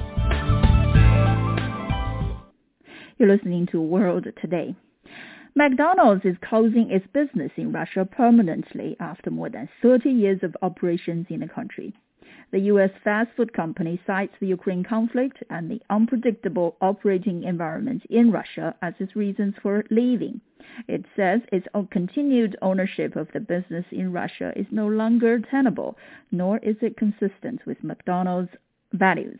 You're listening to World Today. McDonald's is closing its business in Russia permanently after more than 30 years of operations in the country. The U.S. fast food company cites the Ukraine conflict and the unpredictable operating environment in Russia as its reasons for leaving. It says its continued ownership of the business in Russia is no longer tenable, nor is it consistent with McDonald's values.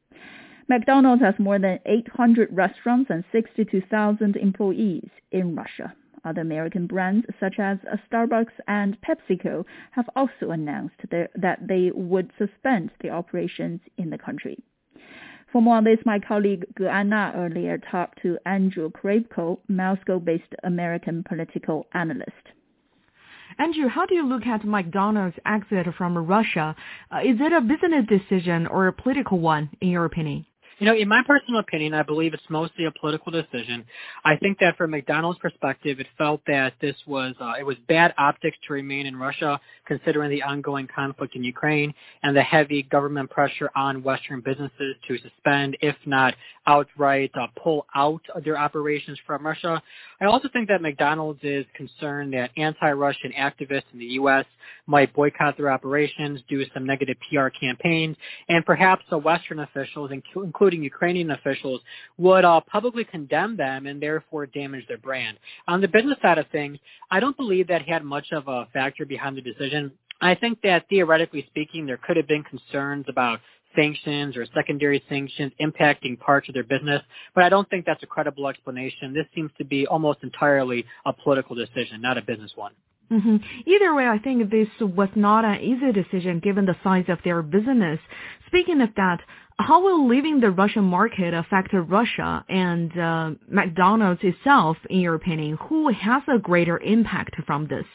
McDonald's has more than 800 restaurants and 62,000 employees in Russia. Other American brands such as Starbucks and PepsiCo have also announced that they would suspend their operations in the country. For more on this, my colleague Ge Anna earlier talked to Andrew Krapko, Moscow-based American political analyst. Andrew, how do you look at McDonald's exit from Russia? Is it a business decision or a political one, in your opinion? In my personal opinion, I believe it's mostly a political decision. I think that from McDonald's perspective, it felt that this was it was bad optics to remain in Russia, considering the ongoing conflict in Ukraine and the heavy government pressure on Western businesses to suspend, if not outright pull out their operations from Russia. I also think that McDonald's is concerned that anti-Russian activists in the U.S. might boycott their operations, do some negative PR campaigns, and perhaps the Western officials, including Ukrainian officials, would publicly condemn them and therefore damage their brand. On the business side of things, I don't believe that had much of a factor behind the decision. I think that theoretically speaking, there could have been concerns about sanctions or secondary sanctions impacting parts of their business, but I don't think that's a credible explanation. This seems to be almost entirely a political decision, not a business one. Mm-hmm. Either way, I think this was not an easy decision given the size of their business. Speaking of that, how will leaving the Russian market affect Russia and McDonald's itself, in your opinion? Who has a greater impact from this?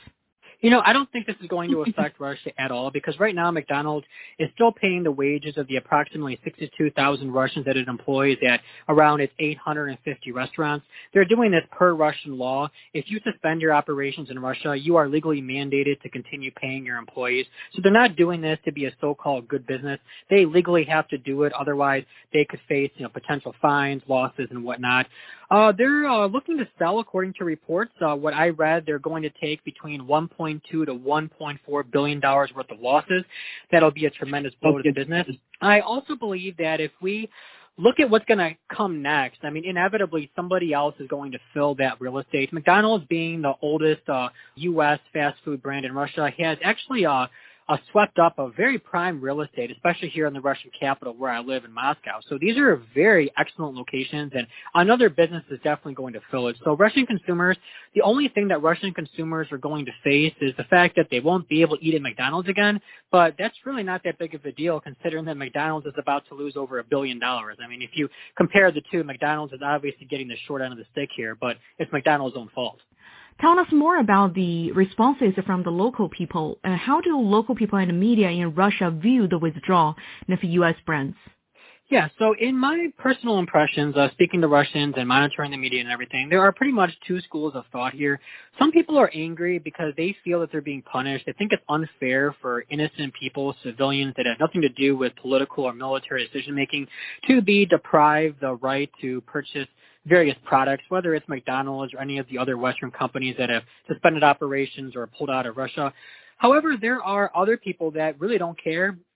I don't think this is going to affect Russia at all because right now McDonald's is still paying the wages of the approximately 62,000 Russians that it employs at around its 850 restaurants. They're doing this per Russian law. If you suspend your operations in Russia, you are legally mandated to continue paying your employees. So they're not doing this to be a so-called good business. They legally have to do it. Otherwise, they could face potential fines, losses, and whatnot. They're looking to sell, according to reports. What I read, they're going to take between $1.2 to $1.4 billion worth of losses. That'll be a tremendous blow to the business. I also believe that if we look at what's going to come next, inevitably somebody else is going to fill that real estate. McDonald's, being the oldest U.S. fast food brand in Russia, has actually swept up a very prime real estate, especially here in the Russian capital where I live in Moscow. So these are very excellent locations, and another business is definitely going to fill it. So Russian consumers, the only thing that Russian consumers are going to face is the fact that they won't be able to eat at McDonald's again, but that's really not that big of a deal considering that McDonald's is about to lose over $1 billion. If you compare the two, McDonald's is obviously getting the short end of the stick here, but it's McDonald's own fault. Tell us more about the responses from the local people. How do local people and the media in Russia view the withdrawal of U.S. brands? Yeah, so in my personal impressions, speaking to Russians and monitoring the media and everything, there are pretty much two schools of thought here. Some people are angry because they feel that they're being punished. They think it's unfair for innocent people, civilians that have nothing to do with political or military decision-making, to be deprived the right to purchase various products, whether it's McDonald's or any of the other Western companies that have suspended operations or pulled out of Russia. However, there are other people that really don't care.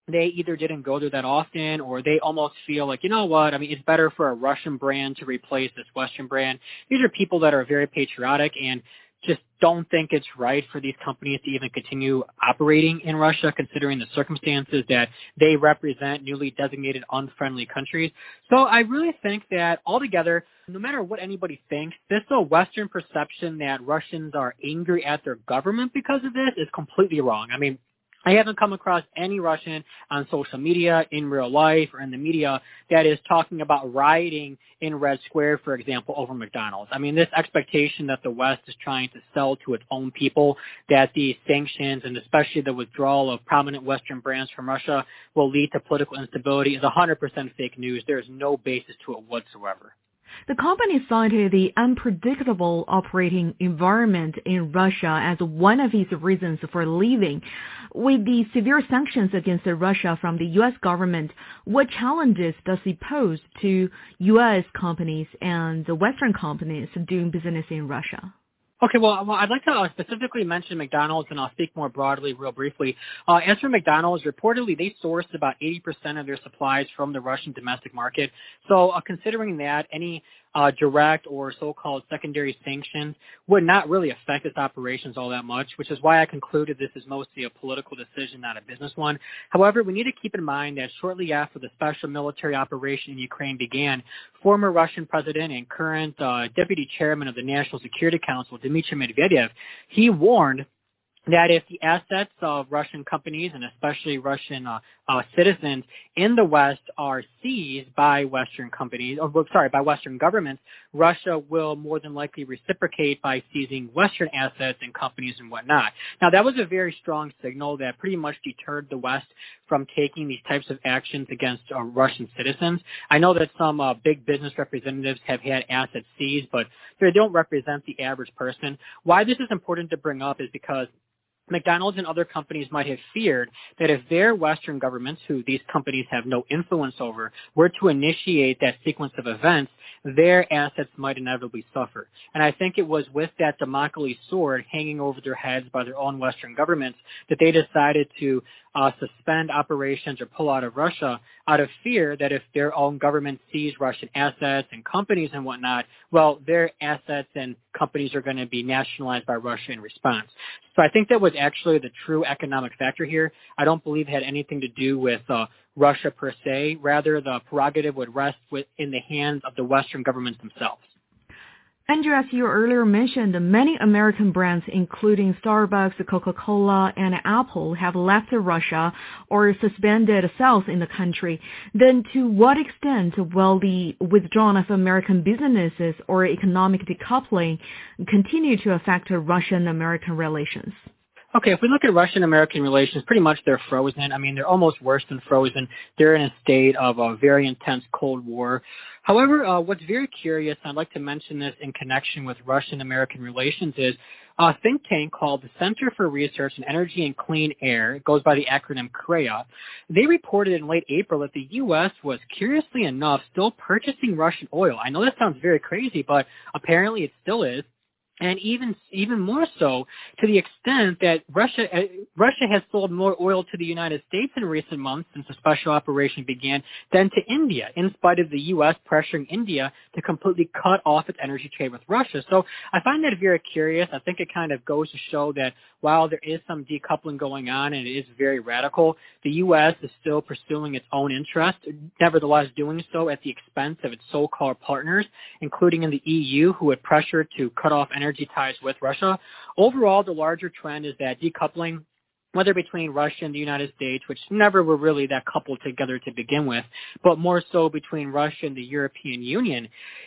they either didn't go there that often, or they almost feel like, you know what, I mean, it's better for a Russian brand to replace this Western brand. These are people that are very patriotic and just don't think it's right for these companies to even continue operating in Russia, considering the circumstances that they represent newly designated unfriendly countries. So I really think that altogether, no matter what anybody thinks, this Western perception that Russians are angry at their government because of this is completely wrong. I mean, I haven't come across any Russian on social media, in real life, or in the media that is talking about rioting in Red Square, for example, over McDonald's. I mean, this expectation that the West is trying to sell to its own people, that these sanctions and especially the withdrawal of prominent Western brands from Russia will lead to political instability is 100% fake news. There is no basis to it whatsoever. The company cited the unpredictable operating environment in Russia as one of its reasons for leaving. With the severe sanctions against Russia from the U.S. government, what challenges does it pose to U.S. companies and the Western companies doing business in Russia? Okay, well, I'd like to specifically mention McDonald's, and I'll speak more broadly real briefly. As for McDonald's, reportedly they source about 80% of their supplies from the Russian domestic market. So considering that, any direct or so-called secondary sanctions would not really affect its operations all that much, which is why I concluded this is mostly a political decision, not a business one. However, we need to keep in mind that shortly after the special military operation in Ukraine began, former Russian president and current deputy chairman of the National Security Council, Dmitry Medvedev, he warned that if the assets of Russian companies and especially Russian citizens in the West are seized by Western companies, by Western governments, Russia will more than likely reciprocate by seizing Western assets and companies and whatnot. Now, that was a very strong signal that pretty much deterred the West from taking these types of actions against Russian citizens. I know that some big business representatives have had assets seized, but they don't represent the average person. Why this is important to bring up is because McDonald's and other companies might have feared that if their Western governments, who these companies have no influence over, were to initiate that sequence of events, their assets might inevitably suffer. And I think it was with that Damocles sword hanging over their heads by their own Western governments that they decided to suspend operations or pull out of Russia out of fear that if their own government sees Russian assets and companies and whatnot, well, their assets and companies are going to be nationalized by Russia in response. So I think that was actually the true economic factor here. I don't believe it had anything to do with Russia per se. Rather, the prerogative would rest in the hands of the Western governments themselves. Andrew, as you earlier mentioned, many American brands, including Starbucks, Coca-Cola, and Apple, have left Russia or suspended sales in the country. Then to what extent will the withdrawal of American businesses or economic decoupling continue to affect Russian-American relations? Okay, if we look at Russian-American relations, pretty much they're frozen. I mean, they're almost worse than frozen. They're in a state of a very intense Cold War. However, what's very curious, and I'd like to mention this in connection with Russian-American relations, is a think tank called the Center for Research in Energy and Clean Air. It goes by the acronym CREA. They reported in late April that the U.S. was, curiously enough, still purchasing Russian oil. I know that sounds very crazy, but apparently it still is. And even more so to the extent that Russia has sold more oil to the United States in recent months since the special operation began than to India, in spite of the U.S. pressuring India to completely cut off its energy trade with Russia. So I find that very curious. I think it kind of goes to show that while there is some decoupling going on and it is very radical, the U.S. is still pursuing its own interest, nevertheless doing so at the expense of its so-called partners, including in the EU, who had pressured to cut off energy ties with Russia. Overall, the larger trend is that decoupling, whether between Russia and the United States, which never were really that coupled together to begin with, but more so between Russia and the European Union,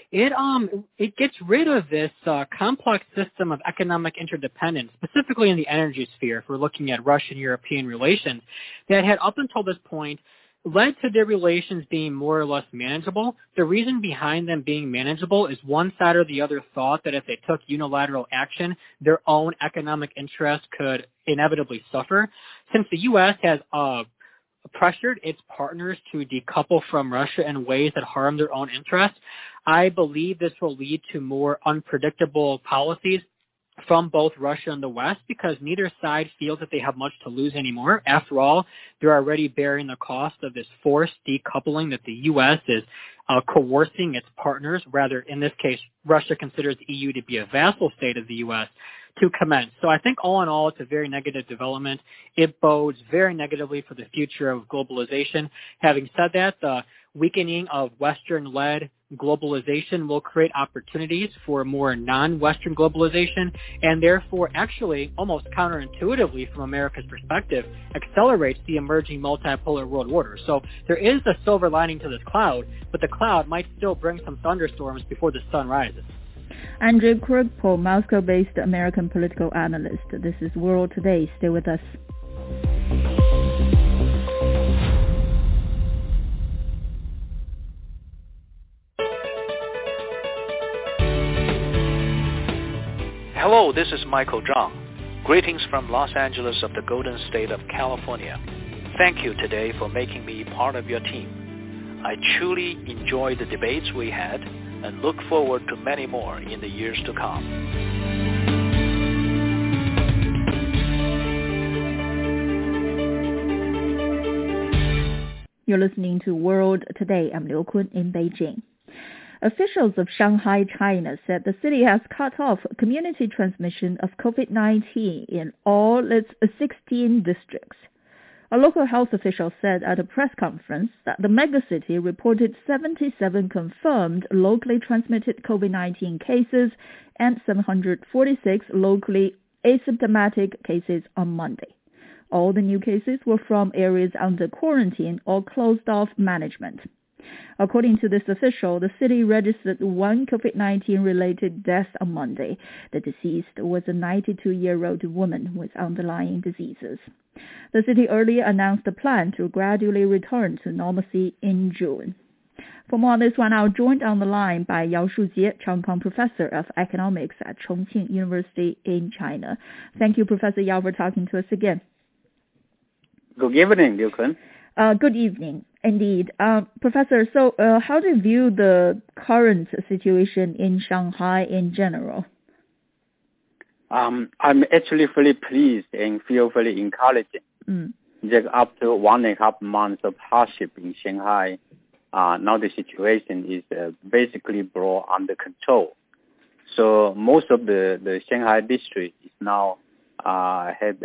it gets rid of this complex system of economic interdependence, specifically in the energy sphere, if we're looking at Russian-European relations, that had up until this point led to their relations being more or less manageable. The reason behind them being manageable is one side or the other thought that if they took unilateral action, their own economic interests could inevitably suffer. Since the U.S. has pressured its partners to decouple from Russia in ways that harm their own interests, I believe this will lead to more unpredictable policies from both Russia and the West because neither side feels that they have much to lose anymore. After all, they're already bearing the cost of this forced decoupling that the U.S. is coercing its partners, rather in this case, Russia considers the EU to be a vassal state of the U.S., to commence. So I think all in all, it's a very negative development. It bodes very negatively for the future of globalization. Having said that, the weakening of Western-led globalization will create opportunities for more non-Western globalization and therefore actually almost counterintuitively from America's perspective accelerates the emerging multipolar world order. So there is a silver lining to this cloud, but the cloud might still bring some thunderstorms before the sun rises. Andrew Krugpo, Moscow-based American political analyst. This is World Today. Stay with us. Hello, this is Michael Zhang. Greetings from Los Angeles of the Golden State of California. Thank you today for making me part of your team. I truly enjoyed the debates we had and look forward to many more in the years to come. You're listening to World Today. I'm Liu Kun in Beijing. Officials of Shanghai, China said the city has cut off community transmission of COVID-19 in all its 16 districts. A local health official said at a press conference that the megacity reported 77 confirmed locally transmitted COVID-19 cases and 746 locally asymptomatic cases on Monday. All the new cases were from areas under quarantine or closed-off management. According to this official, the city registered one COVID-19 related death on Monday. The deceased was a 92-year-old woman with underlying diseases. The city earlier announced a plan to gradually return to normalcy in June. For more on this one, I'm joined on the line by Yao Shujie, Changpeng Professor of Economics at Chongqing University in China. Thank you, Professor Yao, for talking to us again. Good evening, Liu Kun. Good evening, indeed. Professor, so how do you view the current situation in Shanghai in general? I'm actually very pleased and feel very encouraging that after 1.5 months of hardship in Shanghai, now the situation is basically brought under control. So most of the Shanghai district is now had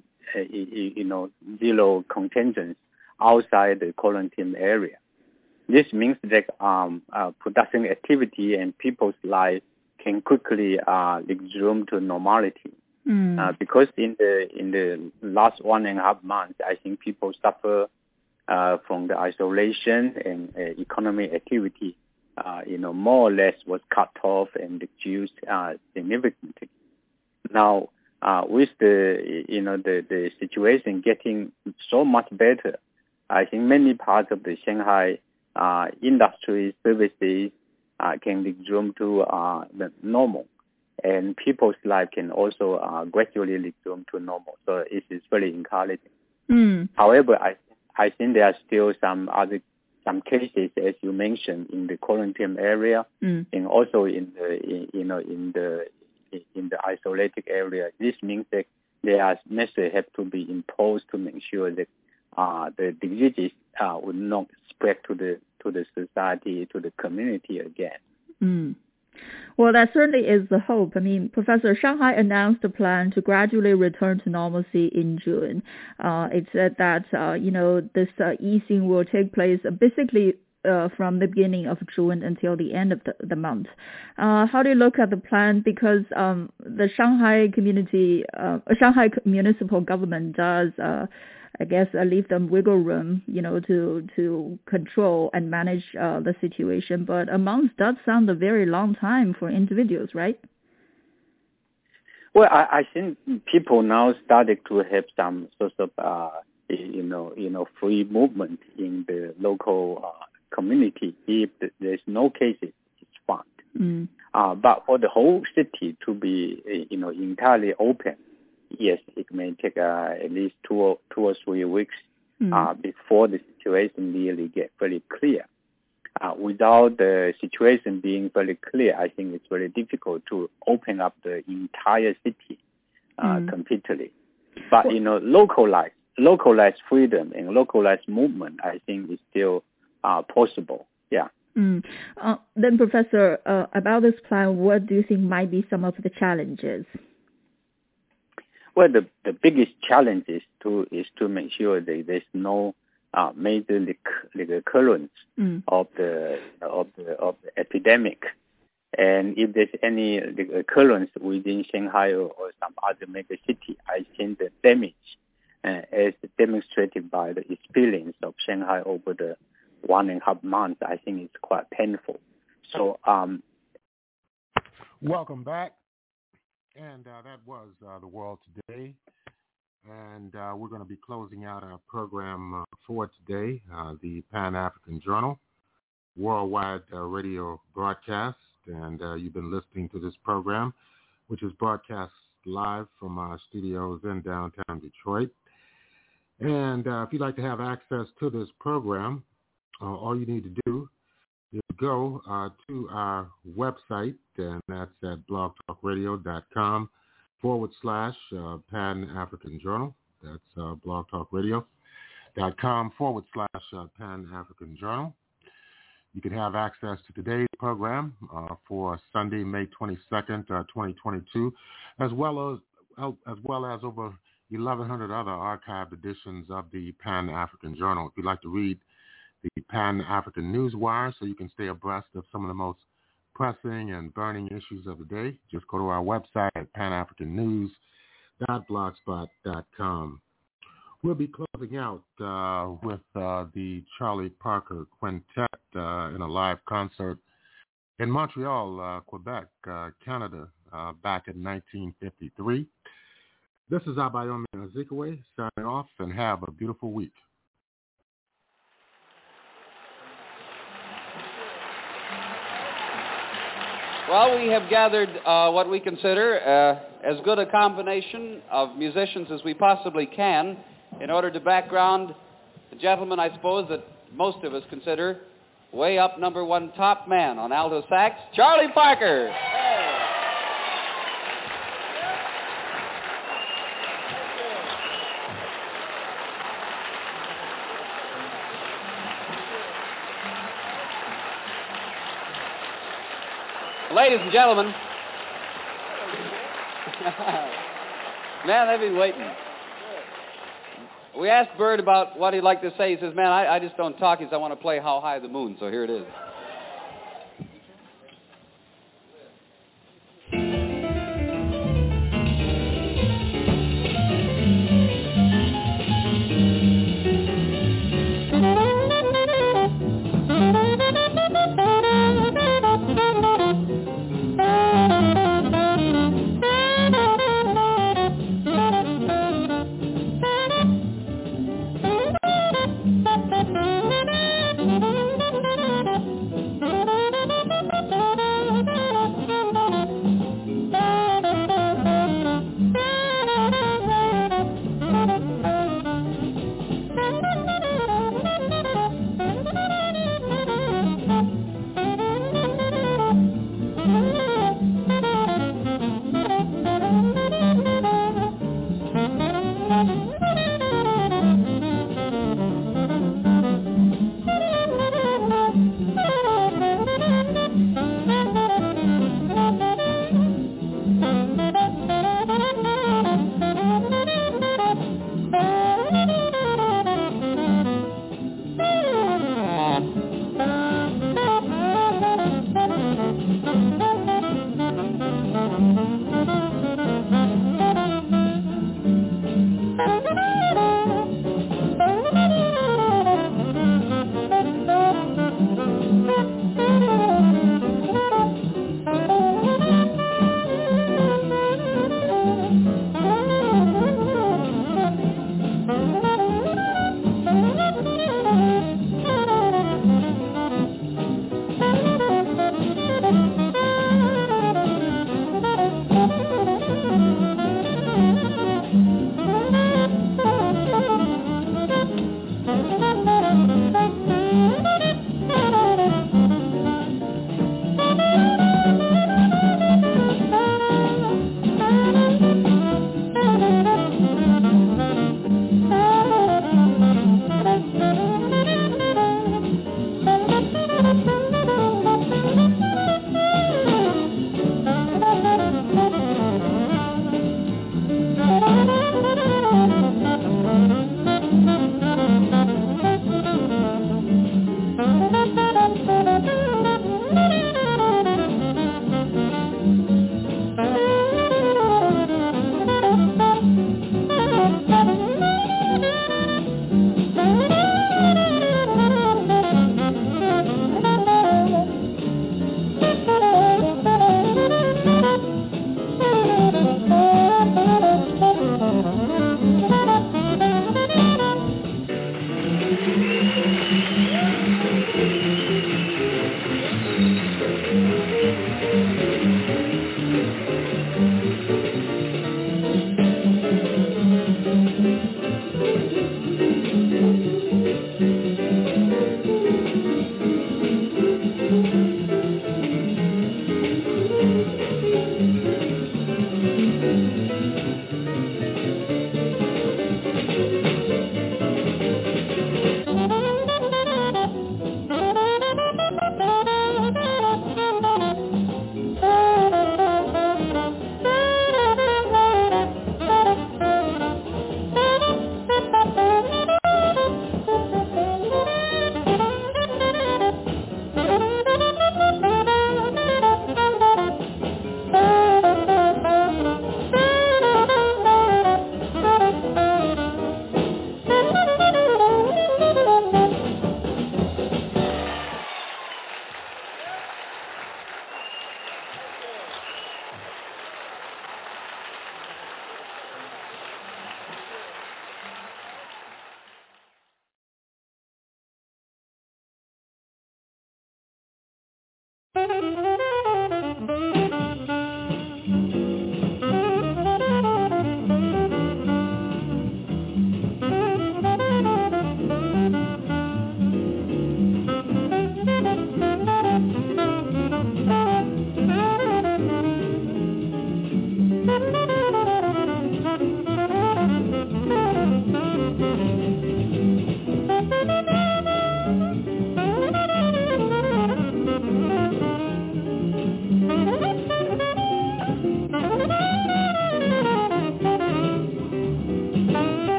zero contingents outside the quarantine area. This means that production activity and people's life can quickly resume to normality. Because in the last 1.5 months, I think people suffer from the isolation and economic activity, more or less was cut off and reduced significantly. Now, with the situation getting so much better, I think many parts of the Shanghai industry services can resume to the normal, and people's life can also gradually resume to normal. So it is very encouraging. However, I think there are still some cases, as you mentioned, in the quarantine area, and also in the isolated area. This means that there are measures have to be imposed to make sure that the diseases will not spread to the society, to the community again. Well, that certainly is the hope. I mean, Professor, Shanghai announced a plan to gradually return to normalcy in June. It said that, this easing will take place basically from the beginning of June until the end of the month. How do you look at the plan? Because the Shanghai Shanghai municipal government does, leave them wiggle room, to control and manage the situation. But a month does sound a very long time for individuals, right? Well, I think people now started to have some sort of, free movement in the local community. If there's no cases, it's fine. But for the whole city to be, entirely open, yes, it may take at least 2 or 3 weeks before the situation really get very clear. without the situation being very clear, I think it's very difficult to open up the entire city completely. But localized freedom and localized movement, I think, is still possible. Yeah. Then, Professor, about this plan, what do you think might be some of the challenges? Well, the biggest challenge is to make sure that there's no major recurrence of the epidemic, and if there's any occurrence within Shanghai or some other major city, I think the damage, as demonstrated by the experience of Shanghai over the 1.5 months, I think it's quite painful. So, welcome back, and that was The World Today. And we're going to be closing out our program for today, the Pan-African Journal, worldwide radio broadcast. And you've been listening to this program, which is broadcast live from our studios in downtown Detroit. And if you'd like to have access to this program, all you need to do is go to our website, and that's at blogtalkradio.com/Pan-African Journal. That's blogtalkradio.com/Pan-African Journal. You can have access to today's program for Sunday, May 22nd, 2022, as well as over 1,100 other archived editions of the Pan-African Journal. If you'd like to read the Pan-African Newswire so you can stay abreast of some of the most pressing and burning issues of the day, just go to our website at panafricannews.blogspot.com. We'll be closing out with the Charlie Parker Quintet in a live concert in Montreal, Quebec, Canada, back in 1953. This is Abayomi Azikiwe signing off, and have a beautiful week. Well, we have gathered what we consider as good a combination of musicians as we possibly can in order to background the gentleman, I suppose, that most of us consider way up number one top man on alto sax, Charlie Parker. Ladies and gentlemen, man, they've been waiting. We asked Bird about what he'd like to say. He says, man, I just don't talk. He says, I want to play How High the Moon. So here it is.